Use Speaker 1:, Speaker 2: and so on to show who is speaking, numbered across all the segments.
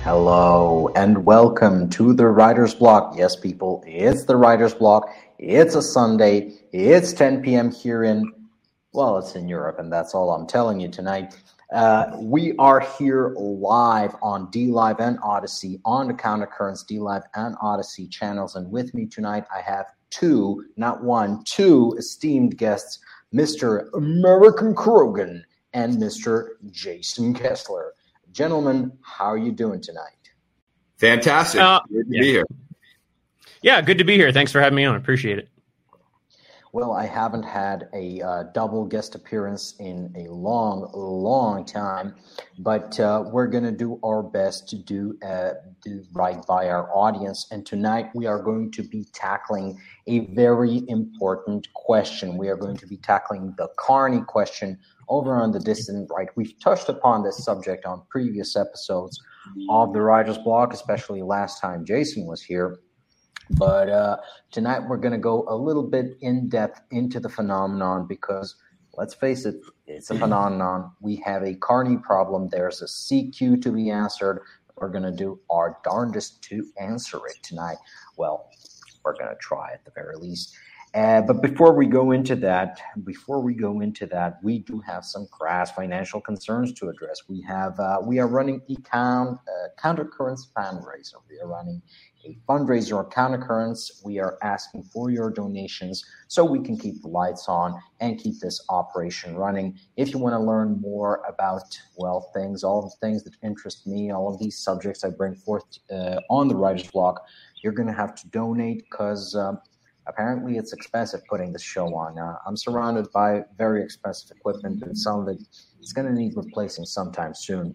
Speaker 1: Hello and welcome to the Writer's Block. Yes, people, it's the Writer's Block. It's a Sunday. It's 10 p.m. here it's in Europe, and that's all I'm telling you tonight. We are here live on DLive and Odyssey, on the Countercurrents DLive and Odyssey channels. And with me tonight, I have two esteemed guests, Mr. American Krogan and Mr. Jason Kessler. Gentlemen, how are you doing tonight?
Speaker 2: Fantastic. Good to be here.
Speaker 3: Yeah, good to be here. Thanks for having me on. Appreciate it.
Speaker 1: Well, I haven't had a double guest appearance in a long time, but we're going to do our best to do right by our audience. And tonight we are going to be tackling a very important question. We are going to be tackling the Carney question over on the dissident right. We've touched upon this subject on previous episodes of the Writer's Block, especially last time Jason was here. But tonight we're going to go a little bit in depth into the phenomenon because, let's face it, it's a phenomenon. We have a Carney problem. There's a CQ to be answered. We're going to do our darndest to answer it tonight. Well, we're going to try at the very least. But before we go into that, we do have some crass financial concerns to address. We are running a Countercurrents fundraiser. We are running a fundraiser on Countercurrents. We are asking for your donations so we can keep the lights on and keep this operation running. If you want to learn more about, all the things that interest me, all of these subjects I bring forth on the Writer's Block, you're going to have to donate because apparently it's expensive putting this show on. I'm surrounded by very expensive equipment, and some of it is going to need replacing sometime soon.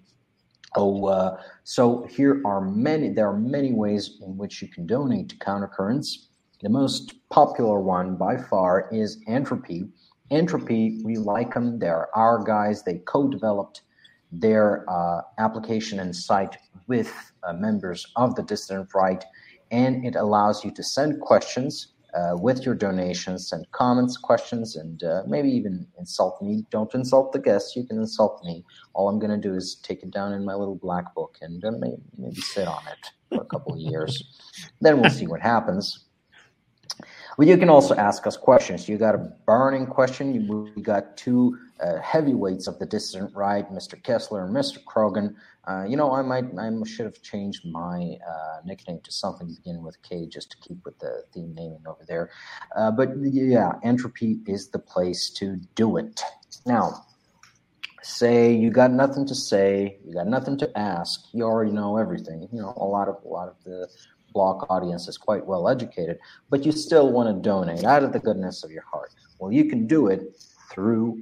Speaker 1: So there are many ways in which you can donate to Countercurrents. The most popular one by far is Entropy. Entropy, we like them. They're our guys. They co-developed their application and site with members of the dissident right, and it allows you to send questions with your donations, send comments, questions, and maybe even insult me. Don't insult the guests. You can insult me. All I'm going to do is take it down in my little black book and maybe sit on it for a couple of years. Then we'll see what happens. Well, you can also ask us questions. You got a burning question. We got two heavyweights of the dissident right, Mr. Kessler and Mr. Krogan. I should have changed my nickname to something beginning with K just to keep with the theme naming over there. But yeah, Entropy is the place to do it. Now, say you got nothing to say, you got nothing to ask, you already know everything. A lot of the Block audience is quite well educated, but you still want to donate out of the goodness of your heart. Well, you can do it through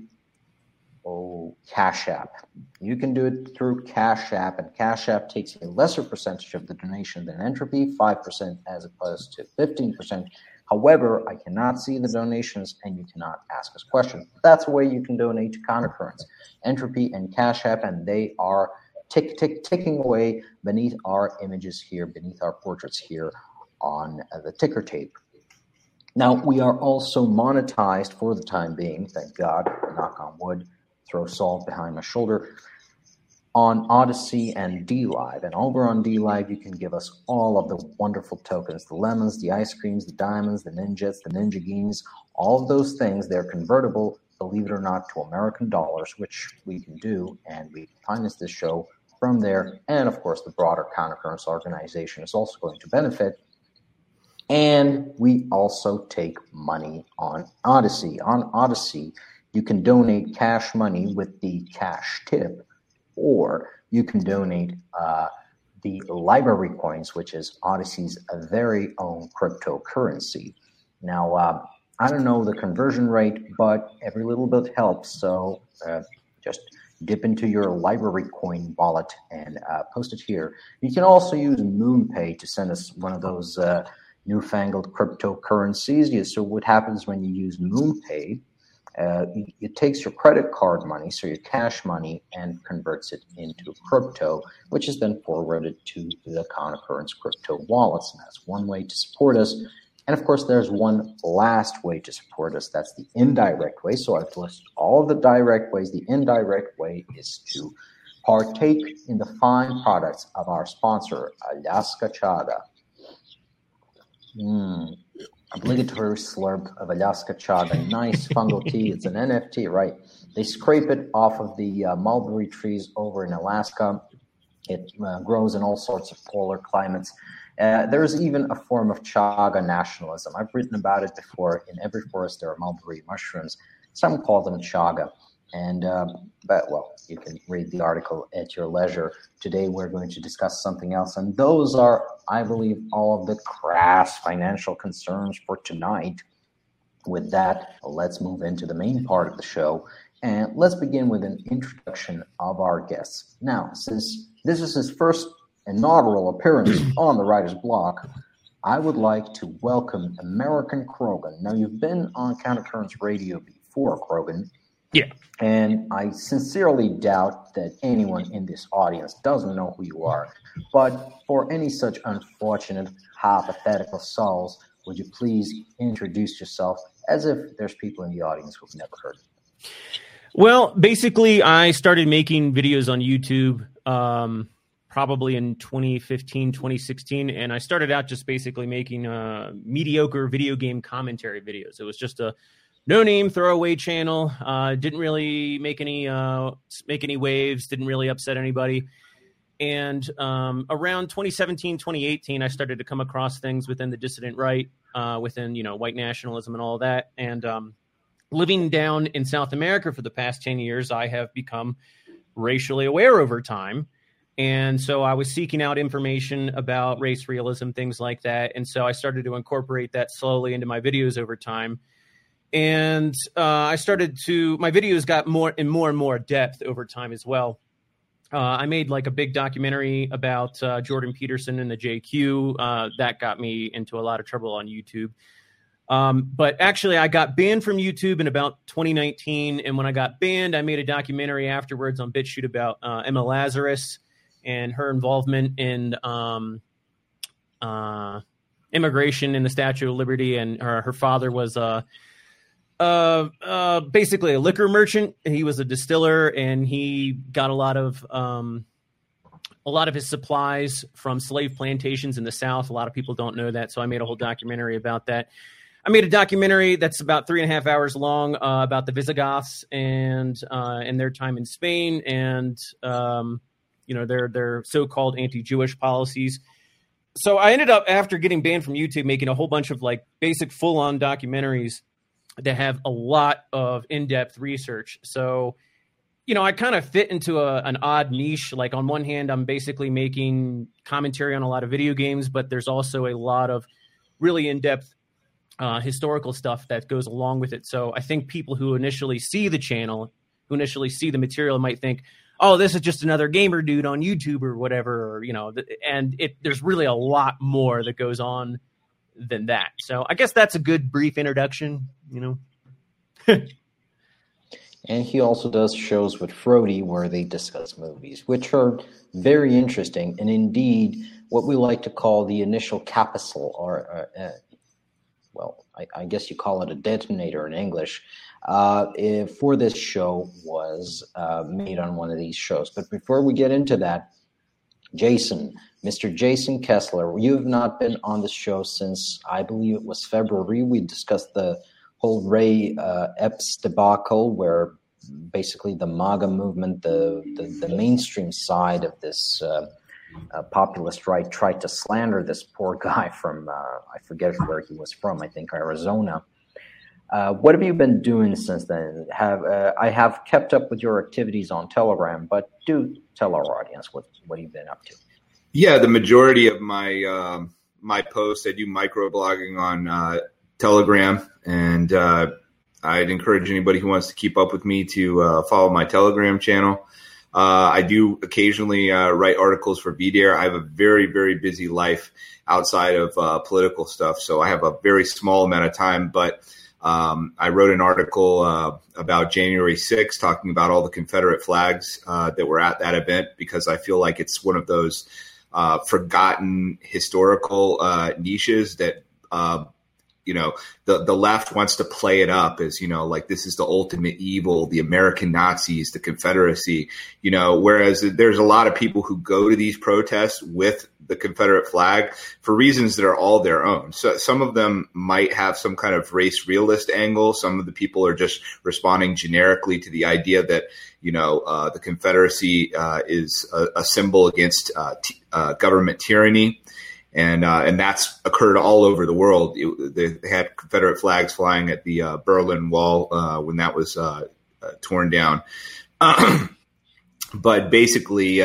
Speaker 1: Cash App. You can do it through Cash App, and Cash App takes a lesser percentage of the donation than Entropy, 5% as opposed to 15%. However, I cannot see the donations, and you cannot ask us questions. That's a way you can donate to Countercurrents. Entropy and Cash App, and they are ticking away beneath our images here, beneath our portraits here on the ticker tape. Now, we are also monetized for the time being, thank God, knock on wood, throw salt behind my shoulder, on Odyssey and DLive. And over on DLive, you can give us all of the wonderful tokens, the lemons, the ice creams, the diamonds, the ninjets, the ninjaginis, all of those things. They're convertible, believe it or not, to American dollars, which we can do, and we can finance this show from there. And, of course, the broader Countercurrents organization is also going to benefit. And we also take money on Odyssey. On Odyssey, you can donate cash money with the cash tip, or you can donate the library coins, which is Odyssey's very own cryptocurrency. Now, I don't know the conversion rate, but every little bit helps. So just dip into your library coin wallet and post it here. You can also use MoonPay to send us one of those newfangled cryptocurrencies. So what happens when you use MoonPay, it takes your credit card money, so your cash money, and converts it into crypto, which is then forwarded to the Countercurrents crypto wallets. And that's one way to support us. And of course, there's one last way to support us. That's the indirect way. So I've listed all of the direct ways. The indirect way is to Partake in the fine products of our sponsor, Alaska Chaga. Obligatory slurp of Alaska Chaga. Nice fungal tea. It's an NFT, right? They scrape it off of the mulberry trees over in Alaska. It grows in all sorts of polar climates. There's even a form of chaga nationalism. I've written about it before. In every forest, there are mulberry mushrooms. Some call them chaga. But you can read the article at your leisure. Today, we're going to discuss something else. And those are, I believe, all of the crass financial concerns for tonight. With that, let's move into the main part of the show. And let's begin with an introduction of our guests. Now, since this is his first inaugural appearance on the Writer's Block, I would like to welcome American Krogan. Now, you've been on Countercurrents Radio before, Krogan.
Speaker 3: Yeah.
Speaker 1: And I sincerely doubt that anyone in this audience doesn't know who you are. But for any such unfortunate, hypothetical souls, would you please introduce yourself as if there's people in the audience who've never heard it?
Speaker 3: Well, basically, I started making videos on YouTube probably in 2015, 2016. And I started out just basically making mediocre video game commentary videos. It was just a no-name throwaway channel. Didn't really make any waves. Didn't really upset anybody. And around 2017, 2018, I started to come across things within the dissident right, within white nationalism and all that. And living down in South America for the past 10 years, I have become racially aware over time. And so I was seeking out information about race realism, things like that. And so I started to incorporate that slowly into my videos over time. And my videos got more and more depth over time as well. I made like a big documentary about Jordan Peterson and the JQ. That got me into a lot of trouble on YouTube. But actually, I got banned from YouTube in about 2019. And when I got banned, I made a documentary afterwards on BitChute about Emma Lazarus and her involvement in immigration and the Statue of Liberty. And her father was basically a liquor merchant. He was a distiller, and he got a lot of his supplies from slave plantations in the South. A lot of people don't know that, so I made a whole documentary about that. I made a documentary that's about 3.5 hours long about the Visigoths and their time in Spain and their so-called anti-Jewish policies. So I ended up, after getting banned from YouTube, making a whole bunch of like basic full-on documentaries that have a lot of in-depth research. So, I kind of fit into an odd niche. Like on one hand, I'm basically making commentary on a lot of video games, but there's also a lot of really in-depth historical stuff that goes along with it. So I think people who initially see the channel, who initially see the material might think, oh, this is just another gamer dude on YouTube or whatever, and there's really a lot more that goes on than that. So I guess that's a good brief introduction,
Speaker 1: And he also does shows with Frody where they discuss movies, which are very interesting. And indeed, what we like to call the initial capsule, or I guess you call it a detonator in English, for this show was made on one of these shows. But before we get into that, Mr. Jason Kessler, you have not been on the show since, I believe it was February. We discussed the whole Ray Epps debacle, where basically the MAGA movement, the mainstream side of this populist right, tried to slander this poor guy from, I forget where he was from, I think Arizona. What have you been doing since then? I have kept up with your activities on Telegram, but do tell our audience what you've been up to.
Speaker 2: Yeah, the majority of my my posts, I do microblogging on Telegram, and I'd encourage anybody who wants to keep up with me to follow my Telegram channel. I do occasionally write articles for VDare. I have a very, very busy life outside of political stuff, so I have a very small amount of time, but I wrote an article about January 6th, talking about all the Confederate flags that were at that event, because I feel like it's one of those forgotten historical niches that the left wants to play it up as, like this is the ultimate evil, the American Nazis, the Confederacy, whereas there's a lot of people who go to these protests with the Confederate flag for reasons that are all their own. So some of them might have some kind of race realist angle. Some of the people are just responding generically to the idea that, the Confederacy is a symbol against government tyranny. And that's occurred all over the world. They had Confederate flags flying at the Berlin Wall when that was torn down. But basically,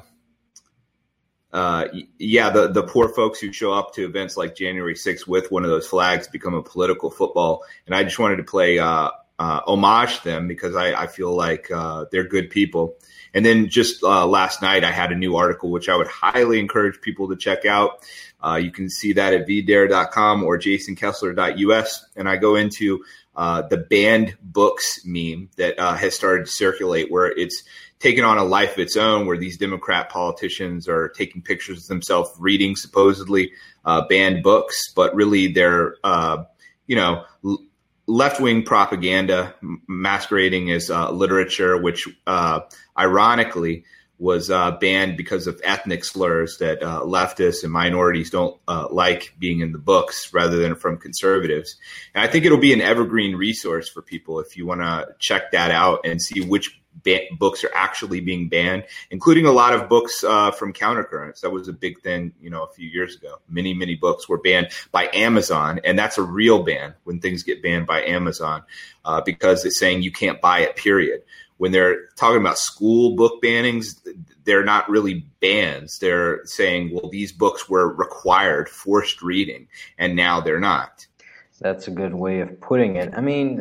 Speaker 2: the poor folks who show up to events like January 6th with one of those flags become a political football. And I just wanted to play homage to them because I feel like they're good people. And then just last night, I had a new article, which I would highly encourage people to check out. You can see that at vdare.com or jasonkessler.us. And I go into the banned books meme that has started to circulate, where it's taken on a life of its own, where these Democrat politicians are taking pictures of themselves reading supposedly banned books, but really they're, left-wing propaganda masquerading as literature, which ironically was banned because of ethnic slurs that leftists and minorities don't like being in the books rather than from conservatives. And I think it'll be an evergreen resource for people if you want to check that out and see which books are actually being banned, including a lot of books from Countercurrents. That was a big thing, a few years ago. Many, many books were banned by Amazon, and that's a real ban when things get banned by Amazon because it's saying you can't buy it, period. When they're talking about school book bannings, they're not really bans. They're saying, well, these books were required, forced reading, and now they're not.
Speaker 1: That's a good way of putting it. I mean,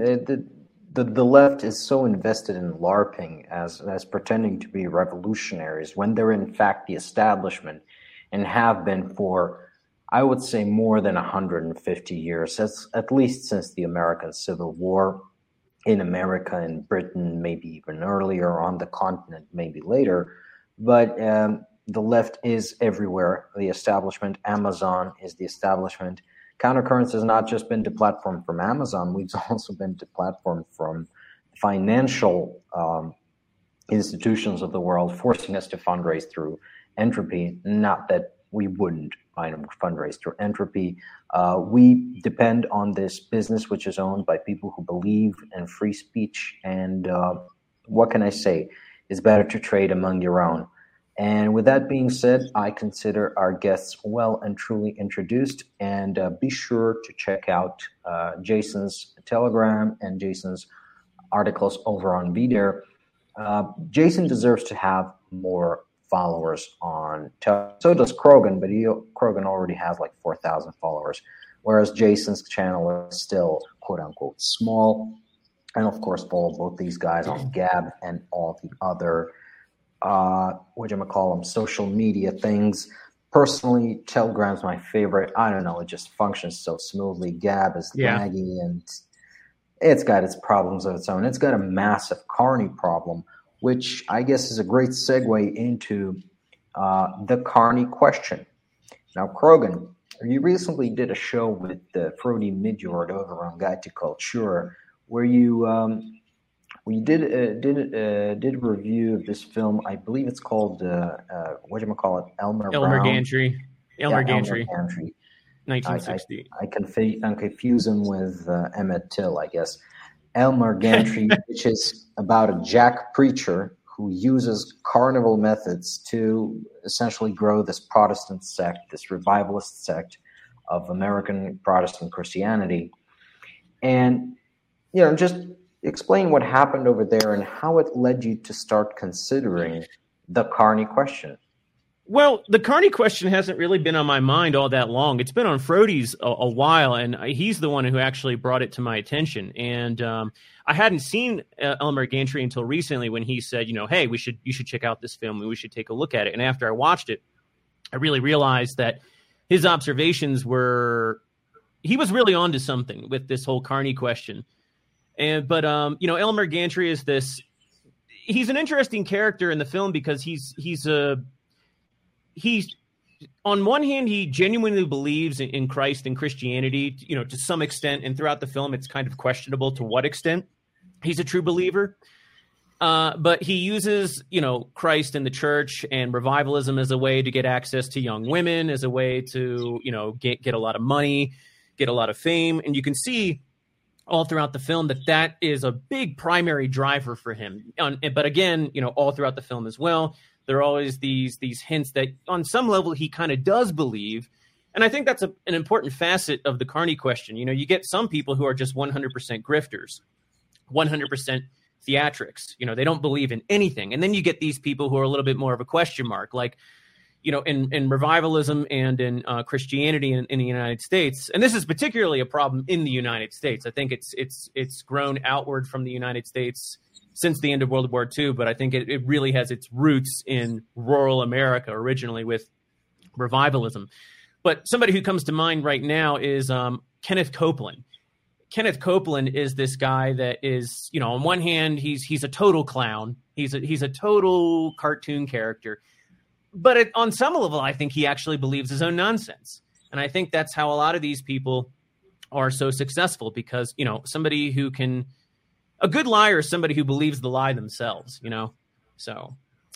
Speaker 1: the left is so invested in LARPing as pretending to be revolutionaries when they're in fact the establishment and have been for, I would say, more than 150 years, at least since the American Civil War. In America, in Britain, maybe even earlier, on the continent, maybe later. But the left is everywhere. The establishment, Amazon is the establishment. Countercurrents has not just been deplatformed from Amazon. We've also been deplatformed from financial institutions of the world, forcing us to fundraise through Entropy. Not that we wouldn't fundraise through Entropy. We depend on this business, which is owned by people who believe in free speech. And what can I say? It's better to trade among your own. And with that being said, I consider our guests well and truly introduced. And be sure to check out Jason's Telegram and Jason's articles over on VDare. Jason deserves to have more followers on Telegram. So does Krogan, but Krogan already has like 4,000 followers, whereas Jason's channel is still quote-unquote small. And of course, follow both these guys on Gab and all the other social media things. Personally, Telegram's my favorite. I don't know, it just functions so smoothly. Gab is laggy and it's got its problems of its own. It's got a massive Carney problem, which I guess is a great segue into the Carney question. Now, Krogan, you recently did a show with Frody Midjord over on Guide to Culture, where you did a review of this film. I believe it's called Elmer
Speaker 3: Gantry. Elmer Gantry.
Speaker 1: 1960. I confuse him with Emmett Till, I guess. Elmer Gantry, which is about a Jack preacher who uses carnival methods to essentially grow this Protestant sect, this revivalist sect of American Protestant Christianity. And, just explain what happened over there and how it led you to start considering the Carney question.
Speaker 3: Well, the Carney question hasn't really been on my mind all that long. It's been on Frody's a while, and he's the one who actually brought it to my attention. And I hadn't seen Elmer Gantry until recently when he said, hey, you should check out this film and we should take a look at it. And after I watched it, I really realized that his observations he was really onto something with this whole Carney question. But Elmer Gantry is he's an interesting character in the film because he's on one hand, he genuinely believes in Christ and Christianity, to some extent. And throughout the film, it's kind of questionable to what extent he's a true believer. But he uses, Christ and the church and revivalism as a way to get access to young women, as a way to, get a lot of money, get a lot of fame. And you can see all throughout the film that is a big primary driver for him. But again, all throughout the film as well, there are always these hints that on some level he kind of does believe. And I think that's an important facet of the Carney question. You get some people who are just 100% grifters, 100% theatrics. They don't believe in anything. And then you get these people who are a little bit more of a question mark, like, in revivalism and in Christianity in the United States. And this is particularly a problem in the United States. I think it's grown outward from the United States since the end of World War II, but I think it really has its roots in rural America originally with revivalism. But somebody who comes to mind right now is Kenneth Copeland. Kenneth Copeland is this guy that is, on one hand, he's a total clown. He's a total cartoon character. But on some level, I think he actually believes his own nonsense. And I think that's how a lot of these people are so successful because, somebody who can – a good liar is somebody who believes the lie themselves, So,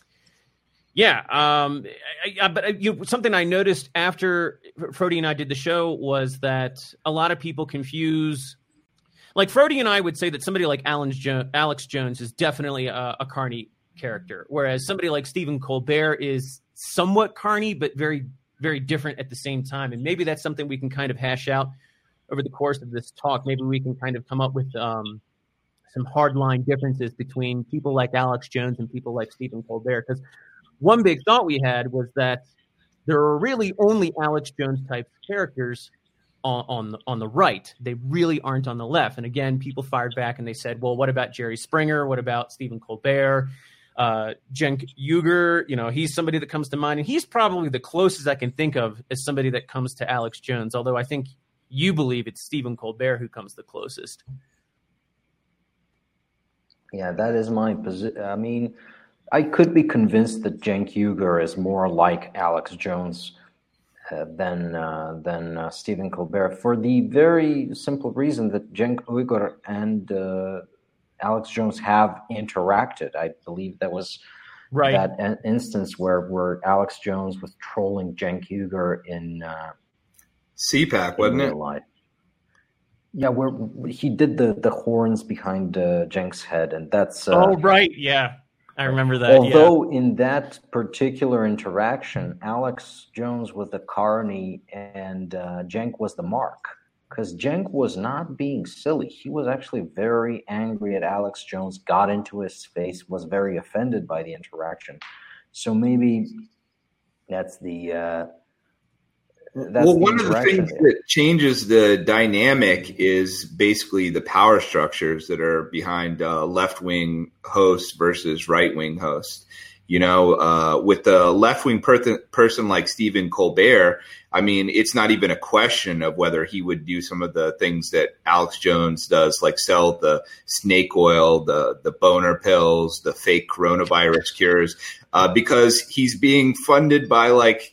Speaker 3: yeah. But something I noticed after Frody and I did the show was that a lot of people confuse – like Frody and I would say that somebody like Alex Jones is definitely a Carney character, whereas somebody like Stephen Colbert is somewhat Carney, but very, very different at the same time. And maybe that's something we can kind of hash out over the course of this talk. Maybe we can kind of come up with some hardline differences between people like Alex Jones and people like Stephen Colbert. Because one big thought we had was that there are really only Alex Jones type characters on the right. They really aren't on the left. And again, people fired back and they said, well, what about Jerry Springer? What about Stephen Colbert? Cenk Uygur, he's somebody that comes to mind, and he's probably the closest I can think of as somebody that comes to Alex Jones, although I think you believe it's Stephen Colbert who comes the closest.
Speaker 1: Yeah, that is my position. I mean, I could be convinced that Cenk Uygur is more like Alex Jones than Stephen Colbert, for the very simple reason that Cenk Uygur and Alex Jones have interacted. I believe that was
Speaker 3: right.
Speaker 1: That instance where Alex Jones was trolling Cenk Uygur in
Speaker 2: CPAC, wasn't it?
Speaker 1: Life. Yeah, where he did the horns behind Cenk's head, and that's
Speaker 3: oh right, yeah. I remember that.
Speaker 1: Although in that particular interaction, Alex Jones was the Carney and Cenk was the Mark, because Cenk was not being silly. He was actually very angry at Alex Jones, got into his face, was very offended by the interaction. So maybe that's the
Speaker 2: one of the things that changes the dynamic is basically the power structures that are behind left-wing hosts versus right-wing hosts. With the left-wing person like Stephen Colbert, I mean, it's not even a question of whether he would do some of the things that Alex Jones does, like sell the snake oil, the boner pills, the fake coronavirus cures, because he's being funded by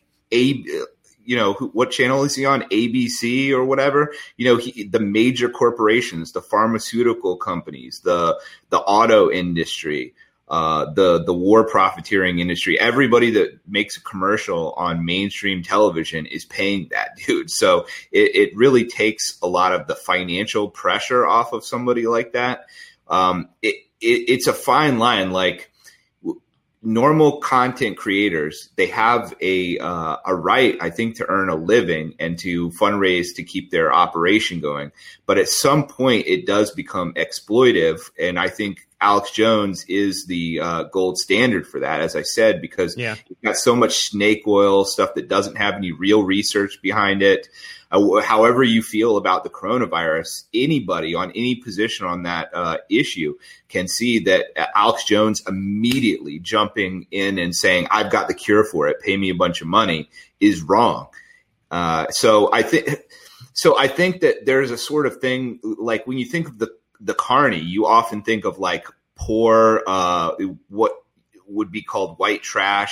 Speaker 2: what channel is he on? ABC or whatever? The major corporations, the pharmaceutical companies, the auto industry, the war profiteering industry, everybody that makes a commercial on mainstream television is paying that dude. So it really takes a lot of the financial pressure off of somebody like that. It's a fine line. Like, normal content creators, they have a right, I think, to earn a living and to fundraise to keep their operation going. But at some point, it does become exploitive. And I think Alex Jones is the gold standard for that, as I said, because you've got so much snake oil stuff that doesn't have any real research behind it. However you feel about the coronavirus, anybody on any position on that issue can see that Alex Jones immediately jumping in and saying, I've got the cure for it, pay me a bunch of money, is wrong. So I think that there's a sort of thing, like when you think of the Carney, you often think of like poor, what would be called white trash,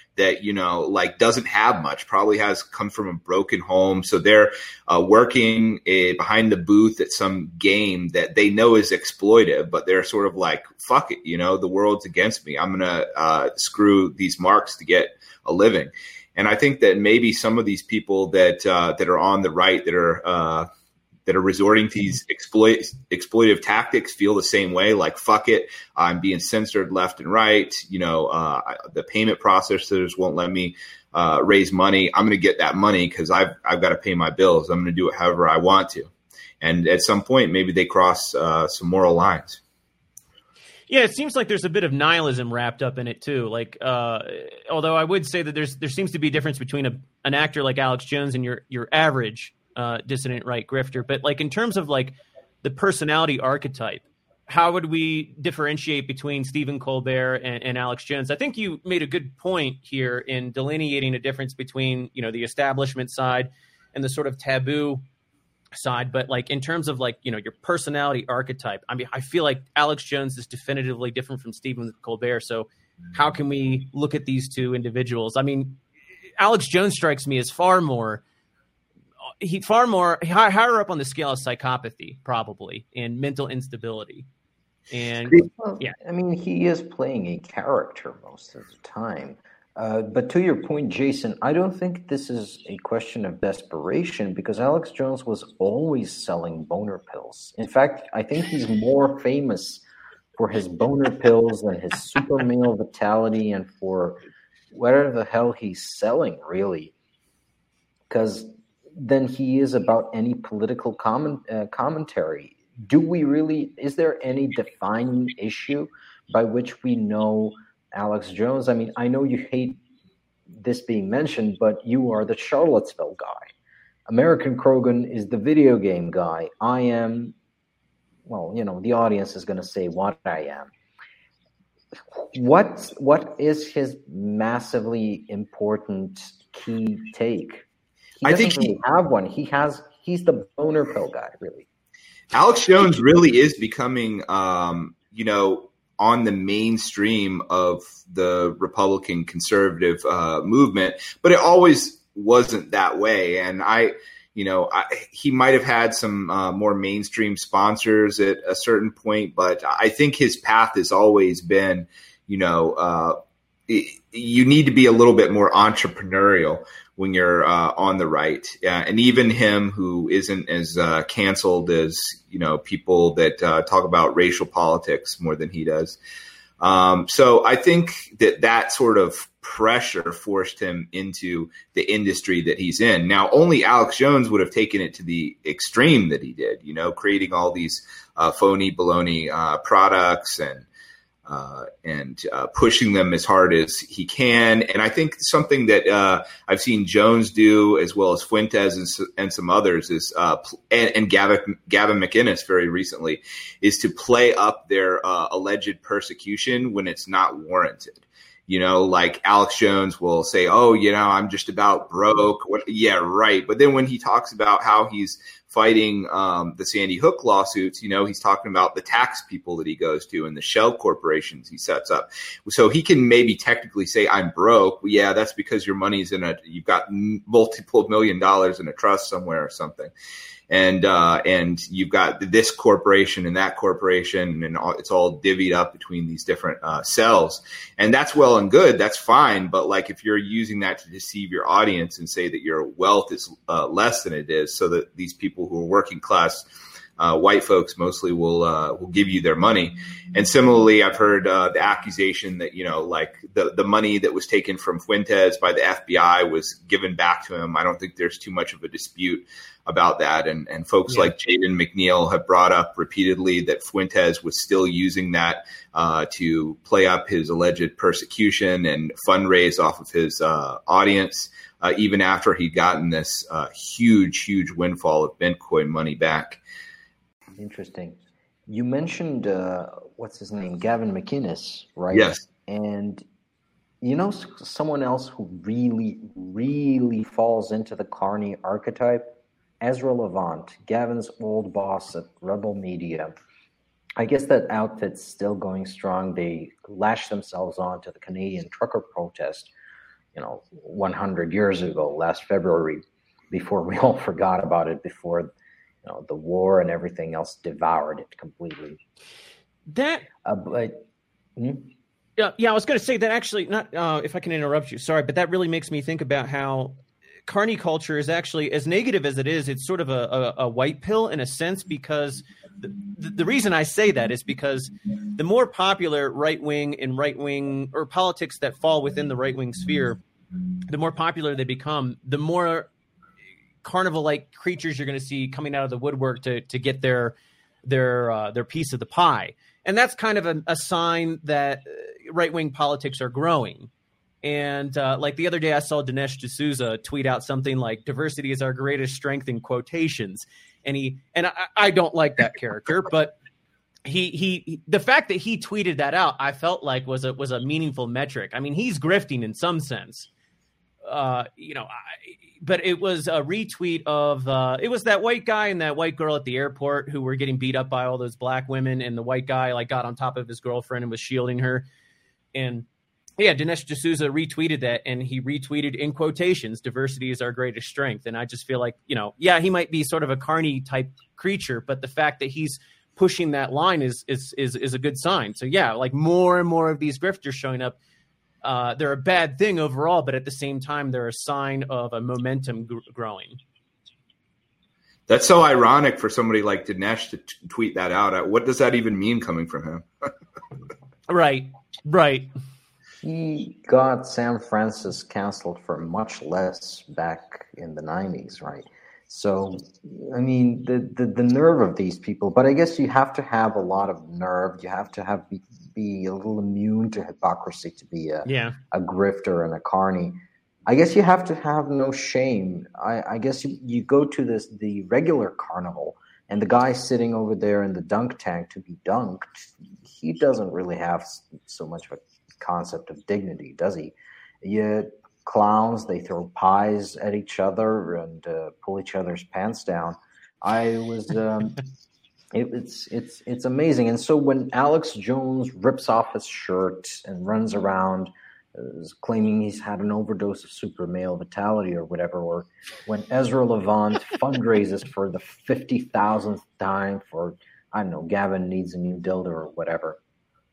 Speaker 2: that, like doesn't have much, probably come from a broken home. So they're working behind the booth at some game that they know is exploitive, but they're sort of like, fuck it, the world's against me. I'm going to screw these marks to get a living. And I think that maybe some of these people that are on the right that are resorting to these exploitive tactics feel the same way, like, fuck it, I'm being censored left and right. The payment processors won't let me raise money. I'm going to get that money because I've got to pay my bills. I'm going to do it however I want to. And at some point, maybe they cross some moral lines.
Speaker 3: Yeah, it seems like there's a bit of nihilism wrapped up in it too. Like, although I would say that there seems to be a difference between an actor like Alex Jones and your average dissident right grifter. But like in terms of like the personality archetype, how would we differentiate between Stephen Colbert and Alex Jones? I think you made a good point here in delineating a difference between, the establishment side and the sort of taboo side. But like in terms of like, your personality archetype, I mean, I feel like Alex Jones is definitively different from Stephen Colbert. So how can we look at these two individuals? I mean, Alex Jones strikes me as far higher up on the scale of psychopathy, probably, and mental instability. And yeah,
Speaker 1: I mean, he is playing a character most of the time. But to your point, Jason, I don't think this is a question of desperation because Alex Jones was always selling boner pills. In fact, I think he's more famous for his boner pills than his super male vitality and for whatever the hell he's selling, really. Because than he is about any political commentary. Is there any defining issue by which we know Alex Jones? I mean, I know you hate this being mentioned, but you are the Charlottesville guy. American Krogan is the video game guy. I am, the audience is going to say what I am. What is his massively important key take? He doesn't really have one. He's the boner pill guy, really.
Speaker 2: Alex Jones really is becoming, on the mainstream of the Republican conservative movement, but it always wasn't that way. And he might have had some more mainstream sponsors at a certain point, but I think his path has always been, you need to be a little bit more entrepreneurial when you're on the right. And even him, who isn't as canceled as, people that talk about racial politics more than he does. So I think that sort of pressure forced him into the industry that he's in. Now, only Alex Jones would have taken it to the extreme that he did, creating all these phony baloney products and pushing them as hard as he can. And I think something that I've seen Jones do, as well as Fuentes and some others, is and Gavin McInnes very recently, is to play up their alleged persecution when it's not warranted. Like Alex Jones will say, "Oh, I'm just about broke." Yeah, right. But then when he talks about how he's fighting the Sandy Hook lawsuits, he's talking about the tax people that he goes to and the shell corporations he sets up. So he can maybe technically say, "I'm broke." Well, yeah, that's because your money's you've got multiple $1 million in a trust somewhere or something. And you've got this corporation and that corporation, and it's all divvied up between these different cells. And that's well and good. That's fine. But like, if you're using that to deceive your audience and say that your wealth is less than it is, so that these people who are working class white folks mostly will give you their money. And similarly, I've heard the accusation that, like the money that was taken from Fuentes by the FBI was given back to him. I don't think there's too much of a dispute about that. And folks like Jaden McNeil have brought up repeatedly that Fuentes was still using that to play up his alleged persecution and fundraise off of his audience, even after he'd gotten this huge windfall of Bitcoin money back.
Speaker 1: Interesting. You mentioned, what's his name? Gavin McInnes, right?
Speaker 2: Yes.
Speaker 1: And someone else who really falls into the Carney archetype? Ezra Levant, Gavin's old boss at Rebel Media. I guess that outfit's still going strong. They lashed themselves on to the Canadian trucker protest 100 years ago, last February, before we all forgot about it, before the war and everything else devoured it completely.
Speaker 3: That Yeah, I was going to say that actually, not if I can interrupt you, sorry, but that really makes me think about how carny culture is actually, as negative as it is, it's sort of a white pill in a sense, because the reason I say that is because the more popular right-wing or politics that fall within the right-wing sphere, the more popular they become, the more carnival-like creatures you're going to see coming out of the woodwork to get their piece of the pie. And that's kind of a sign that right-wing politics are growing. And like the other day, I saw Dinesh D'Souza tweet out something like "diversity is our greatest strength" in quotations. And I don't like that character, but he the fact that he tweeted that out, I felt like was a meaningful metric. I mean, he's grifting in some sense, but it was a retweet of it was that white guy and that white girl at the airport who were getting beat up by all those black women, and the white guy got on top of his girlfriend and was shielding her. And yeah, Dinesh D'Souza retweeted that, and he retweeted in quotations, "diversity is our greatest strength." And I just feel like, he might be sort of a carny type creature, but the fact that he's pushing that line is a good sign. So yeah, like more and more of these grifters showing up, they're a bad thing overall, but at the same time, they're a sign of a momentum growing.
Speaker 2: That's so ironic for somebody like Dinesh to tweet that out. What does that even mean coming from him?
Speaker 3: Right.
Speaker 1: He got San Francisco canceled for much less back in the 90s, right? So, I mean, the nerve of these people, but I guess you have to have a lot of nerve. You have to be a little immune to hypocrisy to be a grifter and a carny. I guess you have to have no shame. I guess you go to the regular carnival, and the guy sitting over there in the dunk tank to be dunked, he doesn't really have so much of a concept of dignity, does he? Clowns, they throw pies at each other and pull each other's pants down. It's amazing. And so when Alex Jones rips off his shirt and runs around claiming he's had an overdose of super male vitality or whatever, or when Ezra Levant fundraises for the 50,000th time for, I don't know, Gavin needs a new dildo or whatever,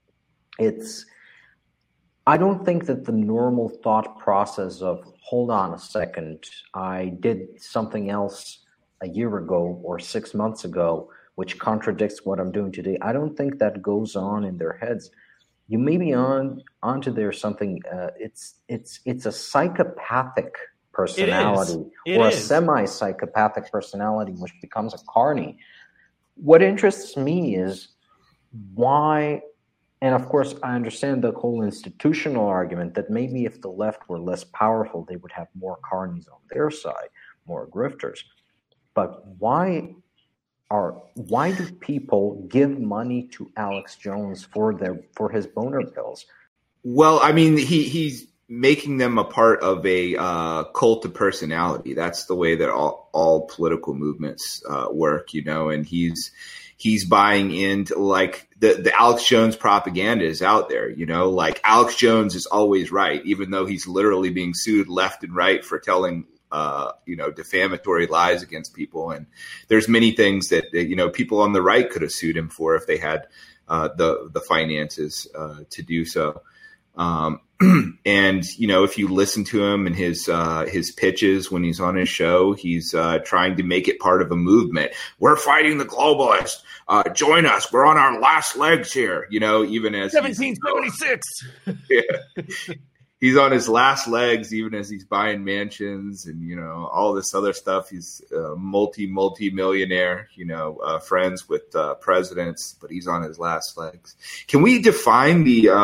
Speaker 1: I don't think that the normal thought process of, hold on a second, I did something else a year ago or 6 months ago, which contradicts what I'm doing today. I don't think that goes on in their heads. You may be onto there something. It's a psychopathic personality or a semi-psychopathic personality, which becomes a carny. What interests me is why. And of course, I understand the whole institutional argument that maybe if the left were less powerful, they would have more carnies on their side, more grifters. But why do people give money to Alex Jones for his boner pills?
Speaker 2: Well, I mean, he's making them a part of a cult of personality. That's the way that all political movements work, and he's buying into like the Alex Jones propaganda is out there, like Alex Jones is always right, even though he's literally being sued left and right for telling, defamatory lies against people. And there's many things that, people on the right could have sued him for if they had the finances to do so. And, if you listen to him and his pitches when he's on his show, he's trying to make it part of a movement. We're fighting the globalists. Join us. We're on our last legs here, even as
Speaker 3: 1776.
Speaker 2: He's on his last legs, even as he's buying mansions and, all this other stuff. He's multi-millionaire, friends with presidents, but he's on his last legs. Can we define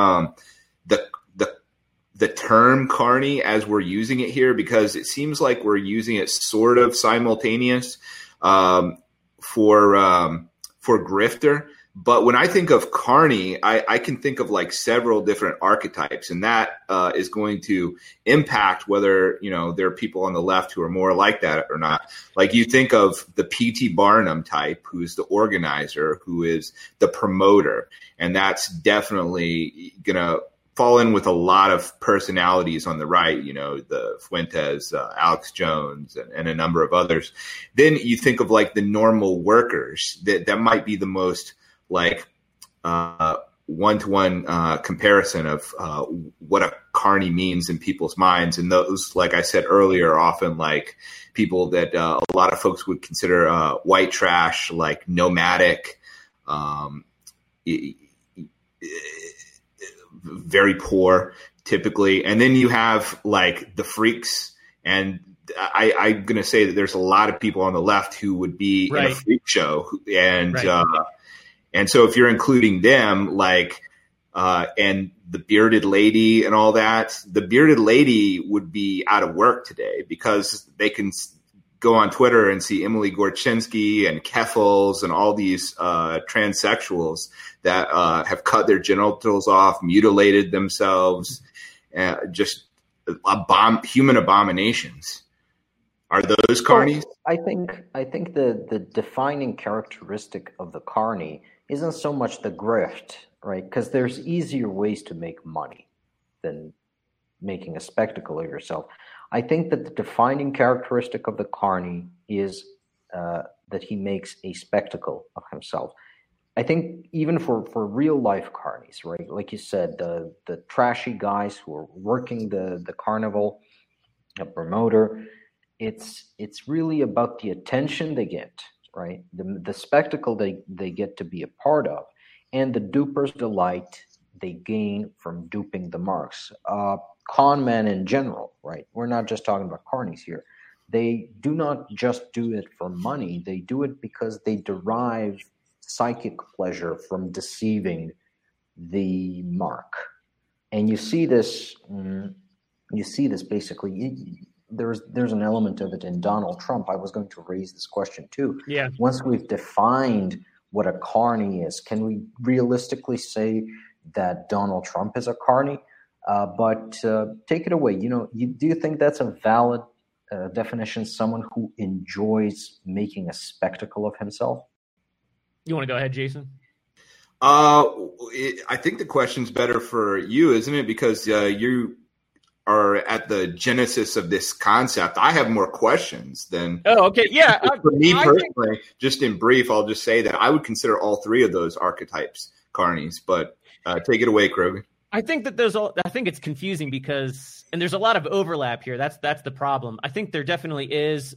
Speaker 2: the term carny as we're using it here? Because it seems like we're using it sort of simultaneous for grifter. But when I think of carny, I can think of like several different archetypes, and that is going to impact whether, there are people on the left who are more like that or not. Like you think of the P.T. Barnum type, who's the organizer, who is the promoter, and that's definitely going to fall in with a lot of personalities on the right, the Fuentes, Alex Jones, and a number of others. Then you think of like the normal workers that might be the most like one-to-one comparison of what a carny means in people's minds. And those, like I said earlier, are often like people that a lot of folks would consider white trash, like nomadic, very poor typically. And then you have like the freaks. And I'm going to say that there's a lot of people on the left who would be in a freak show. And, and so if you're including them, like, and the bearded lady and all that, the bearded lady would be out of work today because they can go on Twitter and see Emily Gorczynski and Keffels and all these transsexuals that have cut their genitals off, mutilated themselves, just human abominations. Are those carnies?
Speaker 1: Well, I think the defining characteristic of the carny isn't so much the grift, right? Because there's easier ways to make money than making a spectacle of yourself. I think that the defining characteristic of the carny is that he makes a spectacle of himself. I think even for real life carnies, right? Like you said, the trashy guys who are working the carnival, a promoter, it's really about the attention they get, right? The spectacle they get to be a part of, and the duper's delight they gain from duping the marks. Con men in general, right? We're not just talking about carnies here. They do not just do it for money. They do it because they derive psychic pleasure from deceiving the mark. And you see this basically. There's an element of it in Donald Trump. I was going to raise this question too.
Speaker 3: Yeah.
Speaker 1: Once we've defined what a carny is, can we realistically say that Donald Trump is a carny? But take it away. Do you think that's a valid definition? Someone who enjoys making a spectacle of himself?
Speaker 3: You want to go ahead, Jason?
Speaker 2: I think the question's better for you, isn't it? Because you are at the genesis of this concept. I have more questions than.
Speaker 3: Oh, okay, yeah.
Speaker 2: For me personally, just in brief, I'll just say that I would consider all three of those archetypes carnies. But take it away, Krogan.
Speaker 3: I think that I think it's confusing because, and there's a lot of overlap here. That's the problem. I think there definitely is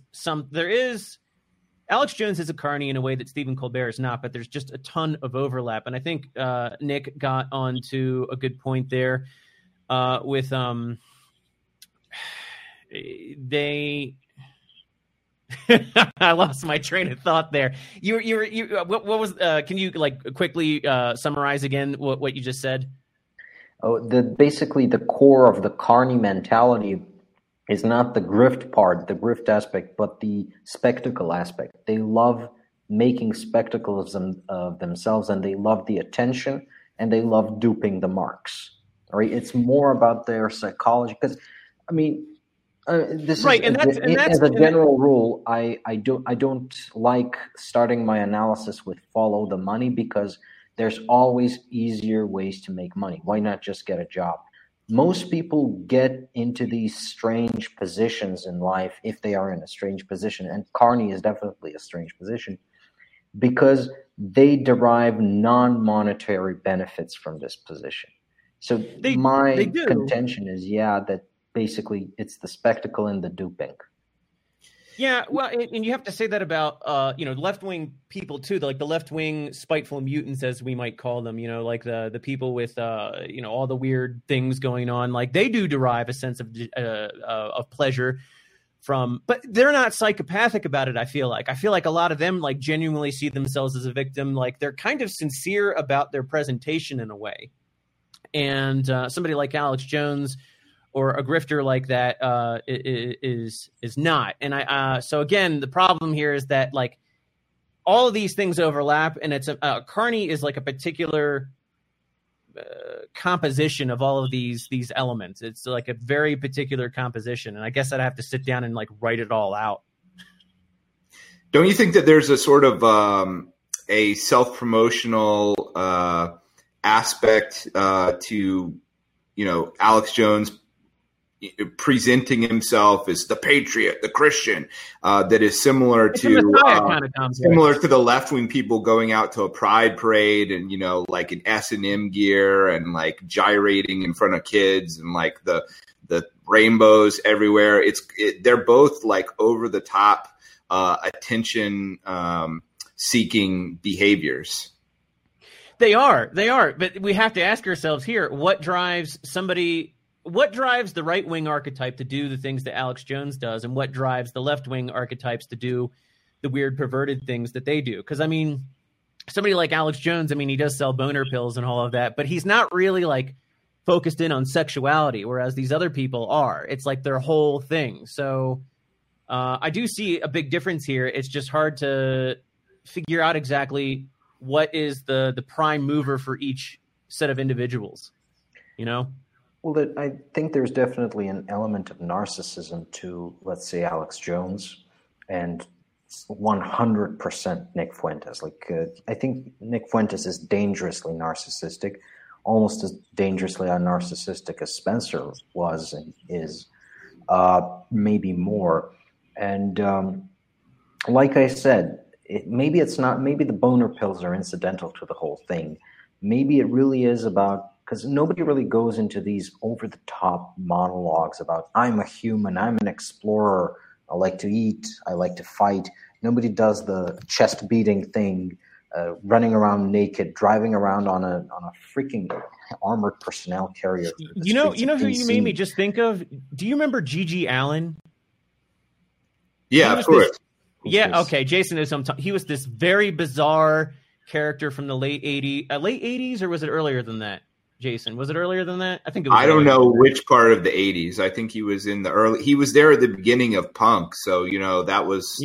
Speaker 3: Alex Jones is a carny in a way that Stephen Colbert is not, but there's just a ton of overlap. And I think Nick got onto a good point there with I lost my train of thought there. What was can you like quickly summarize again what you just said?
Speaker 1: Oh, basically the core of the carny mentality is not the grift part, the grift aspect, but the spectacle aspect. They love making spectacles of themselves, and they love the attention, and they love duping the marks. All right, it's more about their psychology. Because, I mean, this right, is as a general rule. I don't like starting my analysis with follow the money because there's always easier ways to make money. Why not just get a job? Most people get into these strange positions in life if they are in a strange position, and carny is definitely a strange position because they derive non-monetary benefits from this position. So my contention is, that basically it's the spectacle and the duping.
Speaker 3: Yeah, well, and you have to say that about left-wing people too, like the left-wing spiteful mutants, as we might call them. Like the people with all the weird things going on. Like they do derive a sense of pleasure from, but they're not psychopathic about it. I feel like a lot of them like genuinely see themselves as a victim. Like they're kind of sincere about their presentation in a way. And somebody like Alex Jones or a grifter like that is not. And so again, the problem here is that like all of these things overlap, and it's a carny is like a particular composition of all of these elements. It's like a very particular composition, and I guess I'd have to sit down and like write it all out.
Speaker 2: Don't you think that there's a sort of a self-promotional aspect to Alex Jones presenting himself as the patriot, the Christian, that is similar to the left-wing people going out to a pride parade and, like in S&M gear and like gyrating in front of kids and like the rainbows everywhere. They're both like over the top, attention, seeking behaviors.
Speaker 3: They are, but we have to ask ourselves here, what drives the right-wing archetype to do the things that Alex Jones does, and what drives the left-wing archetypes to do the weird, perverted things that they do? Because, I mean, somebody like Alex Jones, I mean, he does sell boner pills and all of that, but he's not really, like, focused in on sexuality, whereas these other people are. It's like their whole thing. So I do see a big difference here. It's just hard to figure out exactly what is the prime mover for each set of individuals,
Speaker 1: Well, I think there's definitely an element of narcissism to, let's say, Alex Jones, and 100% Nick Fuentes. I think Nick Fuentes is dangerously narcissistic, almost as dangerously narcissistic as Spencer was and is, maybe more. And like I said, maybe the boner pills are incidental to the whole thing. Maybe it really is about, because nobody really goes into these over-the-top monologues about, I'm a human, I'm an explorer, I like to eat, I like to fight. Nobody does the chest-beating thing, running around naked, driving around on a freaking armored personnel carrier.
Speaker 3: You know who you made me just think of? Do you remember G.G. Allen?
Speaker 2: Yeah, of course.
Speaker 3: Yeah, okay, Jason is he was this very bizarre character from the late 80s, or was it earlier than that? Jason, was it earlier than that? I think it was.
Speaker 2: I don't know which part of the 80s. I think he was in he was there at the beginning of punk. So, that was,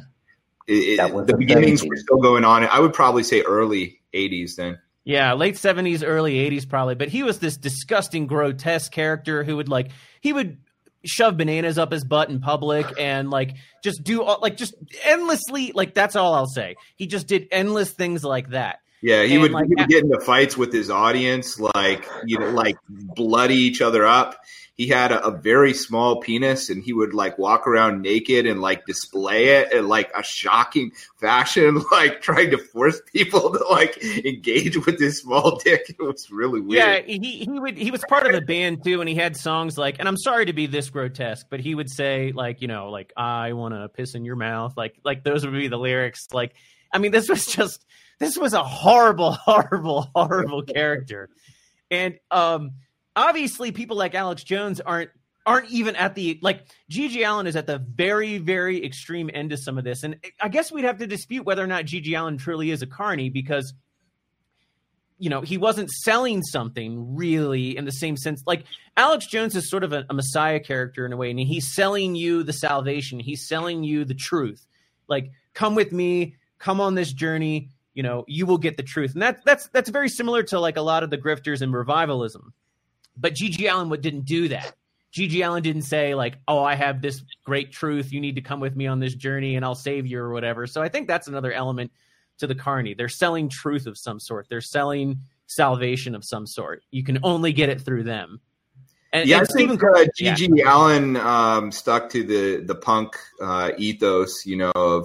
Speaker 2: the beginnings were still going on. I would probably say early 80s then.
Speaker 3: Yeah, late 70s, early 80s probably. But he was this disgusting, grotesque character who he would shove bananas up his butt in public and just do just endlessly, that's all I'll say. He just did endless things like that.
Speaker 2: Yeah, he would get into fights with his audience, bloody each other up. He had a very small penis, and he would walk around naked and display it in a shocking fashion, trying to force people to engage with his small dick. It was really weird.
Speaker 3: Yeah, he was part of the band too, and he had songs and I'm sorry to be this grotesque, but he would say I want to piss in your mouth, those would be the lyrics. I mean, this was a horrible, horrible, horrible character. And obviously people like Alex Jones aren't even at the G.G. Allen is at the very, very extreme end of some of this. And I guess we'd have to dispute whether or not G.G. Allen truly is a carny, because he wasn't selling something really in the same sense. Alex Jones is sort of a messiah character in a way, and he's selling you the salvation. He's selling you the truth. Come with me, come on this journey. You will get the truth. And that's very similar to a lot of the grifters and revivalism. But G.G. Allen didn't do that. G.G. Allen didn't say oh, I have this great truth. You need to come with me on this journey and I'll save you or whatever. So I think that's another element to the carny. They're selling truth of some sort. They're selling salvation of some sort. You can only get it through them. And
Speaker 2: I think G.G. Allen stuck to the punk ethos, of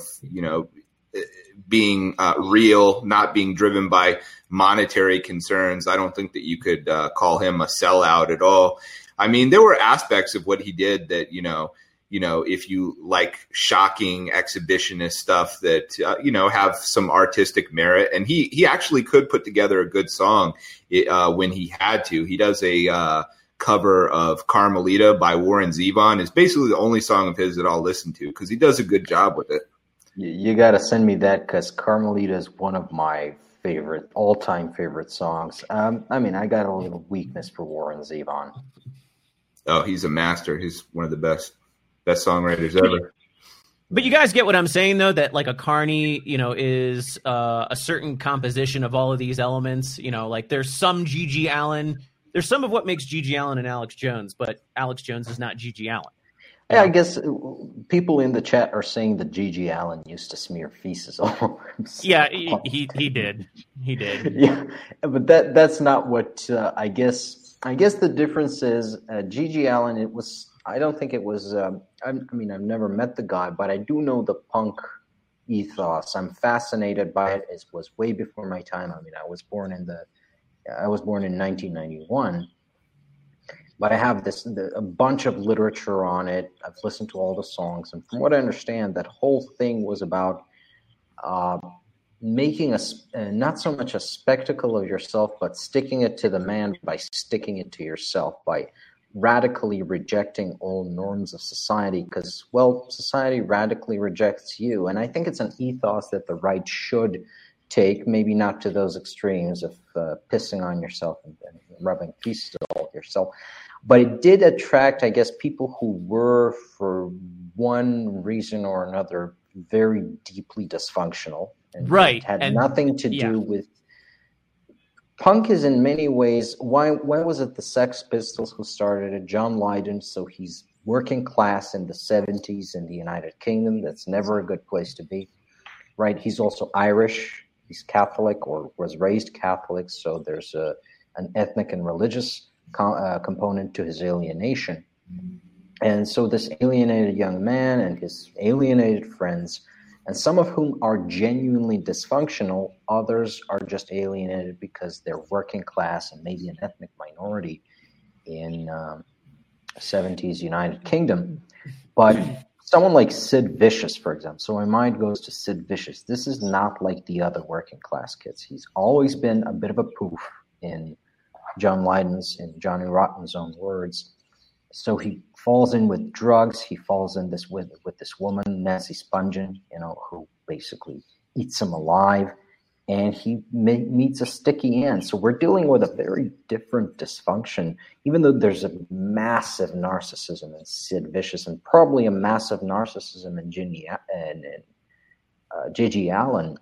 Speaker 2: being real, not being driven by monetary concerns. I don't think that you could call him a sellout at all. I mean, there were aspects of what he did that, if you like shocking exhibitionist stuff that, have some artistic merit. And he actually could put together a good song when he had to. He does a cover of Carmelita by Warren Zevon. It's basically the only song of his that I'll listen to because he does a good job with it.
Speaker 1: You got to send me that, because Carmelita is one of my all-time favorite songs. I got a little weakness for Warren Zevon.
Speaker 2: Oh, he's a master. He's one of the best songwriters ever.
Speaker 3: But you guys get what I'm saying, though, that a carny, is a certain composition of all of these elements. There's some G.G. Allen. There's some of what makes G.G. Allen and Alex Jones, but Alex Jones is not G.G. Allen.
Speaker 1: Yeah, I guess people in the chat are saying that G.G. Allen used to smear feces all over himself.
Speaker 3: Yeah, he did. He did.
Speaker 1: Yeah, but that's not what I guess I guess the difference is G.G. Allin. It was. I don't think it was. I mean, I've never met the guy, but I do know the punk ethos. I'm fascinated by it. It was way before my time. I mean, I was born in 1991, but I have a bunch of literature on it. I've listened to all the songs, and from what I understand, that whole thing was about making not so much a spectacle of yourself, but sticking it to the man by sticking it to yourself, by radically rejecting all norms of society, because, well, society radically rejects you. And I think it's an ethos that the right should take, maybe not to those extremes of pissing on yourself and rubbing pieces all of yourself. But it did attract, I guess, people who were, for one reason or another, very deeply dysfunctional. And
Speaker 3: right.
Speaker 1: It had nothing to do with... Punk is in many ways... Why was it the Sex Pistols who started it? John Lydon, so he's working class in the 70s in the United Kingdom. That's never a good place to be, right? He's also Irish. He's Catholic or was raised Catholic, so there's an ethnic and religious component to his alienation. And so this alienated young man and his alienated friends, and some of whom are genuinely dysfunctional, others are just alienated because they're working class and maybe an ethnic minority in 70s United Kingdom. But someone like Sid Vicious, for example, so my mind goes to Sid Vicious. This is not like the other working class kids. He's always been a bit of a poof, in John Lydon's, in Johnny Rotten's own words. So he falls in with drugs. He falls in this with this woman, Nancy Spungen, who basically eats him alive, and he meets a sticky end. So we're dealing with a very different dysfunction, even though there's a massive narcissism in Sid Vicious and probably a massive narcissism in G.G. Allin.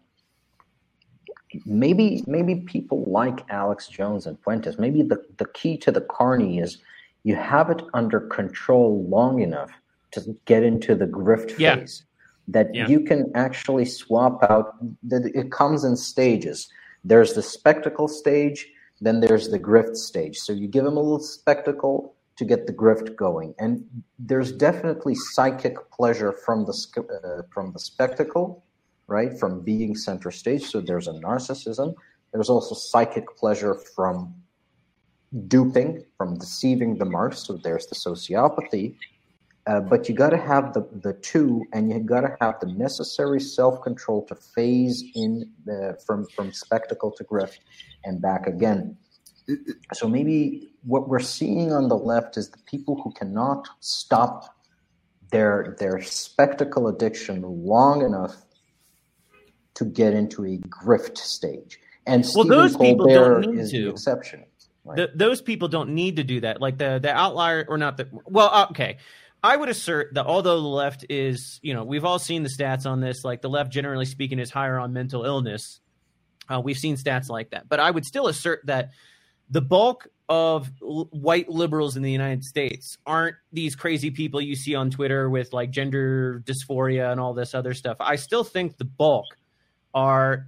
Speaker 1: Maybe people like Alex Jones and Fuentes. Maybe the key to the carny is you have it under control long enough to get into the grift phase that you can actually swap out. It comes in stages. There's the spectacle stage, then there's the grift stage. So you give them a little spectacle to get the grift going. And there's definitely psychic pleasure from the spectacle, right, from being center stage. So there's a narcissism. There's also psychic pleasure from duping, from deceiving the marks. So there's the sociopathy. But you got to have the two, and you got to have the necessary self-control to phase in from spectacle to grift and back again. So maybe what we're seeing on the left is the people who cannot stop their spectacle addiction long enough to get into a grift stage. And Stephen Colbert is the exception. Right?
Speaker 3: Those people don't need to do that. Like the outlier, or not the okay. I would assert that although the left is, we've all seen the stats on this, like the left, generally speaking, is higher on mental illness. We've seen stats like that. But I would still assert that the bulk of white liberals in the United States aren't these crazy people you see on Twitter with like gender dysphoria and all this other stuff. I still think the bulk are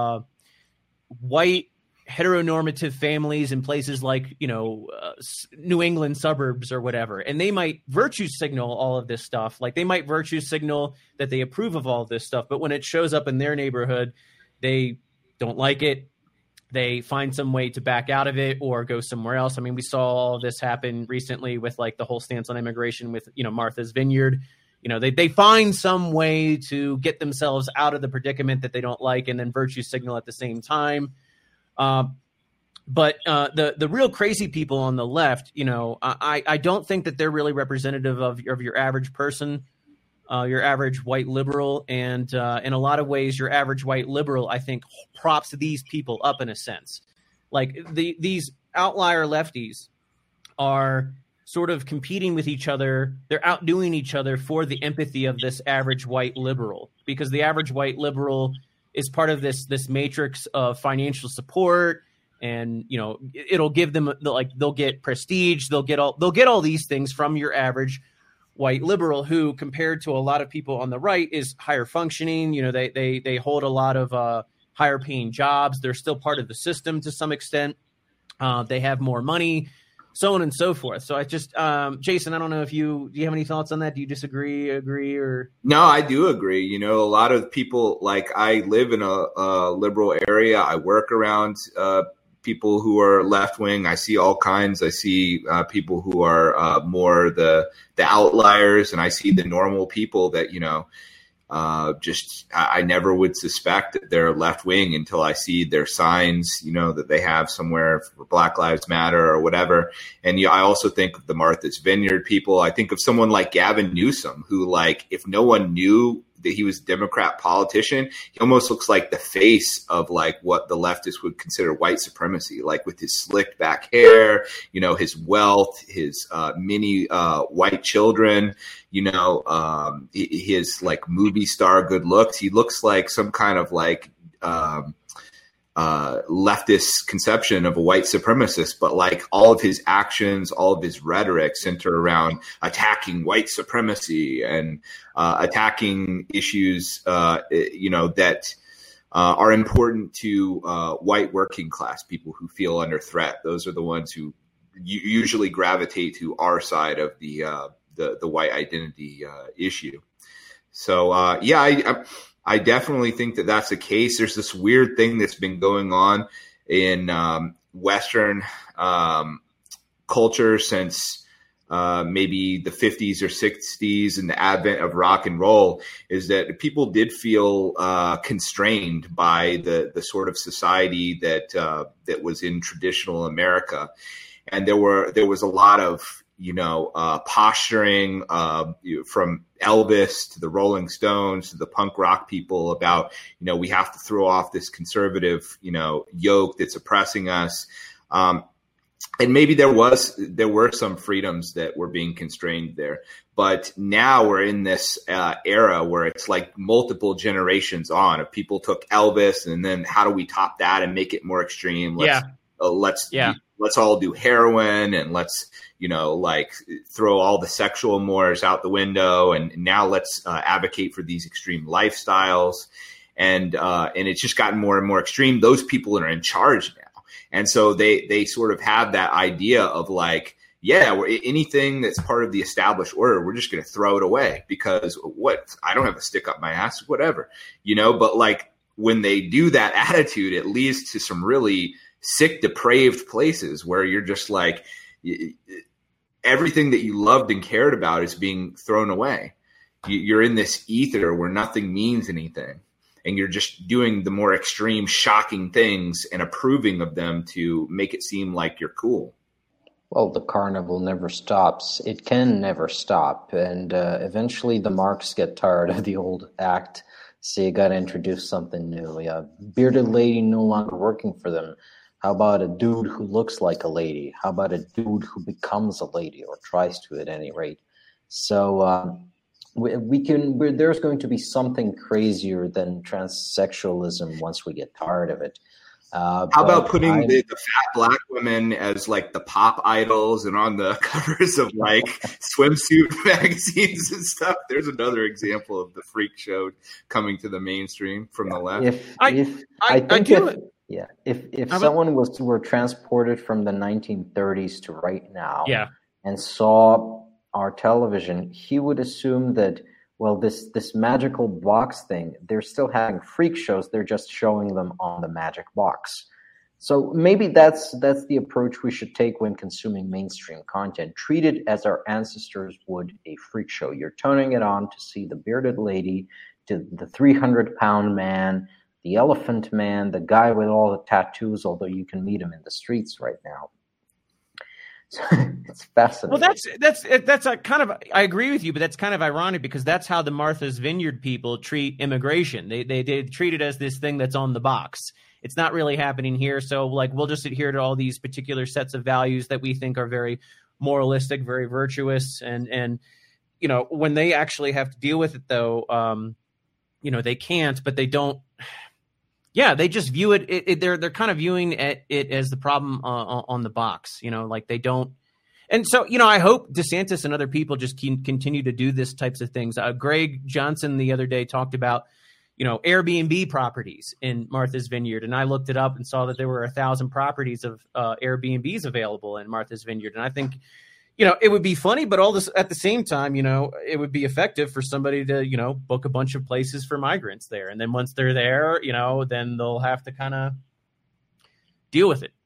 Speaker 3: white heteronormative families in places like, New England suburbs or whatever. And they might virtue signal all of this stuff. Like they might virtue signal that they approve of all of this stuff. But when it shows up in their neighborhood, they don't like it. They find some way to back out of it or go somewhere else. I mean, we saw all of this happen recently with like the whole stance on immigration with, Martha's Vineyard. They find some way to get themselves out of the predicament that they don't like and then virtue signal at the same time. But the real crazy people on the left, I don't think that they're really representative of your average person, your average white liberal. And in a lot of ways, your average white liberal, I think, props these people up in a sense. Like these outlier lefties are sort of competing with each other. They're outdoing each other for the empathy of this average white liberal, because the average white liberal is part of this matrix of financial support, and it'll give them they'll get prestige, they'll get all these things from your average white liberal, who compared to a lot of people on the right is higher functioning. They hold a lot of higher paying jobs. They're still part of the system to some extent. They have more money. so on and so forth. So I just, Jason, I don't know if do you have any thoughts on that? Do you disagree, agree, or?
Speaker 2: No, I do agree. You know, a lot of people, like, I live in a liberal area. I work around people who are left wing. I see all kinds. I see people who are more the outliers, and I see the normal people that, you know, I never would suspect that they're left wing until I see their signs, you know, that they have somewhere for Black Lives Matter or whatever. And I also think of the Martha's Vineyard people. I think of someone like Gavin Newsom, who, like, if no one knew that he was a Democrat politician, he almost looks like the face of, like, what the leftists would consider white supremacy, like with his slicked back hair, you know, his wealth, his many white children, you know, his, like, movie star good looks. He looks like some kind of, like, leftist conception of a white supremacist, but, like, all of his actions, all of his rhetoric center around attacking white supremacy and attacking issues, you know, that are important to white working class people who feel under threat. Those are the ones who usually gravitate to our side of the white identity issue. So, yeah, I definitely think that that's the case. There's this weird thing that's been going on in Western culture since maybe the 50s or 60s and the advent of rock and roll, is that people did feel constrained by the sort of society that was in traditional America. And there was a lot of, you know, posturing from Elvis to the Rolling Stones to the punk rock people about, you know, we have to throw off this conservative, you know, yoke that's oppressing us. And maybe there were some freedoms that were being constrained there. But now we're in this era where it's like multiple generations on. If people took Elvis, and then how do we top that and make it more extreme? Let's all do heroin, and let's, you know, like, throw all the sexual mores out the window. And now let's advocate for these extreme lifestyles. And it's just gotten more and more extreme. Those people are in charge now. And so they sort of have that idea of, like, yeah, anything that's part of the established order, we're just going to throw it away because I don't have a stick up my ass, whatever, you know. But, like, when they do that attitude, it leads to some really sick, depraved places where you're just like, everything that you loved and cared about is being thrown away. You're in this ether where nothing means anything. And you're just doing the more extreme, shocking things and approving of them to make it seem like you're cool.
Speaker 1: Well, the carnival never stops. It can never stop. And eventually the marks get tired of the old act. So you got to introduce something new. Yeah, bearded lady no longer working for them. How about a dude who looks like a lady? How about a dude who becomes a lady, or tries to at any rate? So there's going to be something crazier than transsexualism once we get tired of it.
Speaker 2: How about putting the fat black women as, like, the pop idols and on the covers of, like, swimsuit magazines and stuff? There's another example of the freak show coming to the mainstream from the left.
Speaker 1: If someone were transported from the 1930s to right now, and saw our television, he would assume that, well, this magical box thing, they're still having freak shows, they're just showing them on the magic box. So maybe that's the approach we should take when consuming mainstream content. Treat it as our ancestors would a freak show. You're turning it on to see the bearded lady, to the 300-pound man, the elephant man, the guy with all the tattoos, although you can meet him in the streets right now. So it's fascinating.
Speaker 3: Well, that's a kind of, I agree with you, but that's kind of ironic because that's how the Martha's Vineyard people treat immigration. They treat it as this thing that's on the box. It's not really happening here. So, like, we'll just adhere to all these particular sets of values that we think are very moralistic, very virtuous. And you know, when they actually have to deal with it, though, you know, they can't, but they don't. Yeah, they just view it. They're kind of viewing it as the problem on the box, you know, like they don't. And so, you know, I hope DeSantis and other people just continue to do this types of things. Greg Johnson the other day talked about, Airbnb properties in Martha's Vineyard. And I looked it up and saw that there were 1,000 properties of Airbnbs available in Martha's Vineyard. And I think, it would be funny, but all this at the same time, it would be effective for somebody to, book a bunch of places for migrants there. And then once they're there, then they'll have to kind of deal with it.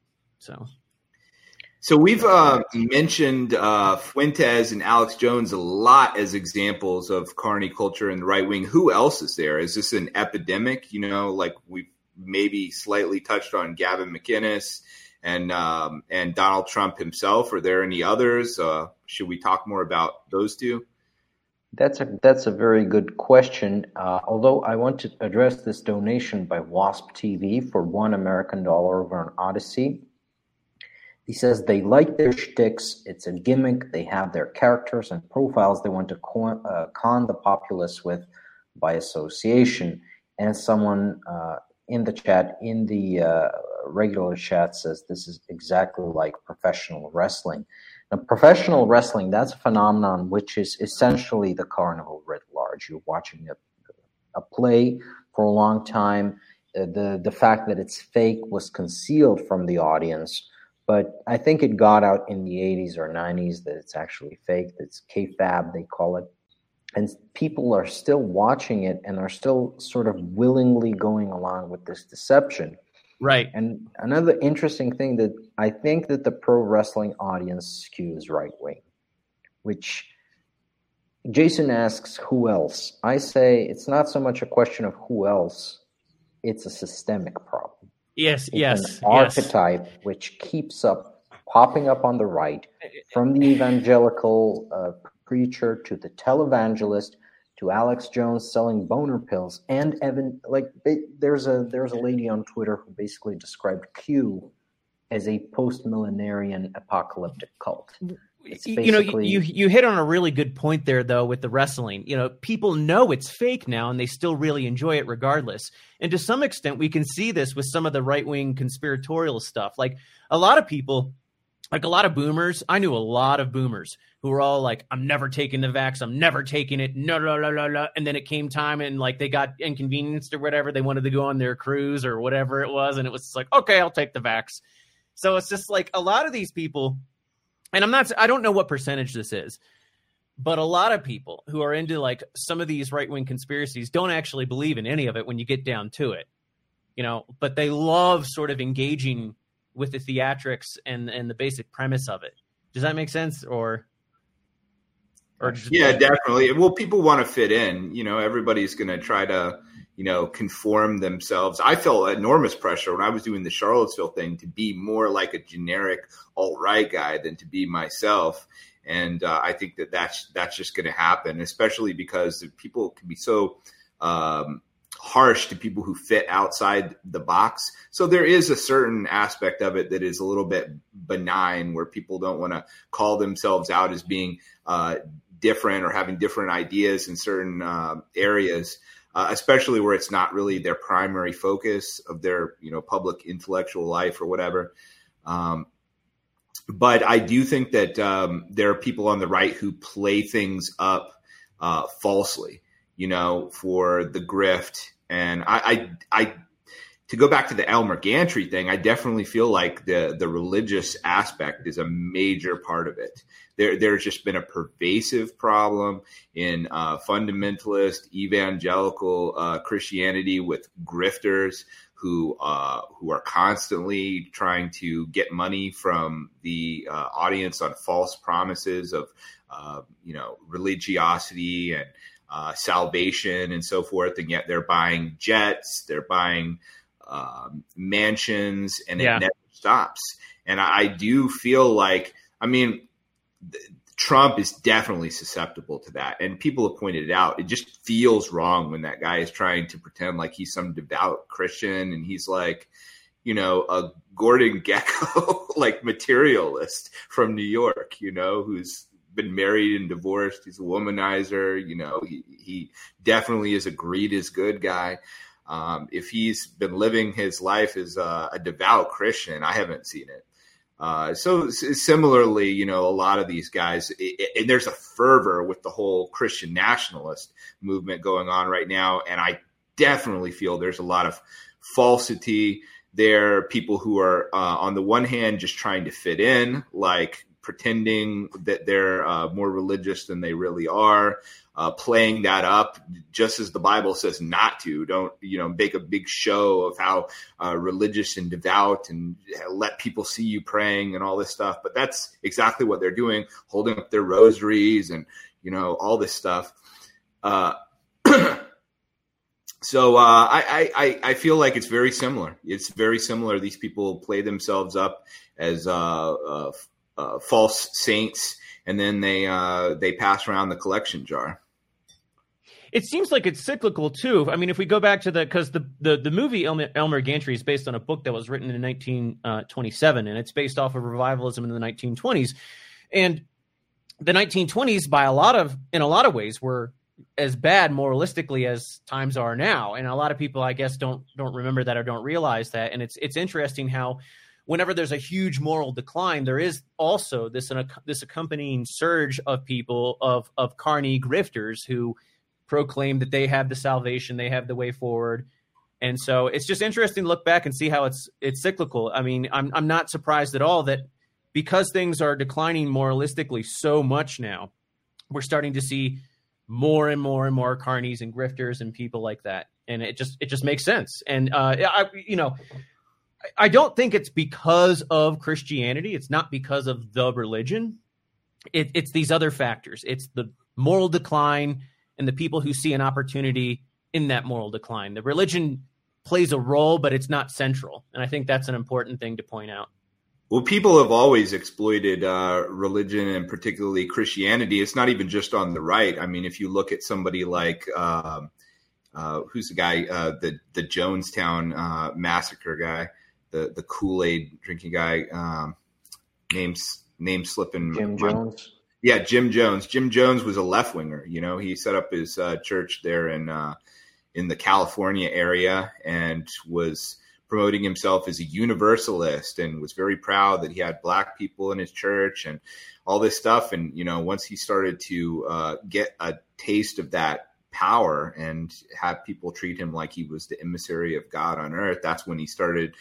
Speaker 3: So
Speaker 2: we've mentioned Fuentes and Alex Jones a lot as examples of carny culture and the right wing. Who else is there? Is this an epidemic? Like we maybe slightly touched on Gavin McInnes and Donald Trump himself. Are there any others? Should we talk more about those two?
Speaker 1: That's a very good question. Although I want to address this donation by Wasp TV for $1 American over on Odyssey. He says they like their shticks. It's a gimmick. They have their characters and profiles they want to con the populace with by association. And someone in the chat, in the regular chat, says this is exactly like professional wrestling. Now, professional wrestling, that's a phenomenon which is essentially the carnival writ large. You're watching a play for a long time. The fact that it's fake was concealed from the audience. But I think it got out in the 80s or 90s that it's actually fake. It's kayfabe, they call it. And people are still watching it and are still sort of willingly going along with this deception.
Speaker 3: Right.
Speaker 1: And another interesting thing that I think that the pro wrestling audience skews right wing, which Jason asks, who else? I say it's not so much a question of who else, it's a systemic problem.
Speaker 3: Yes,
Speaker 1: it's an archetype which keeps popping up on the right, from the evangelical preacher to the televangelist to Alex Jones selling boner pills, and there's a lady on Twitter who basically described Q as a post-millenarian apocalyptic cult.
Speaker 3: You hit on a really good point there, though, with the wrestling. People know it's fake now, and they still really enjoy it regardless. And to some extent, we can see this with some of the right-wing conspiratorial stuff. Like a lot of people, like a lot of boomers, I knew a lot of boomers who were all like, I'm never taking the vax, I'm never taking it, no. And then it came time and like they got inconvenienced or whatever. They wanted to go on their cruise or whatever it was. And it was just like, okay, I'll take the vax. So it's just like a lot of these people, and I don't know what percentage this is, but a lot of people who are into like some of these right-wing conspiracies don't actually believe in any of it when you get down to it, but they love sort of engaging with the theatrics and the basic premise of it. Does that make sense?
Speaker 2: Yeah, definitely. Well, people want to fit in, everybody's going to try to, conform themselves. I felt enormous pressure when I was doing the Charlottesville thing to be more like a generic alt-right guy than to be myself. And I think that's just going to happen, especially because people can be so harsh to people who fit outside the box. So there is a certain aspect of it that is a little bit benign, where people don't want to call themselves out as being different or having different ideas in certain areas. Especially where it's not really their primary focus of their, public intellectual life or whatever. But I do think that there are people on the right who play things up falsely, for the grift. And I to go back to the Elmer Gantry thing, I definitely feel like the religious aspect is a major part of it. There's just been a pervasive problem in fundamentalist evangelical Christianity with grifters who are constantly trying to get money from the audience on false promises of religiosity and salvation and so forth, and yet they're buying jets, they're buying mansions, and it never stops. And I do feel like, Trump is definitely susceptible to that. And people have pointed it out. It just feels wrong when that guy is trying to pretend like he's some devout Christian and he's like, a Gordon Gekko, like materialist from New York, who's been married and divorced. He's a womanizer. He definitely is a greed is good guy. If he's been living his life as a devout Christian, I haven't seen it. So similarly, a lot of these guys, and there's a fervor with the whole Christian nationalist movement going on right now. And definitely feel there's a lot of falsity there. People who are on the one hand just trying to fit in, like pretending that they're more religious than they really are, playing that up just as the Bible says not to. Don't, make a big show of how religious and devout and let people see you praying and all this stuff. But that's exactly what they're doing, holding up their rosaries and, all this stuff. So I feel like it's very similar. It's very similar. These people play themselves up as false saints, and then they pass around the collection jar.
Speaker 3: It seems like it's cyclical too. I mean, if we go back to because the movie Elmer Gantry is based on a book that was written in 1927, and it's based off of revivalism in the 1920s, and the 1920s in a lot of ways were as bad moralistically as times are now, and a lot of people, I guess, don't remember that or don't realize that. And it's interesting how whenever there's a huge moral decline, there is also this accompanying surge of people of carny grifters who proclaim that they have the salvation, they have the way forward. And so it's just interesting to look back and see how it's cyclical. I mean, I'm not surprised at all that because things are declining moralistically so much now, we're starting to see more and more and more carnies and grifters and people like that. And it just makes sense. And I don't think it's because of Christianity. It's not because of the religion. It's these other factors. It's the moral decline and the people who see an opportunity in that moral decline. The religion plays a role, but it's not central. And I think that's an important thing to point out.
Speaker 2: Well, people have always exploited religion, and particularly Christianity. It's not even just on the right. I mean, if you look at somebody like who's the guy, the Jonestown massacre guy, the Kool-Aid drinking guy, name slipping.
Speaker 1: Jim Jones.
Speaker 2: Yeah, Jim Jones. Jim Jones was a left winger. He set up his church there in the California area and was promoting himself as a universalist and was very proud that he had black people in his church and all this stuff. And, once he started to get a taste of that power and have people treat him like he was the emissary of God on earth, that's when he started,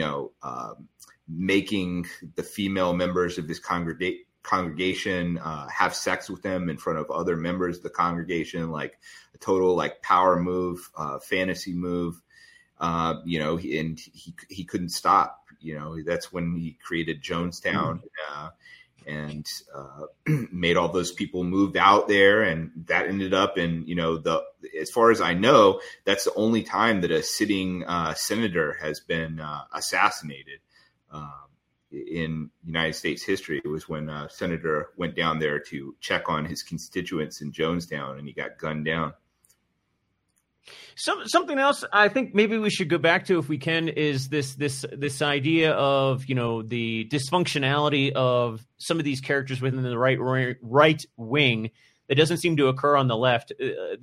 Speaker 2: making the female members of his congregation have sex with them in front of other members of the congregation, like a total power move, fantasy move. And he couldn't stop. That's when he created Jonestown and made all those people moved out there, and that ended up in as far as I know, that's the only time that a sitting senator has been assassinated in United States history. It was when a senator went down there to check on his constituents in Jonestown, and he got gunned down.
Speaker 3: Something else I think maybe we should go back to, if we can, is this idea of the dysfunctionality of some of these characters within the right wing that doesn't seem to occur on the left.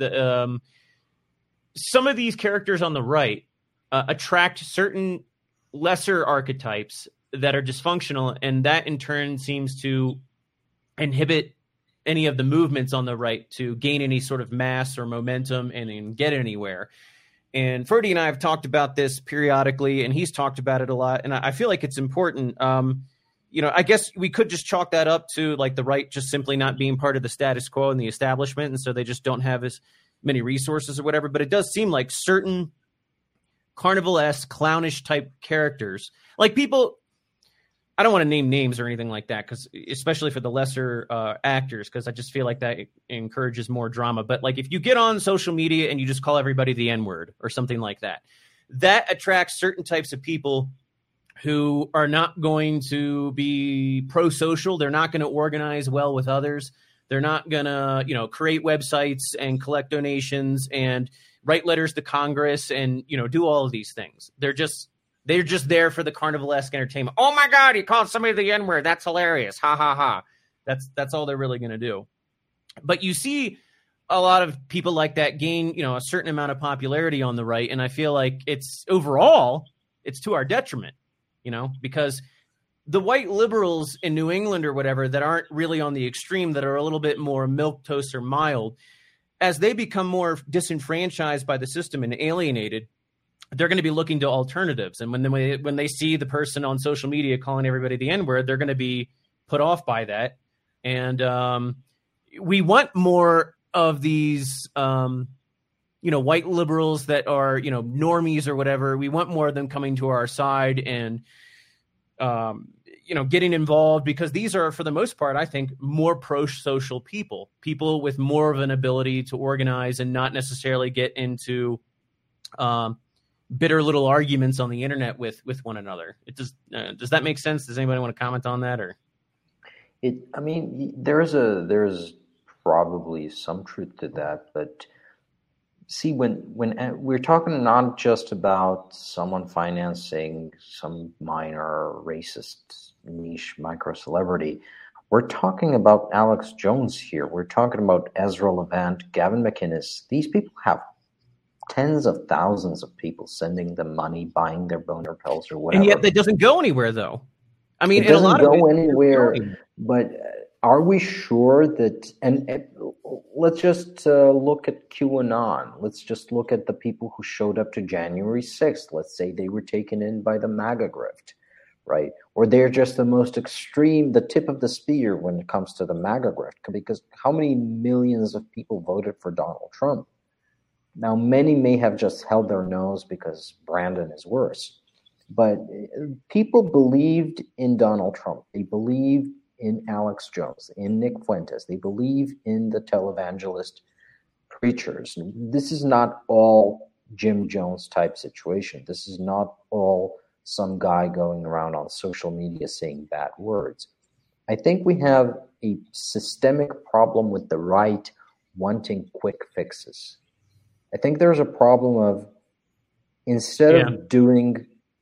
Speaker 3: Some of these characters on the right attract certain lesser archetypes that are dysfunctional, and that in turn seems to inhibit any of the movements on the right to gain any sort of mass or momentum and get anywhere. And Ferdy and I have talked about this periodically, and he's talked about it a lot. And I feel like it's important. I guess we could just chalk that up to the right just simply not being part of the status quo and the establishment. And so they just don't have as many resources or whatever. But it does seem like certain carnival-esque, clownish type characters, like people, I don't want to name names or anything like that, because especially for the lesser actors, because I just feel like that encourages more drama. But if you get on social media and you just call everybody the N-word or something like that, that attracts certain types of people who are not going to be pro-social. They're not going to organize well with others. They're not going to, create websites and collect donations and write letters to Congress and, do all of these things. They're just there for the carnival-esque entertainment. Oh my God, you called somebody the N-word. That's hilarious. Ha ha ha. That's all they're really going to do. But you see a lot of people like that gain, a certain amount of popularity on the right. And I feel like it's to our detriment, because the white liberals in New England or whatever that aren't really on the extreme, that are a little bit more milquetoast or mild, as they become more disenfranchised by the system and alienated, they're going to be looking to alternatives. And when they see the person on social media calling everybody the N-word, they're going to be put off by that. And we want more of these, white liberals that are, normies or whatever. We want more of them coming to our side and, getting involved, because these are, for the most part, I think, more pro-social people with more of an ability to organize and not necessarily get into bitter little arguments on the internet with one another. Does that make sense? Does anybody want to comment on that? Or
Speaker 1: there's probably some truth to that, but see, when we're talking not just about someone financing some minor racist niche micro celebrity, we're talking about Alex Jones here. We're talking about Ezra Levant, Gavin McInnes. These people have tens of thousands of people sending them money, buying their boner pills or whatever.
Speaker 3: And yet that doesn't go anywhere, though. I mean,
Speaker 1: it doesn't go anywhere. But are we sure that? And let's just look at QAnon. Let's just look at the people who showed up to January 6th. Let's say they were taken in by the MAGA grift, right? Or they're just the most extreme, the tip of the spear when it comes to the MAGA grift. Because how many millions of people voted for Donald Trump? Now, many may have just held their nose because Brandon is worse. But people believed in Donald Trump. They believed in Alex Jones, in Nick Fuentes. They believe in the televangelist preachers. This is not all Jim Jones type situation. This is not all some guy going around on social media saying bad words. I think we have a systemic problem with the right wanting quick fixes. I think there's a problem of instead of doing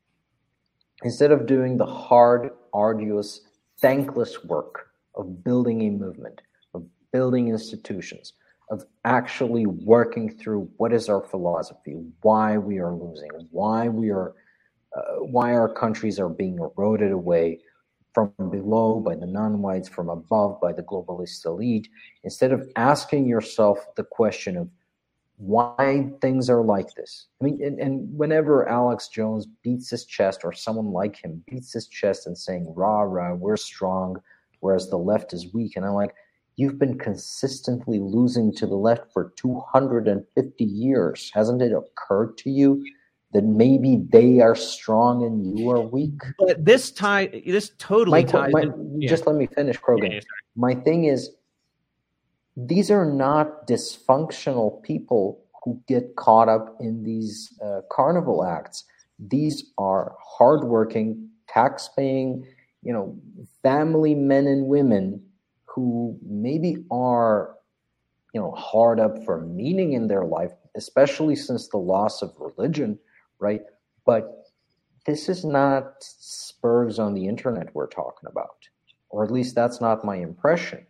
Speaker 1: the hard, arduous, thankless work of building a movement, of building institutions, of actually working through what is our philosophy, why we are losing, why our countries are being eroded away from below by the non-whites, from above by the globalist elite, instead of asking yourself the question of why things are like this. I mean, and whenever Alex Jones beats his chest, or someone like him beats his chest and saying, rah, rah, we're strong, whereas the left is weak. And I'm like, you've been consistently losing to the left for 250 years. Hasn't it occurred to you that maybe they are strong and you are weak?
Speaker 3: But this totally ties in.
Speaker 1: Just let me finish, Krogan. Yeah, my thing is, these are not dysfunctional people who get caught up in these carnival acts. These are hardworking, tax-paying, family men and women who maybe are, hard up for meaning in their life, especially since the loss of religion, right? But this is not spurs on the internet we're talking about, or at least that's not my impression.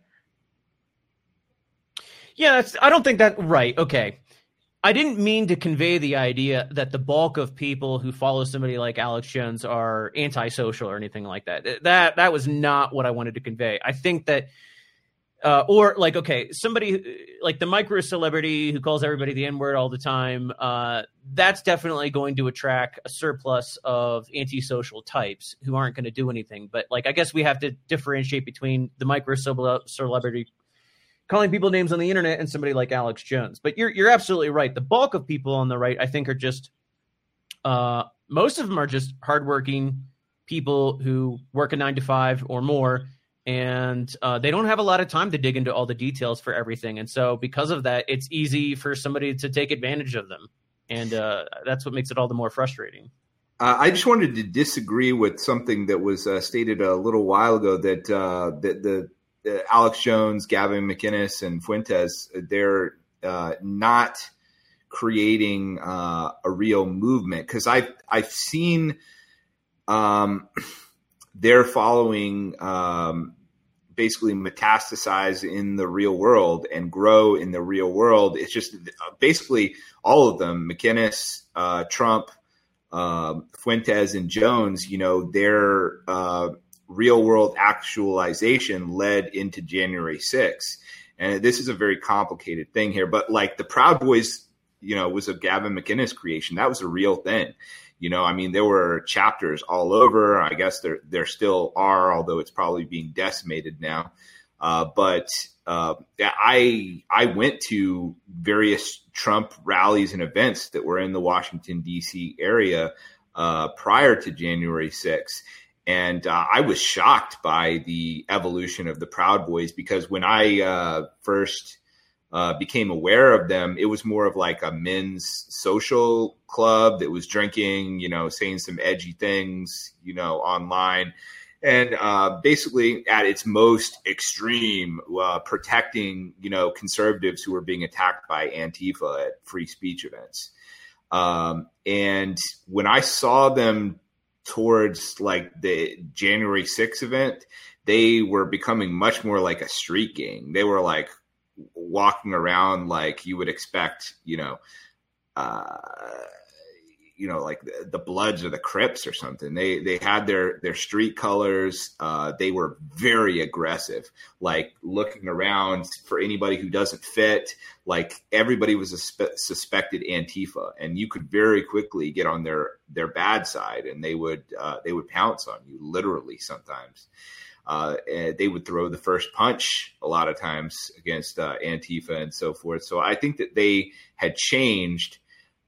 Speaker 3: Yeah, I don't think that right. Okay. I didn't mean to convey the idea that the bulk of people who follow somebody like Alex Jones are antisocial or anything like that. That was not what I wanted to convey. I think that, somebody like the micro celebrity who calls everybody the N-word all the time, that's definitely going to attract a surplus of antisocial types who aren't going to do anything. But I guess we have to differentiate between the micro celebrity calling people names on the internet and somebody like Alex Jones. But you're absolutely right. The bulk of people on the right, I think, are just most of them are just hardworking people who work a 9 to 5 or more, and they don't have a lot of time to dig into all the details for everything. And so because of that, it's easy for somebody to take advantage of them. And that's what makes it all the more frustrating.
Speaker 2: I just wanted to disagree with something that was stated a little while ago, that the Alex Jones, Gavin McInnes, and Fuentes, they're not creating a real movement, because I've seen their following basically metastasize in the real world and grow in the real world. It's just basically all of them, McInnes, Trump, Fuentes, and Jones, their real world actualization led into January 6th. And this is a very complicated thing here. But like the Proud Boys, was a Gavin McInnes creation. That was a real thing. I mean, there were chapters all over. I guess there still are, although it's probably being decimated now. But I went to various Trump rallies and events that were in the Washington, D.C. area prior to January 6th. And I was shocked by the evolution of the Proud Boys, because when I first became aware of them, it was more of like a men's social club that was drinking, saying some edgy things, online. And basically at its most extreme, protecting, conservatives who were being attacked by Antifa at free speech events. And when I saw them towards like the January 6th event, they were becoming much more like a street gang. They were like walking around like you would expect, like the Bloods or the Crips or something. They had their street colors. They were very aggressive, like looking around for anybody who doesn't fit. Like everybody was a suspected Antifa, and you could very quickly get on their bad side, and they would pounce on you literally sometimes. They would throw the first punch a lot of times against Antifa and so forth. So I think that they had changed.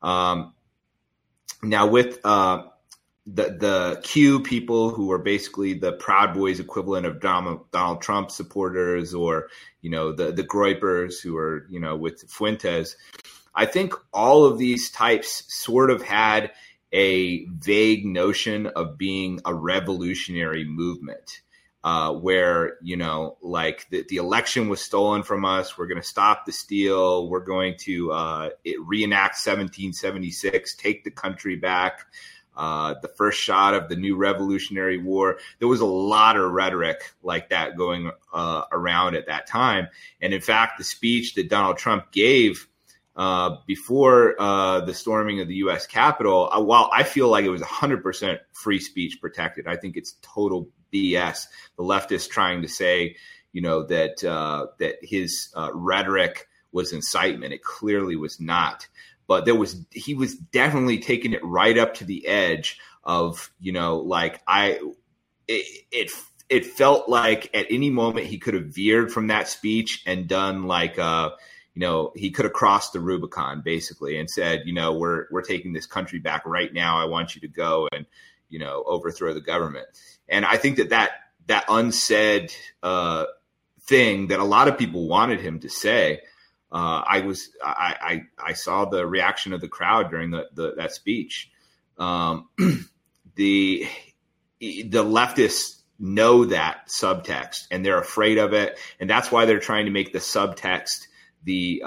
Speaker 2: Now with the Q people, who are basically the Proud Boys equivalent of Donald Trump supporters, or the Groypers who are with Fuentes, I think all of these types sort of had a vague notion of being a revolutionary movement. Where, like the election was stolen from us. We're going to stop the steal. We're going to reenact 1776, take the country back. The first shot of the new Revolutionary War. There was a lot of rhetoric like that going around at that time. And in fact, the speech that Donald Trump gave before the storming of the U.S. Capitol, while I feel like it was 100% free speech protected, I think it's total BS. The leftists trying to say, that his rhetoric was incitement. It clearly was not. But he was definitely taking it right up to the edge of, it felt like at any moment he could have veered from that speech and done like he could have crossed the Rubicon basically and said, we're taking this country back right now. I want you to go and, overthrow the government. And I think that unsaid thing that a lot of people wanted him to say, I saw the reaction of the crowd during that speech. The leftists know that subtext, and they're afraid of it, and that's why they're trying to make the subtext the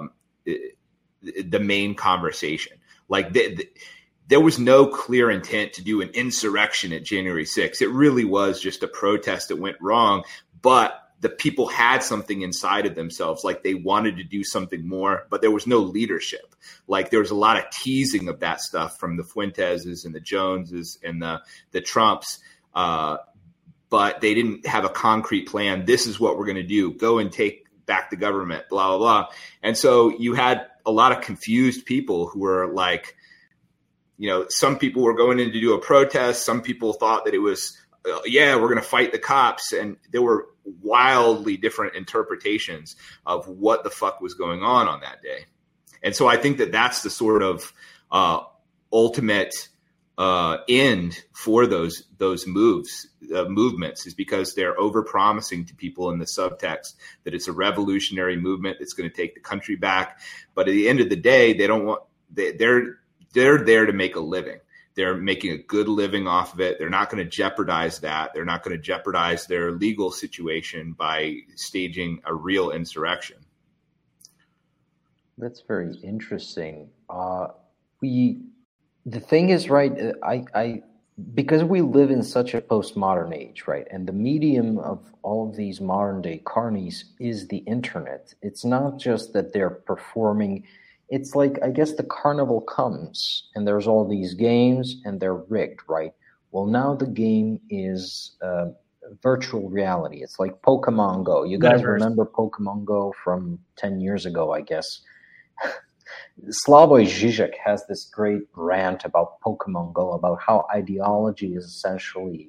Speaker 2: main conversation. Like there was no clear intent to do an insurrection at January 6th. It really was just a protest that went wrong, but the people had something inside of themselves, like they wanted to do something more, but there was no leadership. Like there was a lot of teasing of that stuff from the Fuenteses and the Joneses and the Trumps, but they didn't have a concrete plan. This is what we're going to do. Go and take back the government, blah, blah, blah. And so you had a lot of confused people who were like, some people were going in to do a protest. Some people thought that it was, we're going to fight the cops. And there were wildly different interpretations of what the fuck was going on that day. And so I think that that's the sort of ultimate end for those movements, is because they're overpromising to people in the subtext that it's a revolutionary movement that's going to take the country back. But at the end of the day, they're there to make a living. They're making a good living off of it. They're not going to jeopardize that. They're not going to jeopardize their legal situation by staging a real insurrection.
Speaker 1: That's very interesting. The thing is, right, because we live in such a postmodern age, right, and the medium of all of these modern day carnies is the internet. It's not just that they're performing. It's like, I guess the carnival comes and there's all these games and they're rigged, right? Well, now the game is virtual reality. It's like Pokemon Go. You guys remember Pokemon Go from 10 years ago, I guess. Slavoj Žižek has this great rant about Pokemon Go, about how ideology is essentially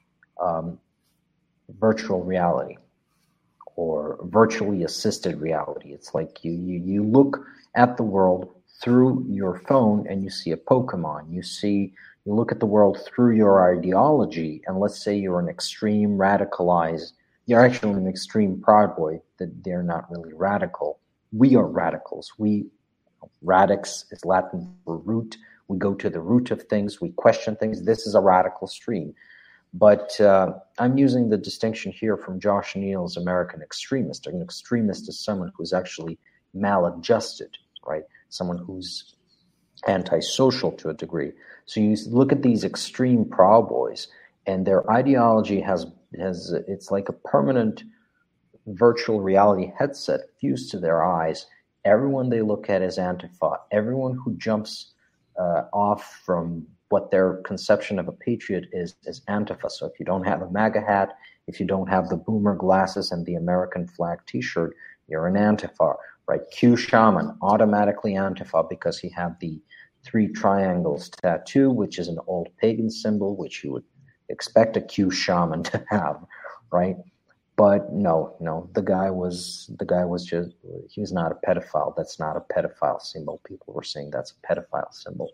Speaker 1: virtual reality or virtually assisted reality. It's like you look at the world through your phone and you see a Pokemon. You look at the world through your ideology, and let's say you're an extreme radicalized, you're actually an extreme Proud Boy, that they're not really radical. We are radicals. Radix is Latin for root. We go to the root of things. We question things. This is a radical stream. But I'm using the distinction here from Josh Neal's American Extremist. An extremist is someone who's actually maladjusted, right? Someone who's antisocial to a degree. So you look at these extreme Proud Boys, and their ideology has it's like a permanent virtual reality headset fused to their eyes. Everyone they look at is Antifa. Everyone who jumps off from what their conception of a patriot is Antifa. So if you don't have a MAGA hat, if you don't have the boomer glasses and the American flag T-shirt, you're an Antifa, right? Q Shaman, automatically Antifa because he had the 3 triangles tattoo, which is an old pagan symbol, which you would expect a Q Shaman to have, right? But no, the guy was just, he was not a pedophile. That's not a pedophile symbol. People were saying that's a pedophile symbol.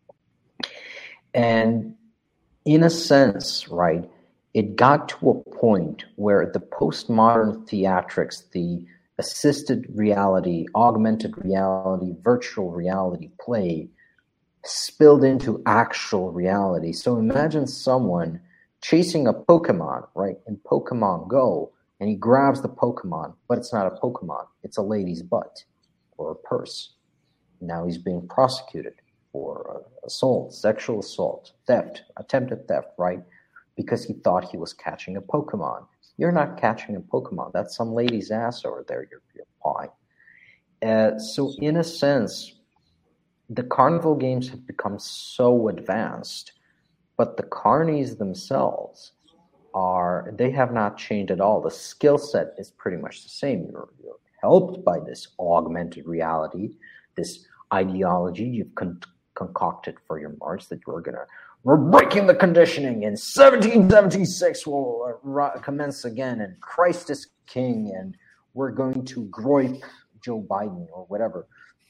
Speaker 1: And in a sense, right, it got to a point where the postmodern theatrics, the assisted reality, augmented reality, virtual reality play spilled into actual reality. So imagine someone chasing a Pokemon, right, in Pokemon Go, and he grabs the Pokemon, but it's not a Pokemon. It's a lady's butt or a purse. Now he's being prosecuted for assault, sexual assault, theft, attempted theft, right, because he thought he was catching a Pokemon. You're not catching a Pokemon. That's some lady's ass over there you're pawing. So in a sense, the carnival games have become so advanced, but the carnies themselves they have not changed at all. The skill set is pretty much the same. You're helped by this augmented reality, this ideology you've concocted for your march that we're breaking the conditioning, in 1776 we'll commence again, and Christ is king, and we're going to groip Joe Biden or whatever.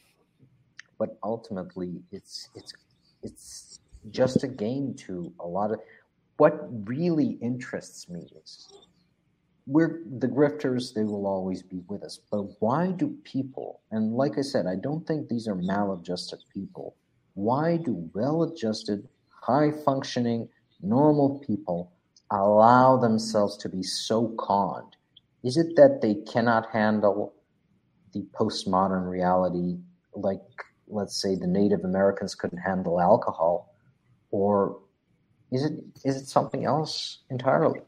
Speaker 1: But ultimately, it's just a game to a lot of. What really interests me is we're the grifters, they will always be with us. But why do people, and like I said, I don't think these are maladjusted people. Why do well-adjusted, high-functioning, normal people allow themselves to be so conned? Is it that they cannot handle the postmodern reality like, let's say, the Native Americans couldn't handle alcohol? Or is it something else entirely?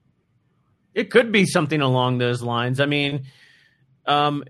Speaker 3: It could be something along those lines. I mean, what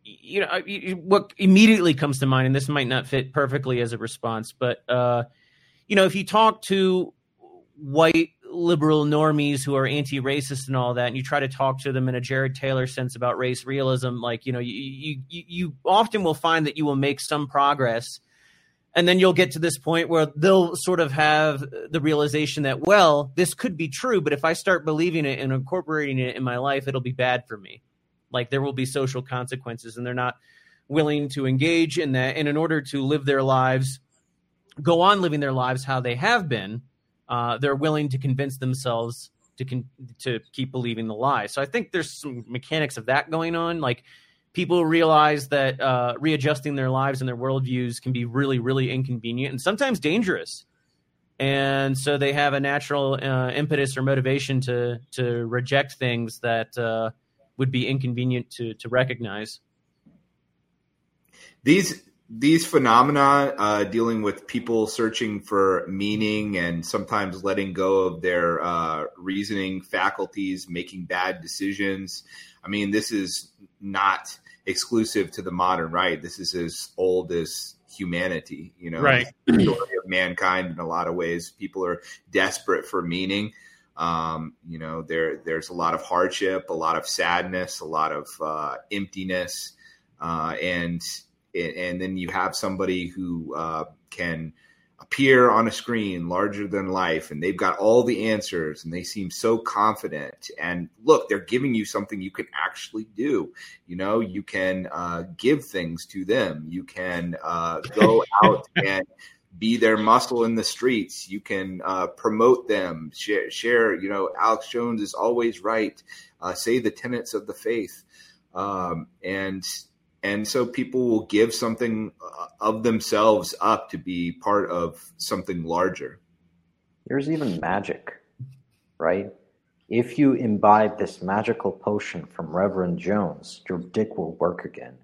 Speaker 3: immediately comes to mind, and this might not fit perfectly as a response, but if you talk to white liberal normies who are anti-racist and all that, and you try to talk to them in a Jared Taylor sense about race realism, like, you often will find that you will make some progress. And then you'll get to this point where they'll sort of have the realization that, well, this could be true, but if I start believing it and incorporating it in my life, it'll be bad for me. Like, there will be social consequences, and they're not willing to engage in that. And in order to live their lives, go on living their lives how they have been, they're willing to convince themselves to keep believing the lie. So I think there's some mechanics of that going on. Like, people realize that readjusting their lives and their worldviews can be really, really inconvenient and sometimes dangerous. And so they have a natural impetus or motivation to reject things that would be inconvenient to recognize.
Speaker 2: These phenomena dealing with people searching for meaning and sometimes letting go of their reasoning faculties, making bad decisions. I mean, this is not exclusive to the modern right. This is as old as humanity,
Speaker 3: right?
Speaker 2: The story of mankind in a lot of ways. People are desperate for meaning. There's a lot of hardship, a lot of sadness, a lot of emptiness, and then you have somebody who can appear on a screen larger than life, and they've got all the answers, and they seem so confident. And look, they're giving you something you can actually do. You can give things to them. You can go out and be their muscle in the streets. You can promote them, share. Alex Jones is always right. Say the tenets of the faith. And so people will give something of themselves up to be part of something larger.
Speaker 1: There's even magic, right? If you imbibe this magical potion from Reverend Jones, your dick will work again.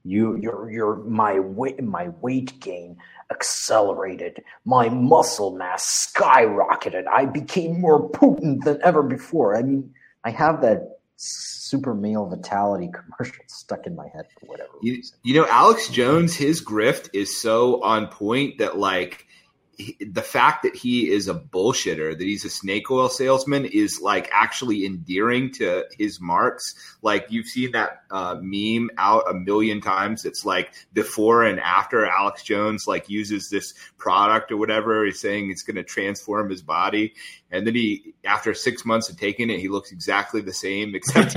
Speaker 1: My weight gain accelerated. My muscle mass skyrocketed. I became more potent than ever before. I mean, I have that super male vitality commercial stuck in my head for whatever reason.
Speaker 2: Alex Jones, his grift is so on point that the fact that he is a bullshitter, that he's a snake oil salesman, is actually endearing to his marks. You've seen that meme out a million times. It's before and after Alex Jones uses this product or whatever. He's saying it's going to transform his body. And then after 6 months of taking it, he looks exactly the same, except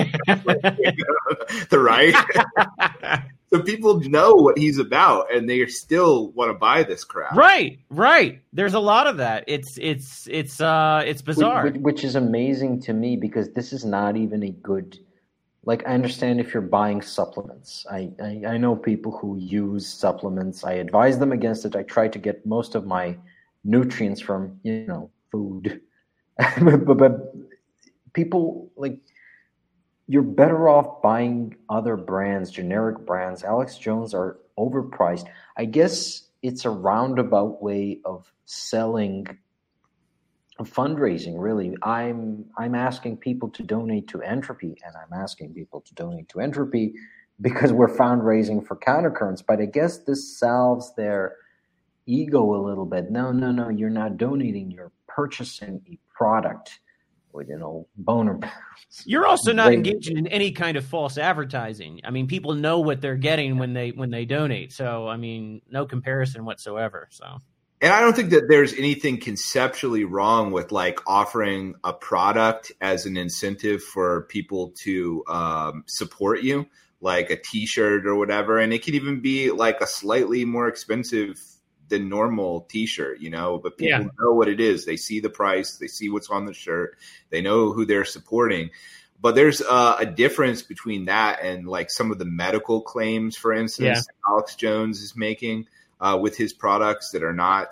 Speaker 2: the right. So people know what he's about, and they still want to buy this crap.
Speaker 3: Right. There's a lot of that. It's bizarre.
Speaker 1: Which is amazing to me, because this is not even a good. I understand if you're buying supplements. I know people who use supplements. I advise them against it. I try to get most of my nutrients from food, but people you're better off buying other brands, generic brands. Alex Jones are overpriced. I guess it's a roundabout way of selling, fundraising, really. I'm asking people to donate to Entropy, and I'm asking people to donate to Entropy because we're fundraising for Countercurrents. But I guess this salves their ego a little bit. No, you're not donating. You're purchasing a product with, boner pills.
Speaker 3: You're also not engaging in any kind of false advertising. I mean, people know what they're getting when they donate. So, I mean, no comparison whatsoever. So,
Speaker 2: and I don't think that there's anything conceptually wrong with offering a product as an incentive for people to support you, like a T-shirt or whatever. And it could even be a slightly more expensive than normal T-shirt, but people know what it is. They see the price, they see what's on the shirt, they know who they're supporting. But there's a difference between that and some of the medical claims, for instance, Alex Jones is making with his products that are not,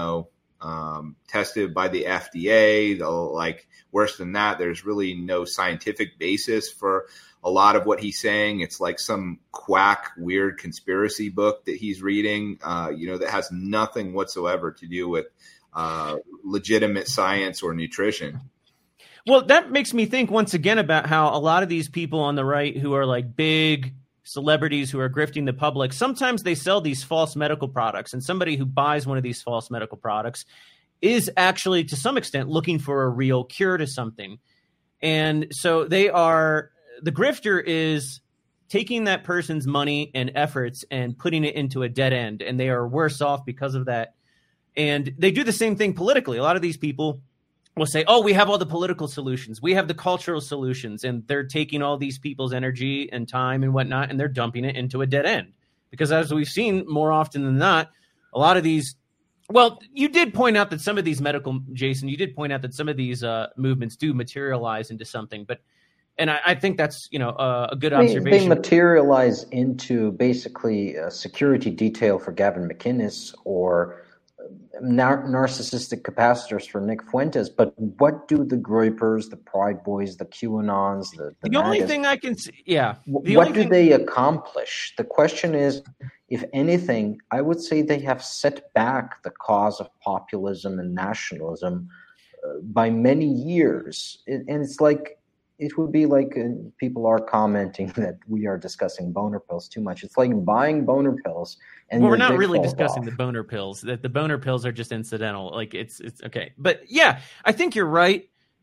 Speaker 2: tested by the FDA. Worse than that, there's really no scientific basis for a lot of what he's saying. It's some quack, weird conspiracy book that he's reading, that has nothing whatsoever to do with legitimate science or nutrition.
Speaker 3: Well, that makes me think once again about how a lot of these people on the right who are big celebrities who are grifting the public, sometimes they sell these false medical products, and somebody who buys one of these false medical products is actually, to some extent, looking for a real cure to something. And so the grifter is taking that person's money and efforts and putting it into a dead end, and they are worse off because of that. And they do the same thing politically. A lot of these people will say, oh, we have all the political solutions. We have the cultural solutions. And they're taking all these people's energy and time and whatnot, and they're dumping it into a dead end. Because as we've seen more often than not, a lot of these, well, you did point out that some of these Jason, you did point out that some of these movements do materialize into something. And I think that's, a good observation.
Speaker 1: They materialize into basically a security detail for Gavin McInnes or narcissistic capacitors for Nick Fuentes. But what do the Groypers, the Pride Boys, the QAnons,
Speaker 3: the only thing I can see,
Speaker 1: what do they accomplish? The question is, if anything, I would say they have set back the cause of populism and nationalism by many years. And it's it would be people are commenting that we are discussing boner pills too much. It's like buying boner pills. And
Speaker 3: we're not really discussing the boner pills. That the boner pills are just incidental. It's okay. But yeah, I think you're right.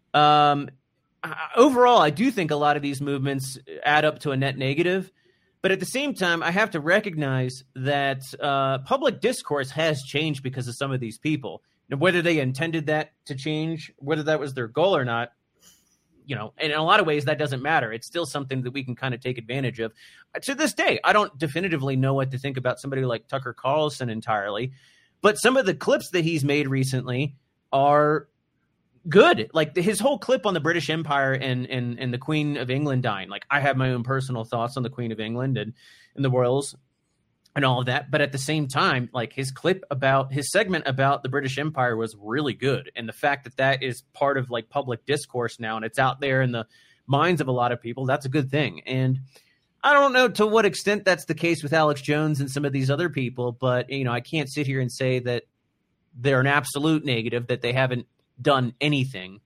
Speaker 3: Overall, I do think a lot of these movements add up to a net negative. But at the same time, I have to recognize that public discourse has changed because of some of these people. Now, whether they intended that to change, whether that was their goal or not, and in a lot of ways, that doesn't matter. It's still something that we can kind of take advantage of. To this day, I don't definitively know what to think about somebody like Tucker Carlson entirely. But some of the clips that he's made recently are good. Like his whole clip on the British Empire and the Queen of England dying. Like, I have my own personal thoughts on the Queen of England and the royals and all of that. But at the same time, like his segment about the British Empire was really good. And the fact that is part of like public discourse now, and it's out there in the minds of a lot of people, that's a good thing. And I don't know to what extent that's the case with Alex Jones and some of these other people, but I can't sit here and say that they're an absolute negative, that they haven't done anything.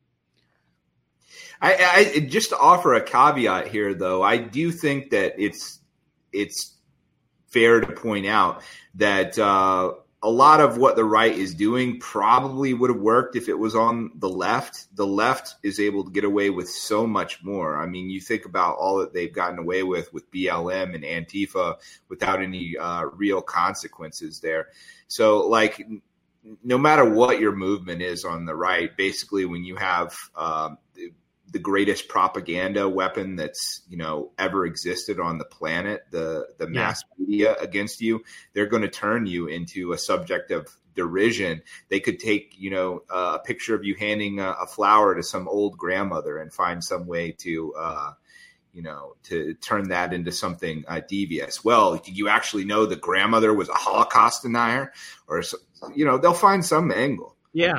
Speaker 2: I just to offer a caveat here, though, I do think that it's fair to point out that a lot of what the right is doing probably would have worked if it was on the left. The left is able to get away with so much more. I mean, you think about all that they've gotten away with BLM and Antifa without any real consequences there. So, like, no matter what your movement is on the right, basically when you have the greatest propaganda weapon that's ever existed on the planet, the mass media against you, they're going to turn you into a subject of derision. They could take a picture of you handing a flower to some old grandmother and find some way to to turn that into something devious. Well, did you actually know the grandmother was a Holocaust denier? Or they'll find some angle.
Speaker 3: Yeah.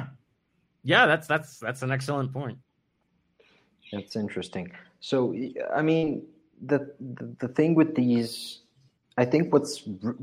Speaker 3: That's an excellent point.
Speaker 1: That's interesting. So, I mean, the thing with these, I think what's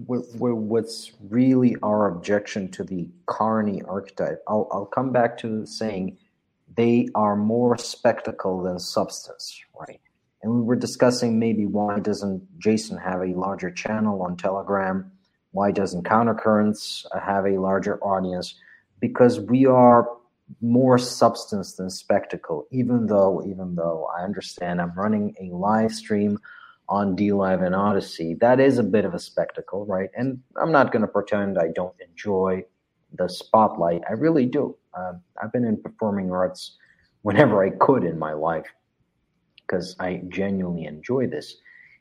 Speaker 1: really our objection to the Carney archetype, I'll come back to saying they are more spectacle than substance, right? And we were discussing maybe why doesn't Jason have a larger channel on Telegram? Why doesn't Countercurrents have a larger audience? Because we are more substance than spectacle, even though I understand I'm running a live stream on DLive and Odyssey. That is a bit of a spectacle, right? And I'm not going to pretend I don't enjoy the spotlight. I really do. I've been in performing arts whenever I could in my life because I genuinely enjoy this.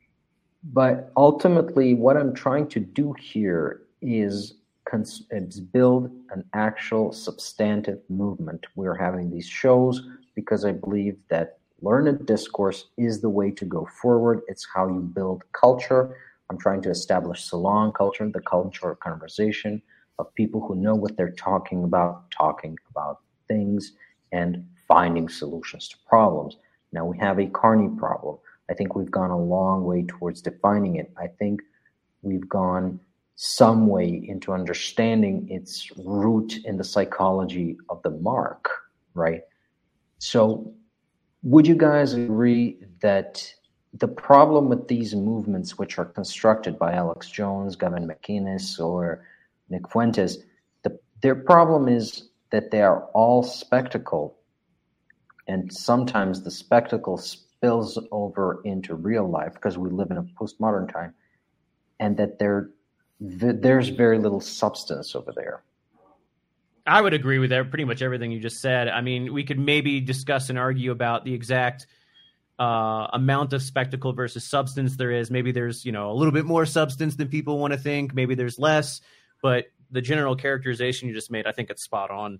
Speaker 1: But ultimately, what I'm trying to do here is build an actual substantive movement. We're having these shows because I believe that learned discourse is the way to go forward. It's how you build culture. I'm trying to establish salon culture, the culture of conversation, of people who know what they're talking about things and finding solutions to problems. Now we have a Carney problem. I think we've gone a long way towards defining it. I think we've gone some way into understanding its root in the psychology of the mark, right? So would you guys agree that the problem with these movements, which are constructed by Alex Jones, Gavin McInnes, or Nick Fuentes, their problem is that they are all spectacle, and sometimes the spectacle spills over into real life because we live in a postmodern time, and that there's very little substance over there.
Speaker 3: I would agree with pretty much everything you just said. I mean, we could maybe discuss and argue about the exact amount of spectacle versus substance there is. Maybe there's, a little bit more substance than people want to think. Maybe there's less. But the general characterization you just made, I think it's spot on.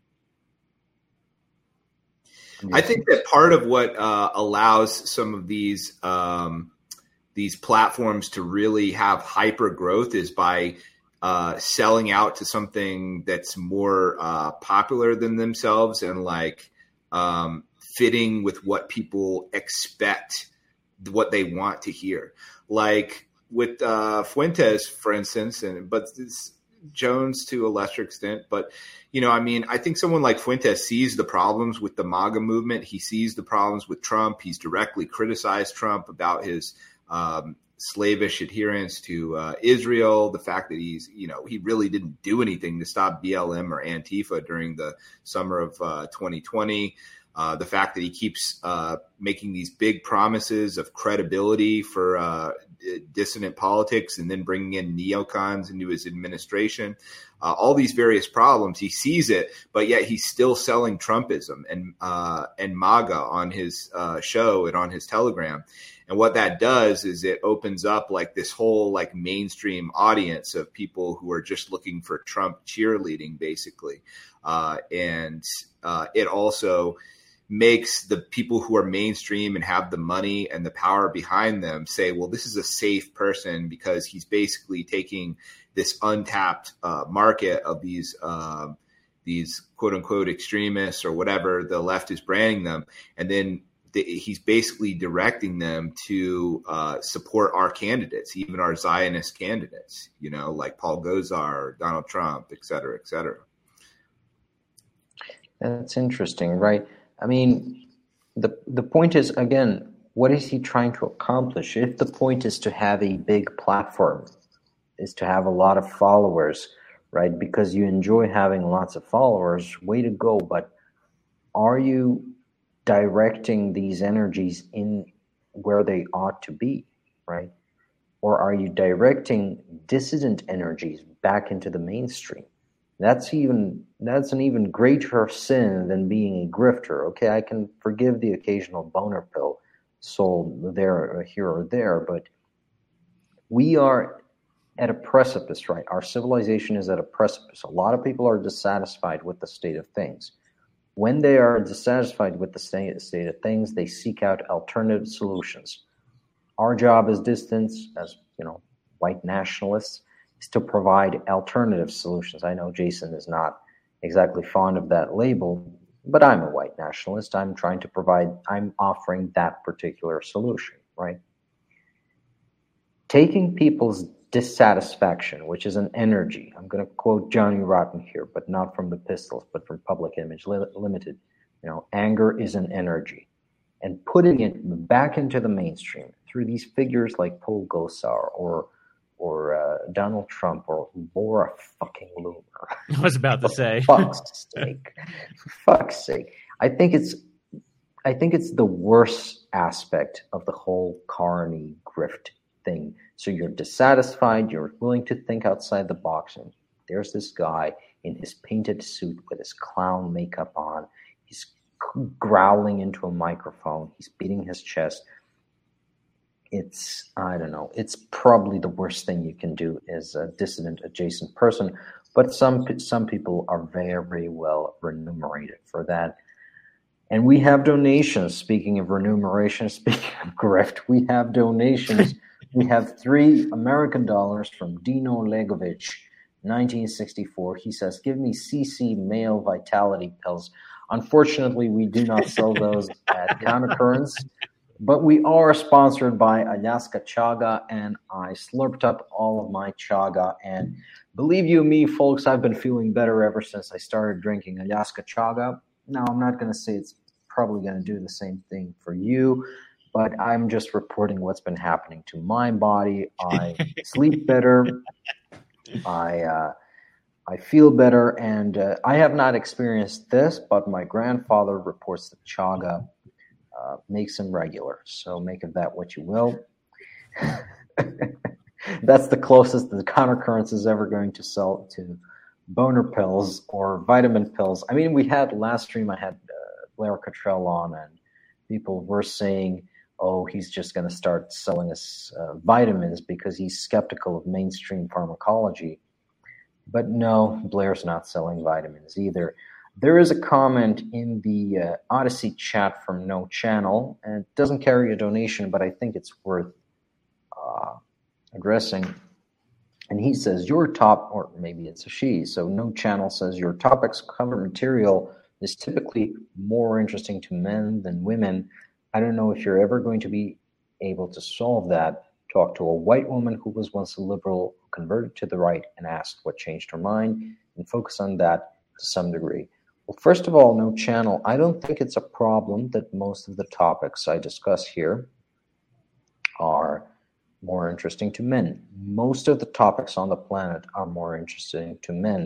Speaker 2: I think that part of what allows some of these platforms to really have hyper growth is by selling out to something that's more popular than themselves and fitting with what people expect, what they want to hear. Like with Fuentes, for instance, but Jones to a lesser extent. But, I think someone like Fuentes sees the problems with the MAGA movement. He sees the problems with Trump. He's directly criticized Trump about his slavish adherence to Israel, the fact that he really didn't do anything to stop BLM or Antifa during the summer of 2020. The fact that he keeps making these big promises of credibility for dissident politics and then bringing in neocons into his administration, all these various problems, he sees it, but yet he's still selling Trumpism and MAGA on his show and on his Telegram. And what that does is it opens up like this whole like mainstream audience of people who are just looking for Trump cheerleading, basically. And it also makes the people who are mainstream and have the money and the power behind them say, well, this is a safe person because he's basically taking this untapped market of these quote unquote extremists or whatever the left is branding them. And then he's basically directing them to support our candidates, even our Zionist candidates, you know, like Paul Gosar, Donald Trump, et cetera, et cetera.
Speaker 1: That's interesting, right? I mean, the point is, again, what is he trying to accomplish? If the point is to have a big platform, is to have a lot of followers, right? Because you enjoy having lots of followers, way to go. But are you directing these energies in where they ought to be, right? Or are you directing dissident energies back into the mainstream? That's an even greater sin than being a grifter. Okay, I can forgive the occasional boner pill sold there, here or there, but we are at a precipice, right? Our civilization is at a precipice. A lot of people are dissatisfied with the state of things. When they are dissatisfied with the state of things, they seek out alternative solutions. Our job as dissidents, as white nationalists, is to provide alternative solutions. I know Jason is not exactly fond of that label, but I'm a white nationalist. I'm offering that particular solution, right? Taking people's dissatisfaction, which is an energy. I'm going to quote Johnny Rotten here, but not from the Pistols, but from Public Image Limited. Anger is an energy. And putting it back into the mainstream through these figures like Paul Gosar or Donald Trump or Laura fucking Loomer.
Speaker 3: I was about to say.
Speaker 1: For fuck's sake. I think it's the worst aspect of the whole Carney grift thing. So you're dissatisfied, you're willing to think outside the box, and there's this guy in his painted suit with his clown makeup on. He's growling into a microphone. He's beating his chest. It's probably the worst thing you can do as a dissident adjacent person, but some people are very well remunerated for that. And we have donations. Speaking of remuneration, speaking of grift, we have donations. We have $3 American from Dino Legovich, 1964. He says, "Give me CC male vitality pills." Unfortunately, we do not sell those at Countercurrents, but we are sponsored by Alaska Chaga, and I slurped up all of my chaga. And believe you me, folks, I've been feeling better ever since I started drinking Alaska Chaga. Now, I'm not going to say it's probably going to do the same thing for you, but I'm just reporting what's been happening to my body. I sleep better. I feel better, and I have not experienced this, but my grandfather reports that chaga makes him regular. So make of that what you will. That's the closest the Countercurrents is ever going to sell to boner pills or vitamin pills. I mean, last stream I had Blair Cottrell on, and people were saying, oh, he's just going to start selling us vitamins because he's skeptical of mainstream pharmacology. But no, Blair's not selling vitamins either. There is a comment in the Odyssey chat from No Channel, and it doesn't carry a donation, but I think it's worth addressing. And he says, or maybe it's a she, so No Channel says, your topic's cover material is typically more interesting to men than women. I don't know if you're ever going to be able to solve that. Talk to a white woman who was once a liberal, who converted to the right and asked what changed her mind, and focus on that to some degree. Well, first of all, No Channel, I don't think it's a problem that most of the topics I discuss here are more interesting to men. Most of the topics on the planet are more interesting to men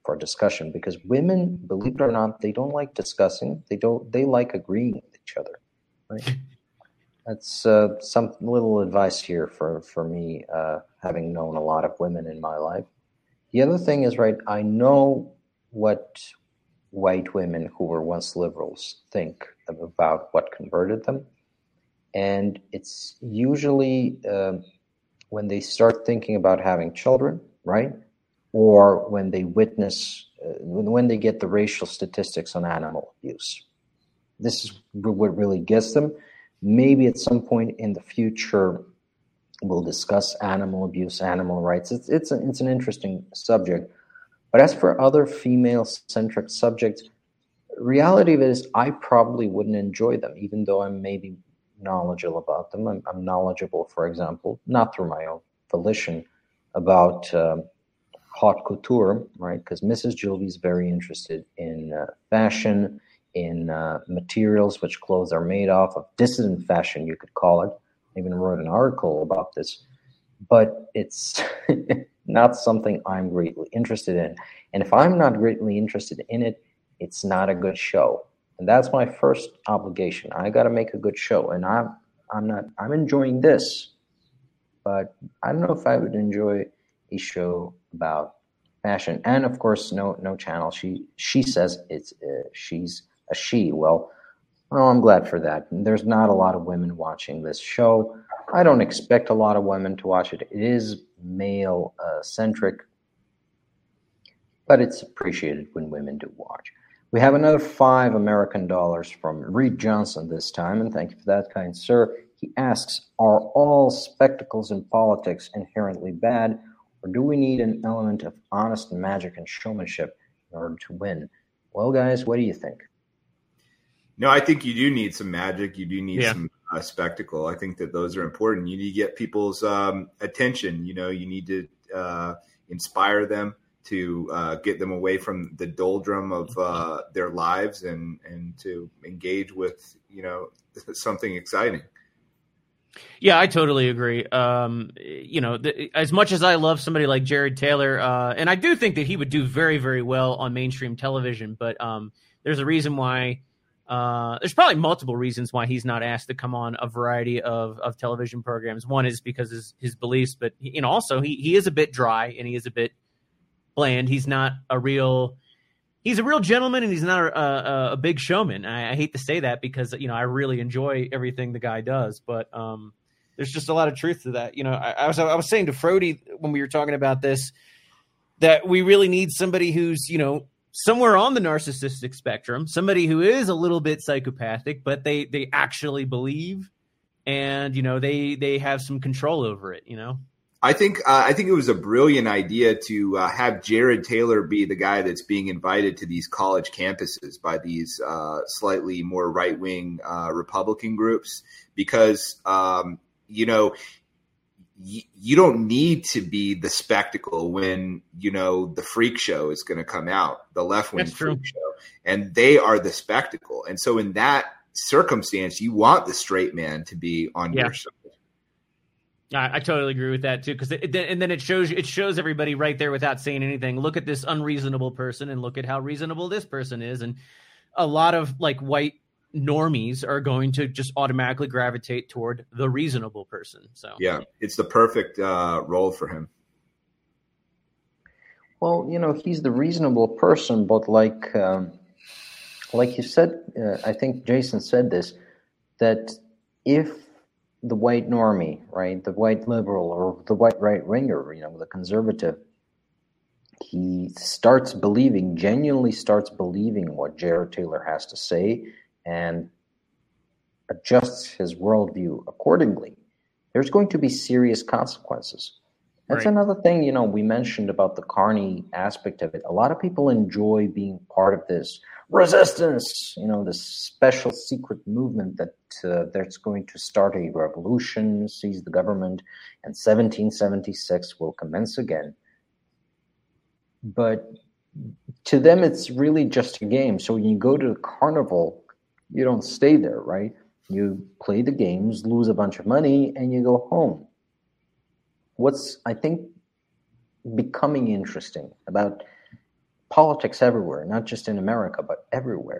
Speaker 1: for discussion, because women, believe it or not, they don't like discussing. They like agreeing with each other, right? That's some little advice here for me, having known a lot of women in my life. The other thing is, right, I know what white women who were once liberals think about what converted them. And it's usually when they start thinking about having children, right? Or when they witness, when they get the racial statistics on animal abuse. This is what really gets them. Maybe at some point in the future, we'll discuss animal abuse, animal rights. It's an interesting subject. But as for other female-centric subjects, reality of it is I probably wouldn't enjoy them, even though I'm maybe knowledgeable about them. I'm knowledgeable, for example, not through my own volition, about haute couture, right? Because Mrs. Gilby is very interested in fashion, in materials which clothes are made of dissident fashion, you could call it. I even wrote an article about this. But it's not something I'm greatly interested in. And if I'm not greatly interested in it, it's not a good show. And that's my first obligation. I got to make a good show. And I'm enjoying this, but I don't know if I would enjoy a show about fashion. And of course, no channel. She says she's a she. Well, I'm glad for that. There's not a lot of women watching this show. I don't expect a lot of women to watch it. It is male centric, but it's appreciated when women do watch. We have another $5 American from Reed Johnson this time, and thank you for that, kind sir. He asks, are all spectacles in politics inherently bad, or do we need an element of honest magic and showmanship in order to win? Well, guys, what do you think?
Speaker 2: No, I think you do need some magic. You do need some spectacle. I think that those are important. You need to get people's attention. You need to inspire them, to get them away from the doldrum of their lives and to engage with, something exciting.
Speaker 3: Yeah, I totally agree. As much as I love somebody like Jared Taylor, and I do think that he would do very, very well on mainstream television, but there's a reason why. There's probably multiple reasons why he's not asked to come on a variety of television programs. One is because his beliefs, but also he is a bit dry and he is a bit bland. He's a real gentleman, and he's not a big showman. I hate to say that because I really enjoy everything the guy does, but there's just a lot of truth to that. I was saying to Frody when we were talking about this that we really need somebody who's somewhere on the narcissistic spectrum, somebody who is a little bit psychopathic, but they actually believe, and they have some control over it.
Speaker 2: I think it was a brilliant idea to have Jared Taylor be the guy that's being invited to these college campuses by these slightly more right-wing Republican groups, because you don't need to be the spectacle when the freak show is going to come out, the left-wing freak show, and they are the spectacle. And so in that circumstance, you want the straight man to be on your side.
Speaker 3: I totally agree with that too, because then it shows everybody right there without saying anything. Look at this unreasonable person, and look at how reasonable this person is, and a lot of white normies are going to just automatically gravitate toward the reasonable person. So
Speaker 2: yeah, it's the perfect role for him.
Speaker 1: Well, he's the reasonable person, but like you said, I think Jason said this, that if the white normie, right, the white liberal or the white right-winger, the conservative, he genuinely starts believing what Jared Taylor has to say and adjusts his worldview accordingly, there's going to be serious consequences. That's right. Another thing, we mentioned about the Carney aspect of it. A lot of people enjoy being part of this resistance, this special secret movement that's going to start a revolution, seize the government, and 1776 will commence again. But to them, it's really just a game. So when you go to the carnival, you don't stay there, right? You play the games, lose a bunch of money, and you go home. What's, I think, becoming interesting about politics everywhere, not just in America, but everywhere.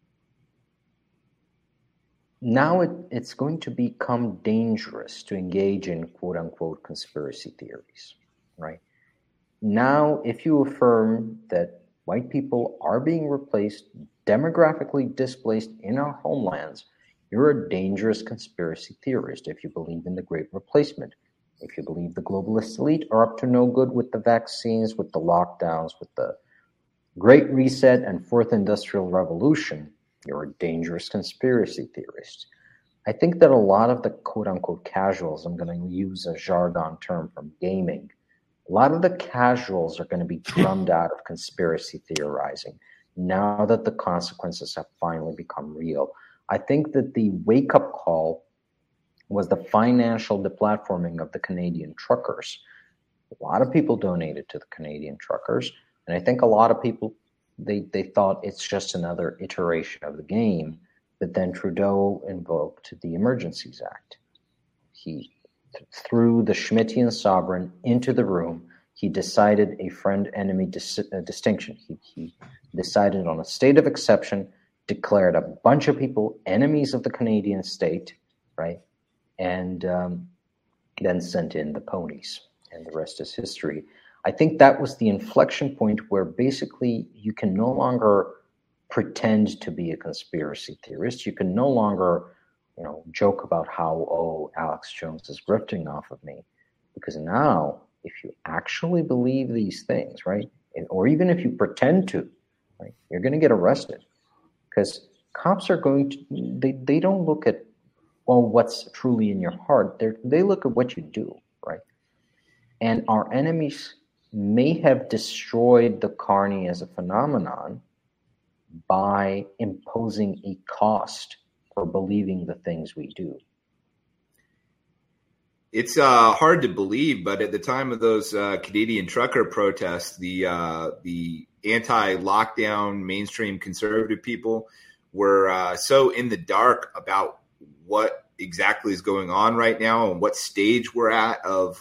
Speaker 1: Now it's going to become dangerous to engage in quote-unquote conspiracy theories, right? Now, if you affirm that white people are being replaced, demographically displaced in our homelands, you're a dangerous conspiracy theorist if you believe in the Great Replacement. If you believe the globalist elite are up to no good with the vaccines, with the lockdowns, with the Great Reset and Fourth Industrial Revolution, you're a dangerous conspiracy theorist. I think that a lot of the quote-unquote casuals, I'm going to use a jargon term from gaming, a lot of the casuals are going to be drummed out of conspiracy theorizing now that the consequences have finally become real. I think that the wake-up call was the financial deplatforming of the Canadian truckers. A lot of people donated to the Canadian truckers, and I think a lot of people, they thought it's just another iteration of the game, but then Trudeau invoked the Emergencies Act. He threw the Schmittian sovereign into the room. He decided a friend-enemy distinction. He decided on a state of exception, declared a bunch of people enemies of the Canadian state, right? And then sent in the ponies, and the rest is history. I think that was the inflection point where basically you can no longer pretend to be a conspiracy theorist. You can no longer, joke about how, Alex Jones is grifting off of me. Because now, if you actually believe these things, right, or even if you pretend to, right, you're going to get arrested. Because cops are going to, they don't look at, what's truly in your heart. They look at what you do, right? And our enemies may have destroyed the carny as a phenomenon by imposing a cost for believing the things we do.
Speaker 2: It's hard to believe, but at the time of those Canadian trucker protests, the anti-lockdown mainstream conservative people were so in the dark about what exactly is going on right now and what stage we're at of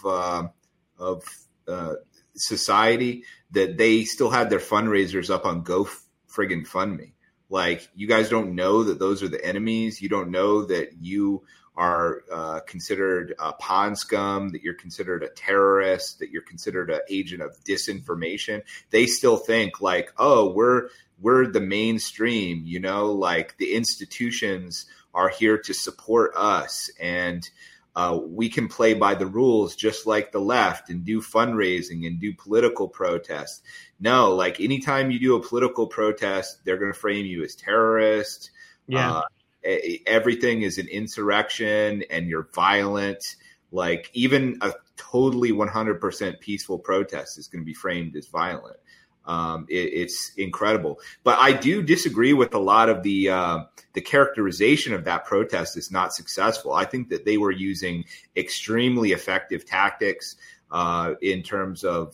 Speaker 2: society that they still had their fundraisers up on GoFriggin' Like, you guys don't know that those are the enemies. You don't know that you are considered a pawn scum, that you're considered a terrorist, that you're considered an agent of disinformation. They still think like, we're the mainstream, like the institutions are here to support us, and we can play by the rules just like the left and do fundraising and do political protests. No, like anytime you do a political protest, they're going to frame you as terrorist.
Speaker 3: Yeah.
Speaker 2: Everything is an insurrection and you're violent. Like even a totally 100% peaceful protest is going to be framed as violent. It's incredible. But I do disagree with a lot of the characterization of that protest is not successful. I think that they were using extremely effective tactics in terms of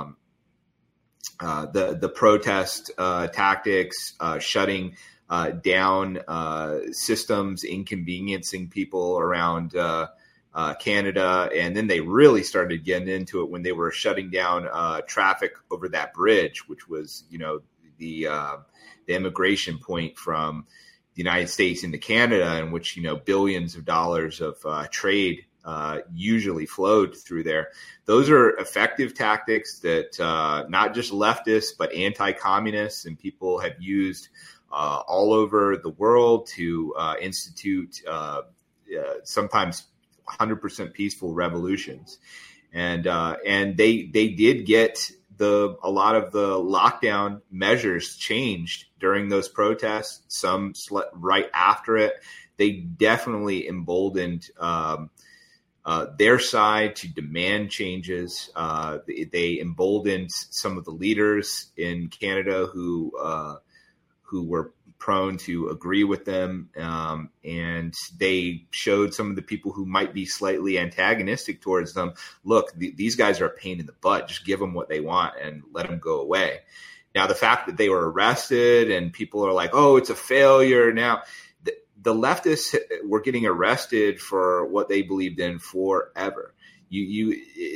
Speaker 2: the protest tactics, shutting down systems, inconveniencing people around Canada. And then they really started getting into it when they were shutting down traffic over that bridge, which was, the immigration point from the United States into Canada, in which, billions of dollars of trade usually flowed through there. Those are effective tactics that not just leftists, but anti-communists and people have used all over the world to institute sometimes 100% peaceful revolutions. And they did get a lot of the lockdown measures changed during those protests, some right after it. They definitely emboldened their side to demand changes. They emboldened some of the leaders in Canada who were prone to agree with them. And they showed some of the people who might be slightly antagonistic towards them, look, these guys are a pain in the butt. Just give them what they want and let them go away. Now, the fact that they were arrested and people are like, oh, it's a failure. Now, the leftists were getting arrested for what they believed in forever. You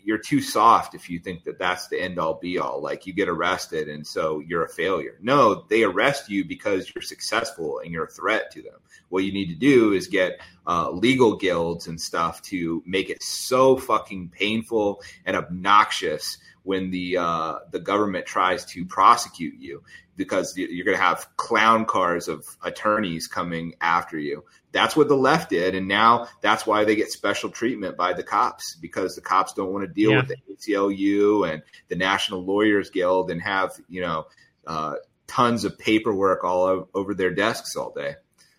Speaker 2: you're too soft if you think that that's the end all be all. Like you get arrested and so you're a failure. No, they arrest you because you're successful and you're a threat to them. What you need to do is get legal guilds and stuff to make it so fucking painful and obnoxious when the government tries to prosecute you, because you're going to have clown cars of attorneys coming after you. That's what the left did. And now that's why they get special treatment by the cops, because the cops don't want to deal with the ACLU and the National Lawyers Guild and have, tons of paperwork all over their desks all day.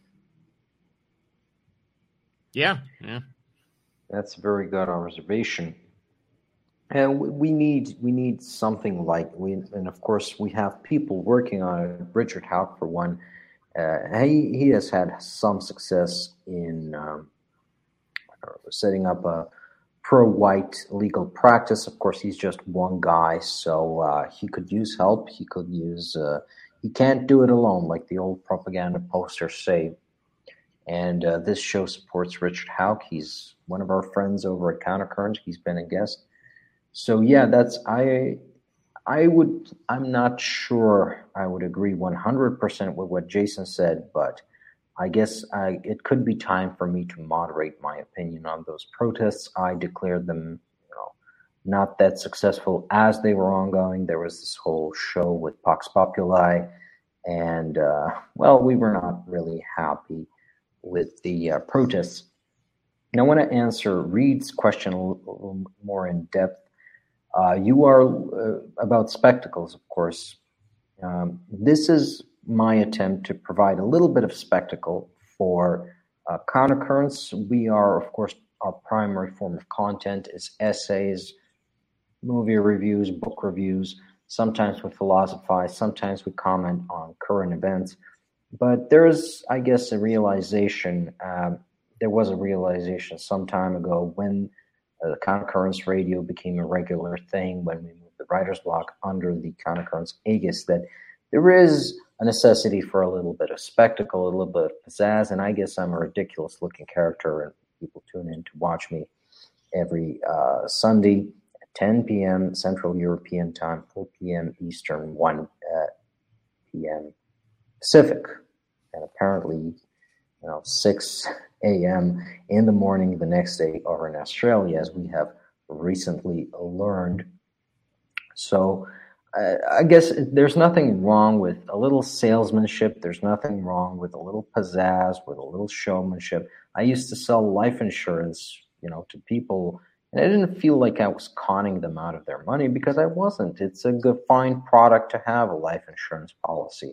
Speaker 3: Yeah.
Speaker 1: That's a very good observation. And we need something like and of course we have people working on it. Richard Hauck, for one, he has had some success in setting up a pro-white legal practice. Of course, he's just one guy, so he could use help. He could use. He can't do it alone, like the old propaganda posters say. And this show supports Richard Hauck. He's one of our friends over at Countercurrent. He's been a guest. So yeah, I'm not sure I would agree 100% with what Jason said, but I guess it could be time for me to moderate my opinion on those protests. I declared them, not that successful as they were ongoing. There was this whole show with Vox Populi, and we were not really happy with the protests. And I want to answer Reed's question a little more in depth. You are about spectacles, of course. This is my attempt to provide a little bit of spectacle for Countercurrents. We are, of course, our primary form of content is essays, movie reviews, book reviews. Sometimes we philosophize, sometimes we comment on current events. But there is, I guess, a realization. There was a realization some time ago when the Countercurrents radio became a regular thing, when we moved the writer's block under the Countercurrents aegis, that there is a necessity for a little bit of spectacle, a little bit of pizzazz, and I guess I'm a ridiculous-looking character, and people tune in to watch me every Sunday at 10 p.m. Central European Time, 4 p.m. Eastern, 1 p.m. Pacific, and apparently 6 a.m. in the morning the next day over in Australia, as we have recently learned. So I guess there's nothing wrong with a little salesmanship. There's nothing wrong with a little pizzazz, with a little showmanship. I used to sell life insurance, to people, and I didn't feel like I was conning them out of their money, because I wasn't. It's a good, fine product to have, a life insurance policy.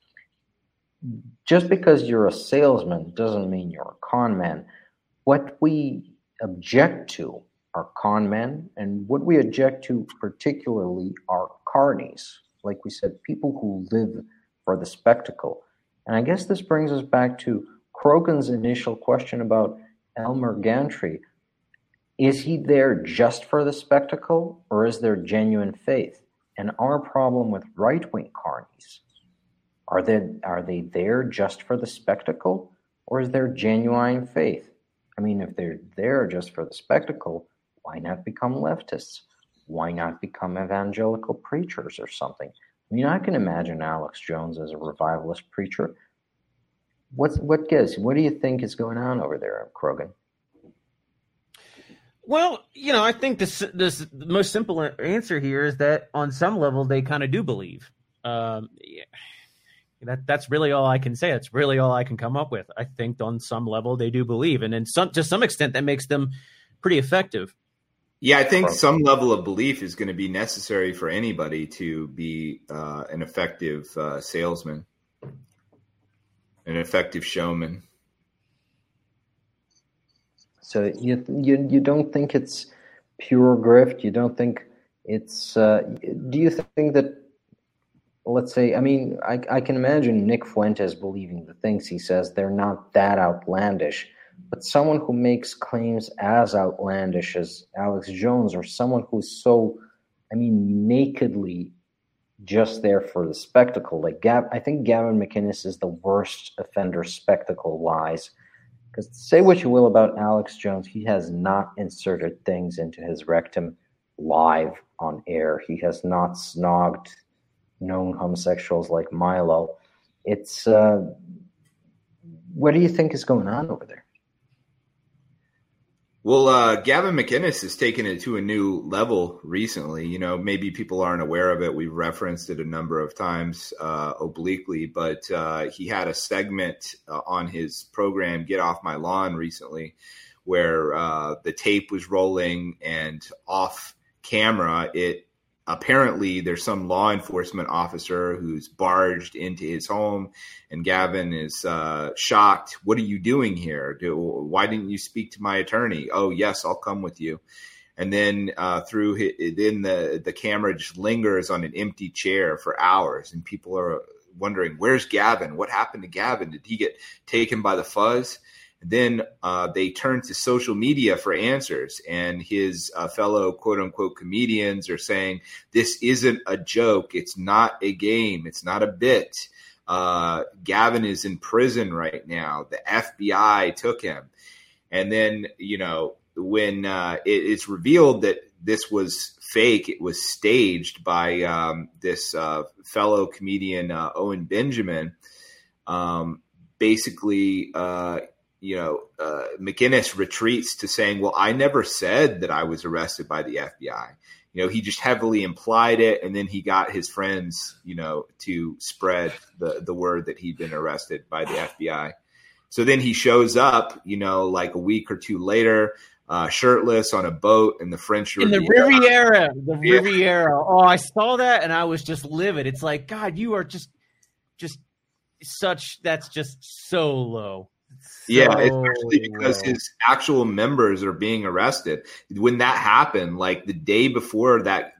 Speaker 1: Just because you're a salesman doesn't mean you're a con man. What we object to are con men, and what we object to particularly are carnies. Like we said, people who live for the spectacle. And I guess this brings us back to Krogan's initial question about Elmer Gantry. Is he there just for the spectacle, or is there genuine faith? And our problem with right-wing carnies, are they there just for the spectacle, or is there genuine faith? I mean, if they're there just for the spectacle, why not become leftists? Why not become evangelical preachers or something? I mean, I can imagine Alex Jones as a revivalist preacher. What gives? What do you think is going on over there, Krogan?
Speaker 3: Well, I think this most simple answer here is that on some level they kind of do believe. That's really all I can say. That's really all I can come up with. I think on some level they do believe, and to some extent that makes them pretty effective.
Speaker 2: Yeah, I think some level of belief is going to be necessary for anybody to be an effective salesman, an effective showman.
Speaker 1: So you don't think it's pure grift? You don't think it's? Do you think that? Let's say, I mean, I can imagine Nick Fuentes believing the things he says. They're not that outlandish. But someone who makes claims as outlandish as Alex Jones, or someone who's so, nakedly just there for the spectacle. Like I think Gavin McInnes is the worst offender spectacle-wise. Because say what you will about Alex Jones, he has not inserted things into his rectum live on air. He has not snogged known homosexuals like Milo. It's what do you think is going on over there?
Speaker 2: Well, Gavin McInnes has taken it to a new level recently. You know, maybe people aren't aware of it. We've referenced it a number of times obliquely, but he had a segment on his program, Get Off My Lawn, recently, where the tape was rolling, and off camera, apparently there's some law enforcement officer who's barged into his home, and Gavin is shocked. What are you doing here? Why didn't you speak to my attorney? Oh, yes, I'll come with you. And then the camera just lingers on an empty chair for hours, and people are wondering, where's Gavin? What happened to Gavin? Did he get taken by the fuzz? Then they turn to social media for answers, and his fellow quote-unquote comedians are saying, this isn't a joke. It's not a game. It's not a bit. Gavin is in prison right now. The FBI took him. And then, you know, when it's revealed that this was fake, it was staged by this fellow comedian, Owen Benjamin, basically McInnes retreats to saying, well, I never said that I was arrested by the FBI. You know, he just heavily implied it. And then he got his friends, you know, to spread the word that he'd been arrested by the FBI. So then he shows up, you know, like a week or two later, shirtless on a boat in the French
Speaker 3: Riviera. Riviera. Oh, I saw that and I was just livid. It's like, God, you are just that's just so low.
Speaker 2: Yeah, especially because his actual members are being arrested. When that happened, like the day before that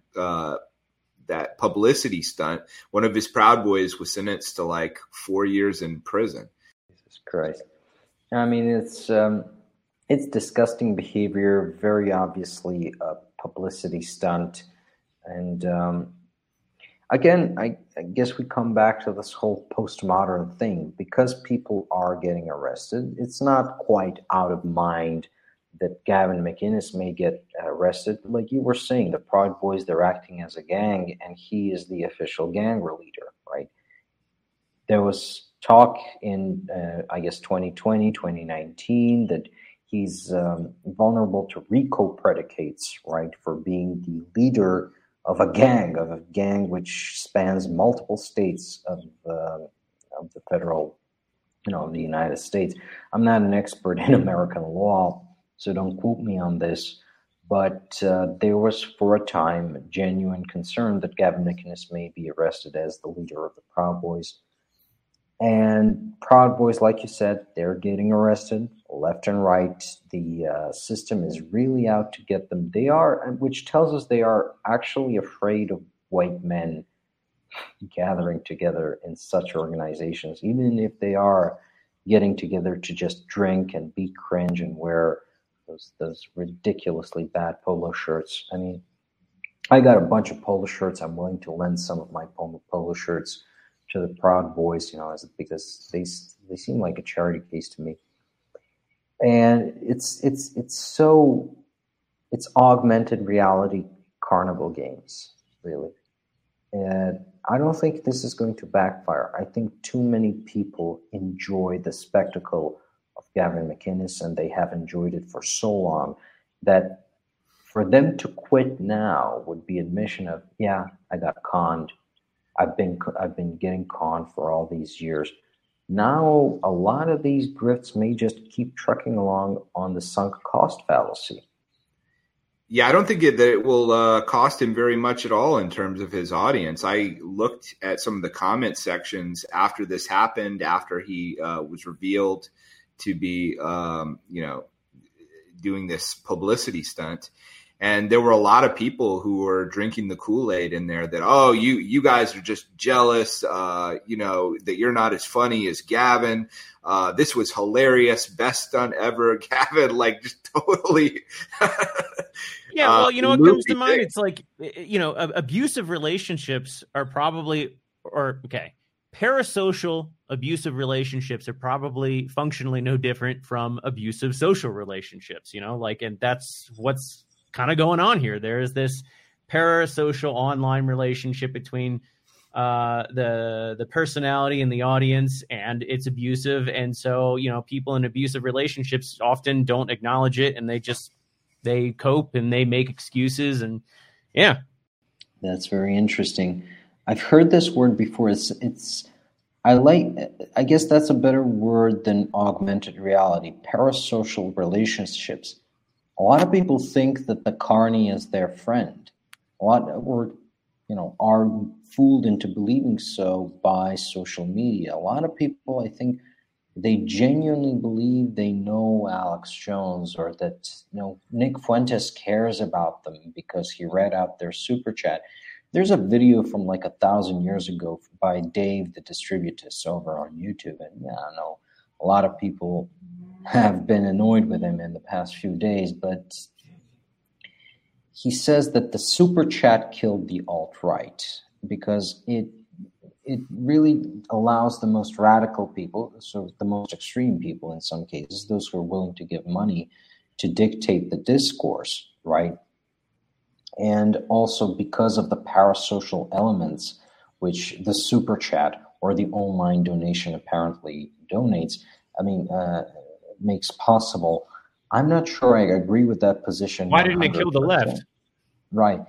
Speaker 2: publicity stunt, one of his Proud Boys was sentenced to like 4 years in prison.
Speaker 1: Jesus Christ! I mean, it's disgusting behavior. Very obviously a publicity stunt, and again, I guess we come back to this whole postmodern thing. Because people are getting arrested, it's not quite out of mind that Gavin McInnes may get arrested. Like you were saying, the Proud Boys, they're acting as a gang, and he is the official gang leader, right? There was talk in, I guess, 2020, 2019, that he's vulnerable to RICO predicates, right, for being the leader of a gang which spans multiple states of the federal, the United States. I'm not an expert in American law, so don't quote me on this, but there was for a time a genuine concern that Gavin McInnes may be arrested as the leader of the Proud Boys. And Proud Boys, like you said, they're getting arrested left and right. The system is really out to get them. They are, which tells us they are actually afraid of white men gathering together in such organizations, even if they are getting together to just drink and be cringe and wear those ridiculously bad polo shirts. I mean, I got a bunch of polo shirts. I'm willing to lend some of my polo shirts to the Proud Boys, because they seem like a charity case to me. And it's augmented reality carnival games, really. And I don't think this is going to backfire. I think too many people enjoy the spectacle of Gavin McInnes, and they have enjoyed it for so long that for them to quit now would be admission of, yeah, I got conned. I've been getting conned for all these years. Now, a lot of these grifts may just keep trucking along on the sunk cost fallacy.
Speaker 2: Yeah, I don't think that it will cost him very much at all in terms of his audience. I looked at some of the comment sections after this happened, after he was revealed to be, doing this publicity stunt. And there were a lot of people who were drinking the Kool-Aid in there that, oh, you guys are just jealous, that you're not as funny as Gavin. This was hilarious. Best stunt ever. Gavin, just totally.
Speaker 3: Yeah, well, what comes to mind? It's like, abusive relationships are probably, parasocial abusive relationships are probably functionally no different from abusive social relationships, and that's what's kind of going on here. There is this parasocial online relationship between the personality and the audience, and it's abusive. And so, people in abusive relationships often don't acknowledge it, and they cope and they make excuses. And yeah.
Speaker 1: That's very interesting. I've heard this word before. I guess that's a better word than augmented reality. Parasocial relationships. A lot of people think that the carny is their friend. Are fooled into believing so by social media. A lot of people, I think, they genuinely believe they know Alex Jones, or that Nick Fuentes cares about them because he read out their super chat. There's a video from like 1,000 years ago by Dave the Distributist over on YouTube, and I know a lot of people have been annoyed with him in the past few days, but he says that the super chat killed the alt-right because it really allows the most radical people, so the most extreme people in some cases, those who are willing to give money, to dictate the discourse, right? And also because of the parasocial elements which the super chat or the online donation apparently makes possible. I'm not sure I agree with that position.
Speaker 3: Why didn't it kill the left?
Speaker 1: Right.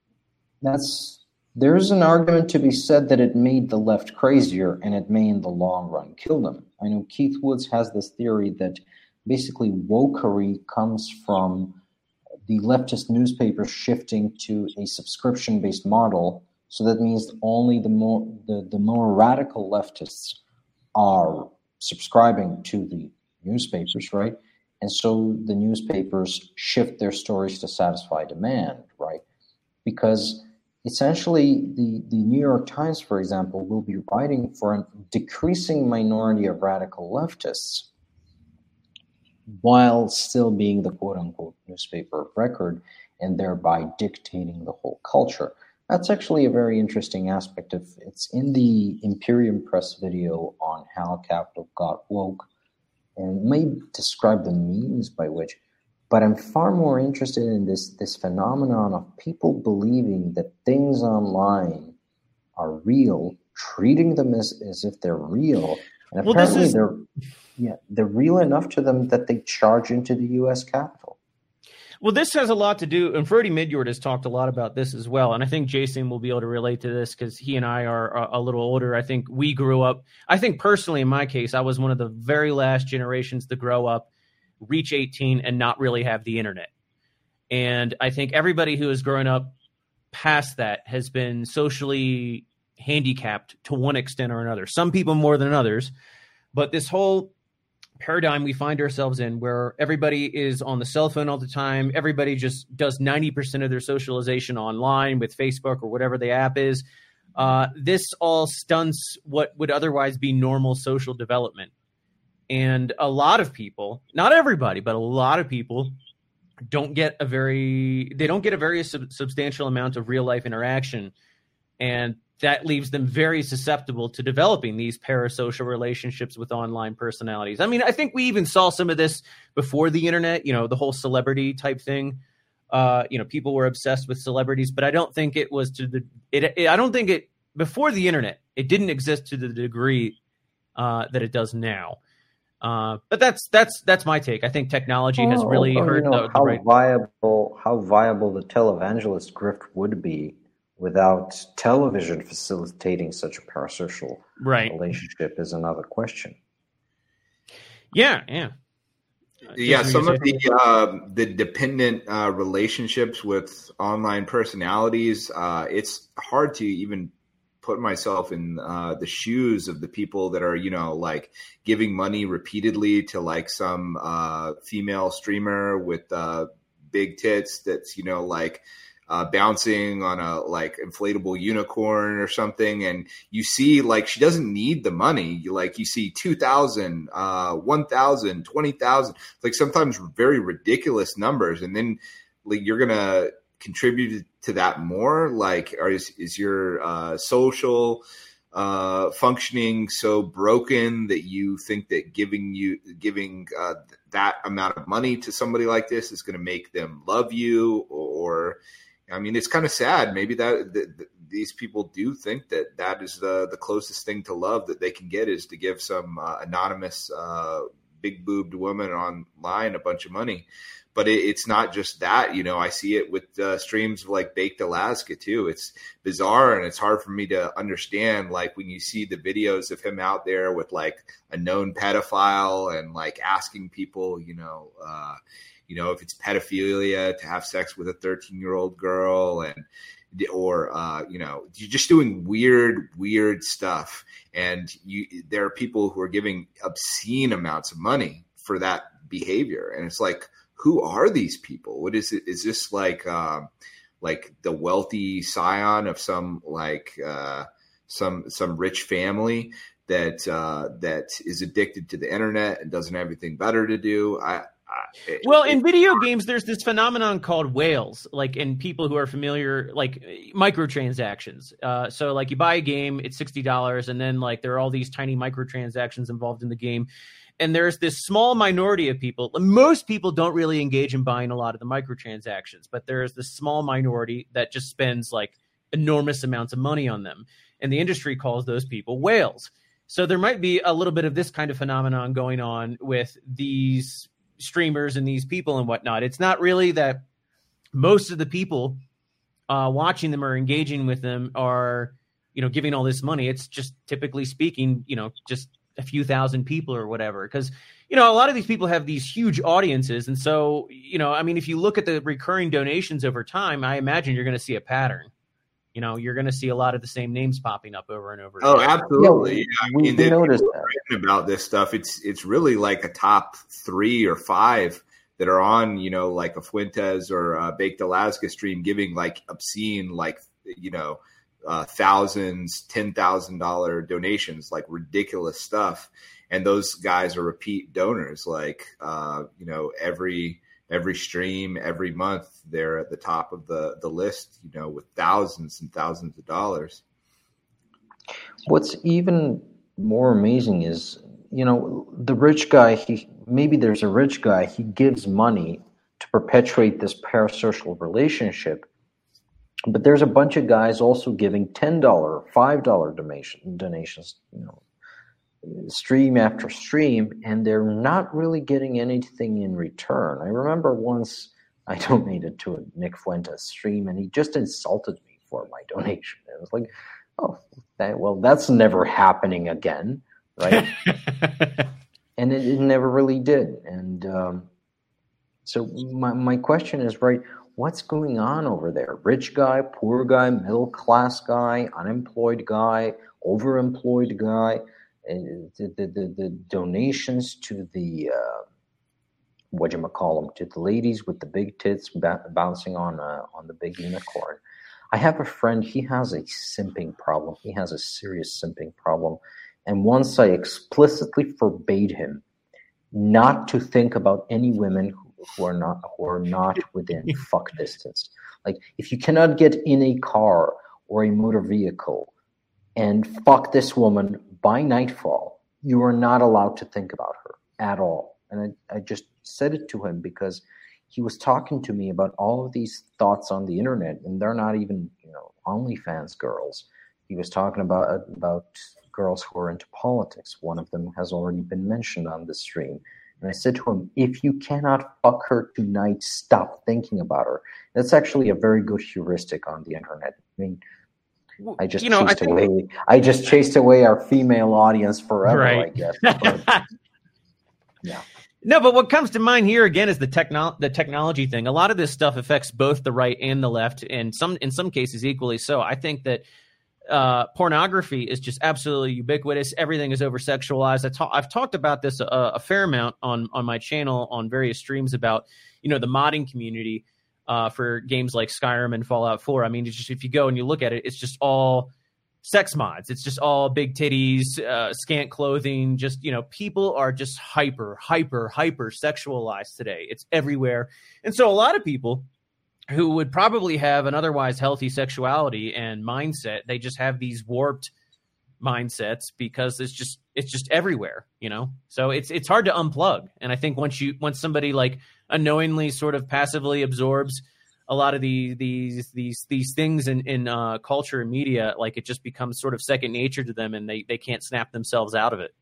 Speaker 1: There's an argument to be said that it made the left crazier, and it may in the long run kill them. I know Keith Woods has this theory that basically wokery comes from the leftist newspapers shifting to a subscription-based model. So that means only the more radical leftists are subscribing to the newspapers, right? And so the newspapers shift their stories to satisfy demand, right? Because essentially the New York Times, for example, will be writing for a decreasing minority of radical leftists while still being the quote-unquote newspaper of record, and thereby dictating the whole culture. That's actually a very interesting aspect of it's in the Imperium Press video on how Capital got woke, and may describe the means by which, but I'm far more interested in this phenomenon of people believing that things online are real, treating them as if they're real, and apparently they're real enough to them that they charge into the U.S. Capitol.
Speaker 3: Well, this has a lot to do, and Freddie Midjord has talked a lot about this as well, and I think Jason will be able to relate to this because he and I are a little older. I think we grew up, I think personally in my case, I was one of the very last generations to grow up, reach 18, and not really have the internet. And I think everybody who has grown up past that has been socially handicapped to one extent or another. Some people more than others, but this whole paradigm we find ourselves in where everybody is on the cell phone all the time. Everybody just does 90% of their socialization online with Facebook or whatever the app is. This all stunts what would otherwise be normal social development. And a lot of people, not everybody, but a lot of people don't get a very substantial amount of real life interaction. And that leaves them very susceptible to developing these parasocial relationships with online personalities. I mean, I think we even saw some of this before the internet, the whole celebrity type thing. People were obsessed with celebrities, but I don't think it was before the internet, it didn't exist to the degree that it does now. But that's my take. I think technology has really hurt
Speaker 1: how viable the televangelist grift would be without television facilitating such a parasocial relationship is another question.
Speaker 3: Yeah.
Speaker 2: Some of the dependent relationships with online personalities, it's hard to even put myself in the shoes of the people that are, like giving money repeatedly to like some female streamer with big tits that's, bouncing on a like inflatable unicorn or something. And you see like she doesn't need the money. You see 2,000, 1,000, 20,000, like sometimes very ridiculous numbers. And then like you're going to contribute to that more. Like, is your social that amount of money to somebody like this is going to make them love you, or I mean, it's kind of sad. Maybe that these people do think that is the closest thing to love that they can get, is to give some anonymous big boobed woman online a bunch of money. But it's not just that, you know. I see it with streams like Baked Alaska too. It's bizarre, and it's hard for me to understand. Like when you see the videos of him out there with like a known pedophile and like asking people, you know, if it's pedophilia to have sex with a 13-year-old girl, or you're just doing weird stuff. And there are people who are giving obscene amounts of money for that behavior, and it's like, who are these people? What is it? Is this like the wealthy scion of some some rich family that is addicted to the internet and doesn't have anything better to do?
Speaker 3: In video games, there's this phenomenon called whales, like, and people who are familiar, like microtransactions. So like you buy a game, it's $60, and then like there are all these tiny microtransactions involved in the game. And there's this small minority of people. Most people don't really engage in buying a lot of the microtransactions, but there's this small minority that just spends like enormous amounts of money on them. And the industry calls those people whales. So there might be a little bit of this kind of phenomenon going on with these streamers and these people and whatnot. It's not really that most of the people watching them or engaging with them are, giving all this money. It's just, typically speaking, just a few thousand people or whatever. Because, a lot of these people have these huge audiences. And so, if you look at the recurring donations over time, I imagine you're going to see a pattern. You're going to see a lot of the same names popping up over and over again.
Speaker 2: Oh, absolutely.
Speaker 1: Yeah, we noticed that.
Speaker 2: About this stuff, it's really like a top 3 or 5 that are on, like a Fuentes or a Baked Alaska stream, giving like obscene, like, thousands, $10,000 donations, like ridiculous stuff. And those guys are repeat donors. Like, every stream, every month, they're at the top of the list, with thousands and thousands of dollars.
Speaker 1: What's even more amazing is, the rich guy, maybe there's a rich guy, he gives money to perpetuate this parasocial relationship. But there's a bunch of guys also giving $10, $5 donations, stream after stream, and they're not really getting anything in return. I remember once I donated to a Nick Fuentes stream, and he just insulted me for my donation. I was like, oh, that's never happening again, right? And it never really did. And so my question is, right, what's going on over there? Rich guy, poor guy, middle class guy, unemployed guy, overemployed guy. The donations to the to the ladies with the big tits bouncing on the big unicorn. I have a friend. He has a simping problem. He has a serious simping problem. And once I explicitly forbade him not to think about any women who are not within fuck distance. Like, if you cannot get in a car or a motor vehicle and fuck this woman by nightfall, you are not allowed to think about her at all. And I just said it to him because he was talking to me about all of these thoughts on the internet, and they're not even, OnlyFans girls. He was talking about girls who are into politics. One of them has already been mentioned on the stream. And I said to him, if you cannot fuck her tonight, stop thinking about her. That's actually a very good heuristic on the internet. I mean, I just chased away our female audience forever, right. I guess. But, yeah.
Speaker 3: No, but what comes to mind here again is the technology thing. A lot of this stuff affects both the right and the left, and in some cases equally so. I think that pornography is just absolutely ubiquitous. Everything is over sexualized. I've talked about this a fair amount on my channel on various streams about, the modding community for games like Skyrim and Fallout 4. I mean, it's just, if you go and you look at it, it's just all sex mods. It's just all big titties, scant clothing. Just, people are just hyper sexualized today. It's everywhere. And so a lot of people who would probably have an otherwise healthy sexuality and mindset, they just have these warped mindsets because it's just everywhere, so it's hard to unplug. And I think once somebody like unknowingly sort of passively absorbs a lot of these things in culture and media, like it just becomes sort of second nature to them, and they can't snap themselves out of it.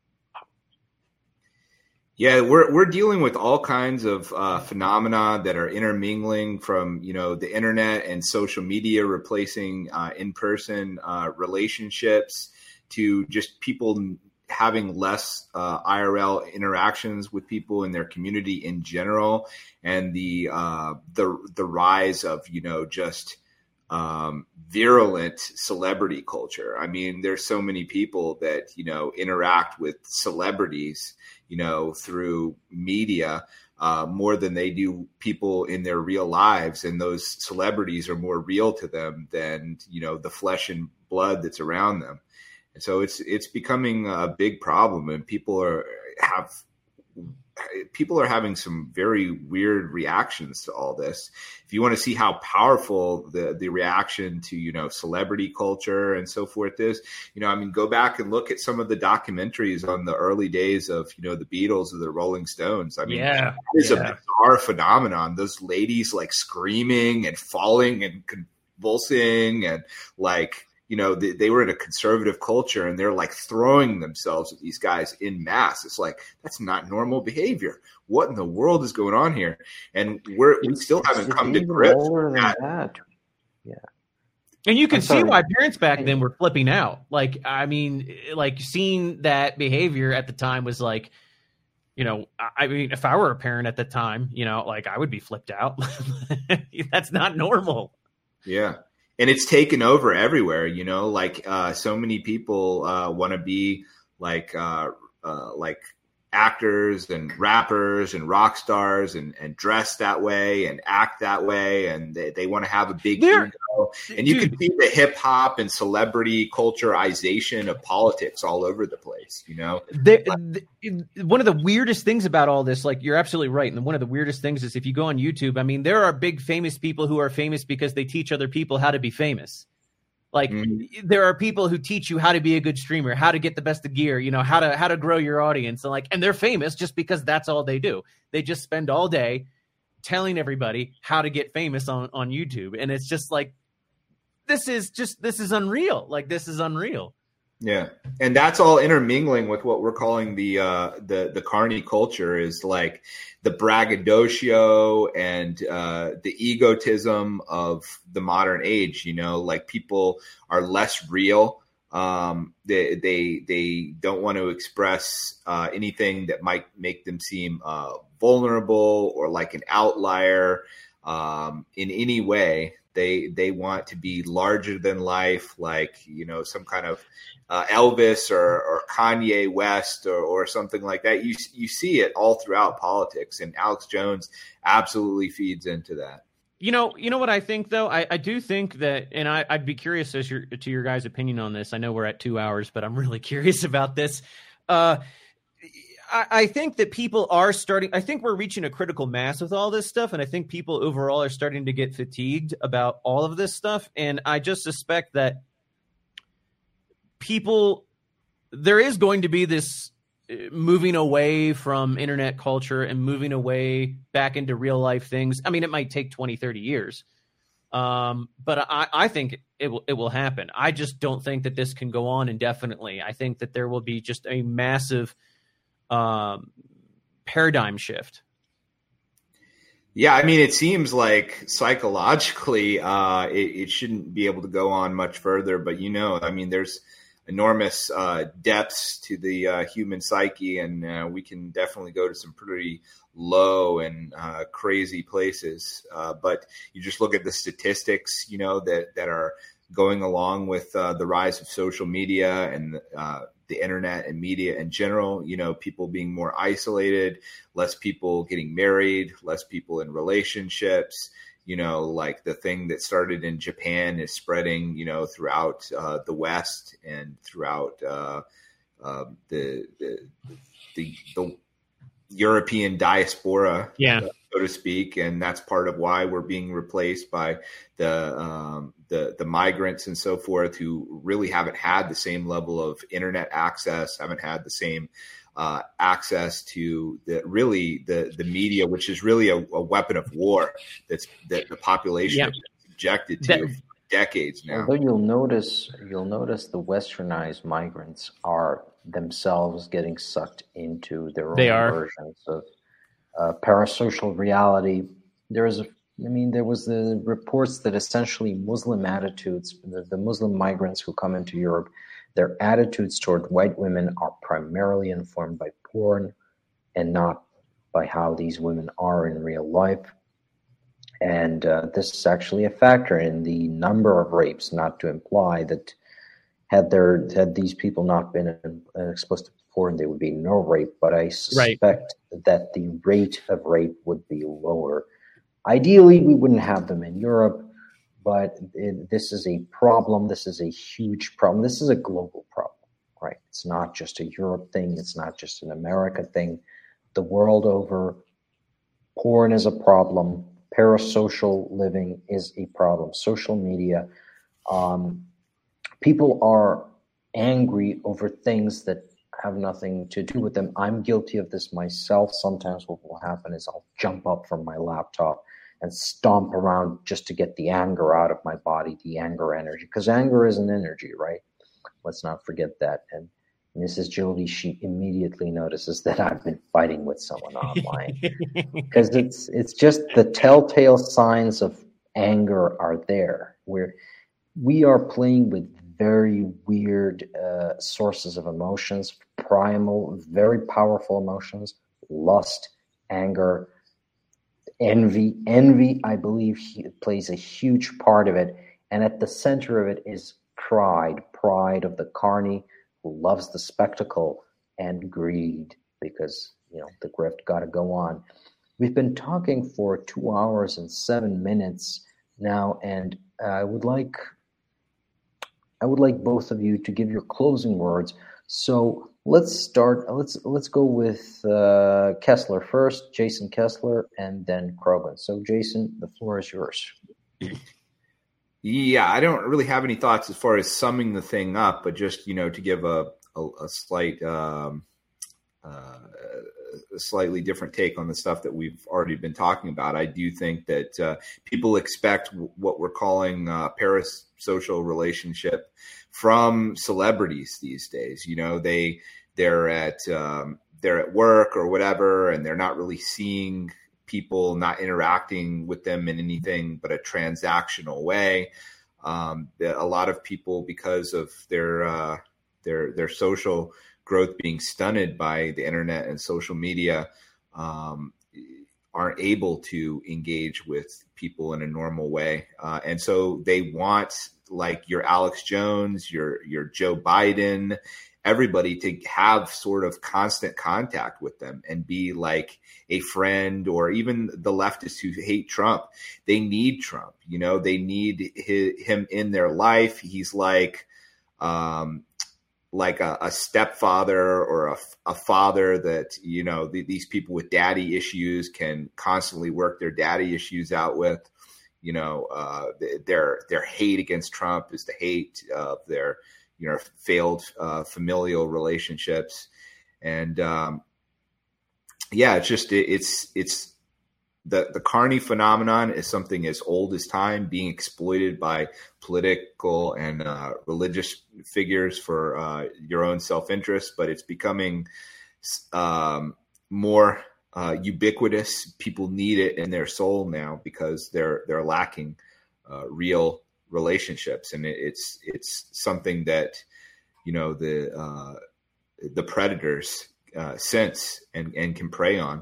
Speaker 2: Yeah, we're dealing with all kinds of phenomena that are intermingling, from the internet and social media replacing in-person relationships, to just people having less IRL interactions with people in their community in general, and the rise of just virulent celebrity culture. I mean, there's so many people that interact with celebrities through media more than they do people in their real lives, and those celebrities are more real to them than the flesh and blood that's around them. And so it's becoming a big problem, and people are having some very weird reactions to all this. If you want to see how powerful the reaction to, celebrity culture and so forth is, go back and look at some of the documentaries on the early days of, the Beatles or the Rolling Stones. I mean, it's a bizarre phenomenon. Those ladies like screaming and falling and convulsing, and like, they were in a conservative culture, and they're like throwing themselves at these guys in mass. It's like, that's not normal behavior. What in the world is going on here? And we still haven't come to grips with that.
Speaker 1: Yeah.
Speaker 3: And you can see why parents back then were flipping out. Like, I mean, like seeing that behavior at the time was like, I mean, if I were a parent at the time, like I would be flipped out. That's not normal.
Speaker 2: Yeah. And it's taken over everywhere, like so many people want to be like actors and rappers and rock stars and dress that way and act that way. And they want to have a big ego. And you can see the hip hop and celebrity cultureization of politics all over the place,
Speaker 3: One of the weirdest things about all this, like you're absolutely right. And one of the weirdest things is if you go on YouTube, I mean, there are big famous people who are famous because they teach other people how to be famous. Like there are people who teach you how to be a good streamer, how to get the best of gear, how to grow your audience. And they're famous just because that's all they do. They just spend all day telling everybody how to get famous on YouTube. And it's just like, this is unreal. Like, this is unreal.
Speaker 2: Yeah. And that's all intermingling with what we're calling the carny culture, is like the braggadocio and the egotism of the modern age. Like people are less real. They don't want to express anything that might make them seem vulnerable or like an outlier in any way. They want to be larger than life, like, some kind of Elvis or Kanye West or something like that. You see it all throughout politics, and Alex Jones absolutely feeds into that.
Speaker 3: You know what I think, though? I do think that, and I'd be curious to your guys' opinion on this. I know we're at 2 hours, but I'm really curious about this. I think that people are starting – I think we're reaching a critical mass with all this stuff, and I think people overall are starting to get fatigued about all of this stuff. And I just suspect that there is going to be this moving away from internet culture and moving away back into real life things. I mean, it might take 20, 30 years. But I think it will happen. I just don't think that this can go on indefinitely. I think that there will be just a massive paradigm shift.
Speaker 2: Yeah, I mean, it seems like psychologically it shouldn't be able to go on much further. But, I mean, there's enormous depths to the human psyche, and we can definitely go to some pretty low and crazy places. But you just look at the statistics, that are going along with the rise of social media and the internet and media in general, people being more isolated, less people getting married, less people in relationships, like the thing that started in Japan is spreading, throughout the West and throughout the European diaspora,
Speaker 3: yeah,
Speaker 2: so to speak, and that's part of why we're being replaced by the migrants and so forth, who really haven't had the same level of internet access, haven't had the same access to the media, which is really a weapon of war that the population is subjected to for decades now.
Speaker 1: Although you'll notice the westernized migrants are themselves getting sucked into their own versions of parasocial reality. There was the reports that essentially Muslim attitudes, the Muslim migrants who come into Europe, their attitudes toward white women are primarily informed by porn and not by how these women are in real life. And this is actually a factor in the number of rapes, not to imply that had these people not been exposed to porn, there would be no rape, but I suspect that the rate of rape would be lower. Ideally, we wouldn't have them in Europe, but this is a problem. This is a huge problem. This is a global problem, right? It's not just a Europe thing. It's not just an America thing. The world over, porn is a problem. Parasocial living is a problem. Social media. People are angry over things that have nothing to do with them. I'm guilty of this myself. Sometimes what will happen is I'll jump up from my laptop and stomp around just to get the anger out of my body, the anger energy, because anger is an energy, right? Let's not forget that. And Mrs. Jody, she immediately notices that I've been fighting with someone online, because it's just the telltale signs of anger are there, where we are playing with very weird sources of emotions, primal, very powerful emotions, lust, anger, envy. Envy, I believe, plays a huge part of it. And at the center of it is pride of the carny who loves the spectacle, and greed, because, the grift got to go on. We've been talking for 2 hours and 7 minutes now, and I would like both of you to give your closing words. So let's start. Let's go with Kessler first, Jason Kessler, and then Krogman. So Jason, the floor is yours.
Speaker 2: Yeah, I don't really have any thoughts as far as summing the thing up, but just, to give a slight, a slightly different take on the stuff that we've already been talking about. I do think that people expect what we're calling parasocial relationship from celebrities these days. They're at work or whatever, and they're not really seeing people, not interacting with them in anything but a transactional way. A lot of people, because of their social growth being stunted by the internet and social media, aren't able to engage with people in a normal way. And so they want, like, your Alex Jones, your Joe Biden, everybody to have sort of constant contact with them and be like a friend, or even the leftists who hate Trump. They need Trump, they need him in their life. He's like a stepfather or a father that, these people with daddy issues can constantly work their daddy issues out with. Their hate against Trump is the hate of their, failed familial relationships. And it's the carny phenomenon is something as old as time, being exploited by political and religious figures for your own self-interest, but it's becoming more ubiquitous. People need it in their soul now because they're lacking real relationships, and it's something that the predators sense and can prey on.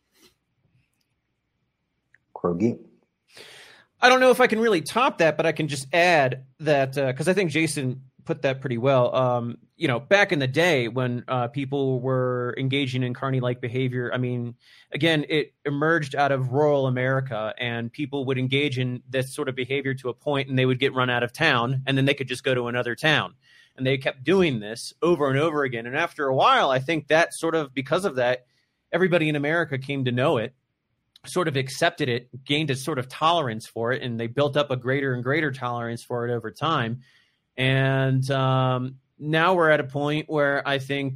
Speaker 1: Krogi?
Speaker 3: I don't know if I can really top that, but I can just add that because I think Jason put that pretty well. Back in the day when people were engaging in carny-like behavior, I mean, again, it emerged out of rural America, and people would engage in this sort of behavior to a point, and they would get run out of town, and then they could just go to another town. And they kept doing this over and over again. And after a while, I think that sort of, because of that, everybody in America came to know it. sort of accepted it, gained a sort of tolerance for it, and they built up a greater and greater tolerance for it over time. And now we're at a point where I think,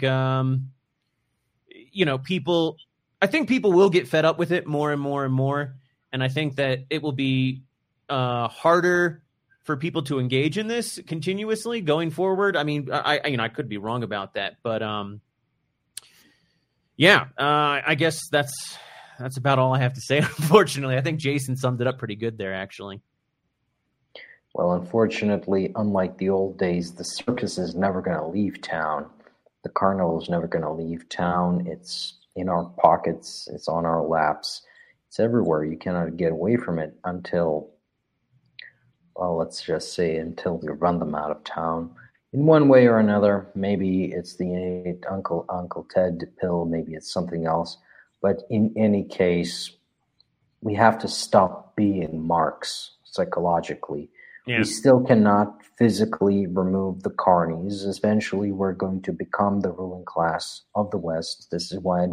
Speaker 3: people will get fed up with it more and more and more. And I think that it will be harder for people to engage in this continuously going forward. I mean, I could be wrong about that, but I guess that's about all I have to say. Unfortunately, I think Jason summed it up pretty good there, actually.
Speaker 1: Well, unfortunately, unlike the old days, the circus is never going to leave town. The carnival is never going to leave town. It's in our pockets. It's on our laps. It's everywhere. You cannot get away from it until we run them out of town. In one way or another, maybe it's the Uncle Ted pill, maybe it's something else. But in any case, we have to stop being marks psychologically. Yeah. We still cannot physically remove the carnies. Eventually, we're going to become the ruling class of the West. This is what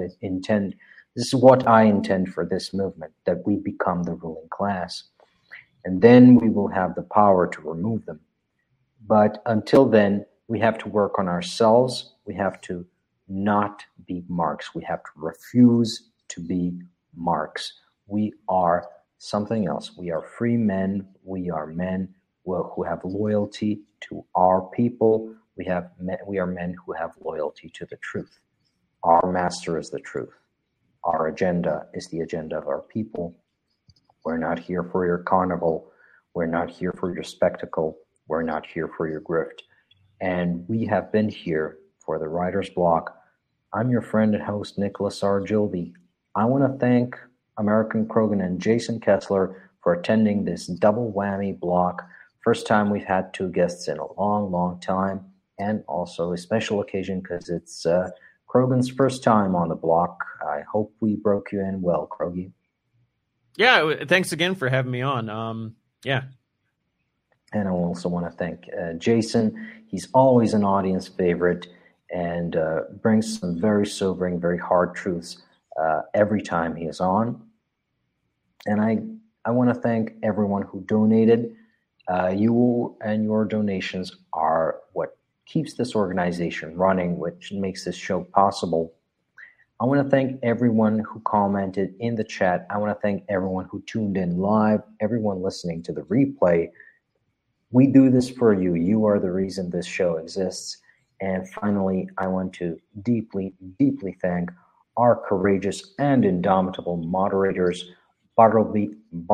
Speaker 1: I intend for this movement, that we become the ruling class. And then we will have the power to remove them. But until then, we have to work on ourselves. We have to not be marks. We have to refuse to be marks. We are something else. We are free men. We are men who have loyalty to our people. We are men who have loyalty to the truth. Our master is the truth. Our agenda is the agenda of our people. We're not here for your carnival. We're not here for your spectacle. We're not here for your grift. And we have been here for the Writer's Block. I'm your friend and host, Nicholas R. Gilby. I want to thank American Krogan and Jason Kessler for attending this double whammy block. First time we've had two guests in a long, long time, and also a special occasion because it's Krogan's first time on the block. I hope we broke you in well, Krogi.
Speaker 3: Yeah, thanks again for having me on. Yeah.
Speaker 1: And I also want to thank Jason. He's always an audience favorite and brings some very sobering, very hard truths every time he is on. And I want to thank everyone who donated. You and your donations are what keeps this organization running, which makes this show possible. I want to thank everyone who commented in the chat. I want to thank everyone who tuned in live, everyone listening to the replay. We do this for you. You are the reason this show exists. And finally, I want to deeply, deeply thank our courageous and indomitable moderators, Bartleby,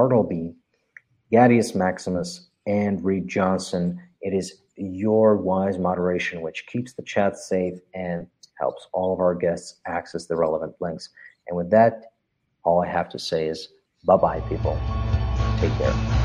Speaker 1: Gadius Maximus, and Reed Johnson. It is your wise moderation which keeps the chat safe and helps all of our guests access the relevant links. And with that, all I have to say is bye-bye, people. Take care.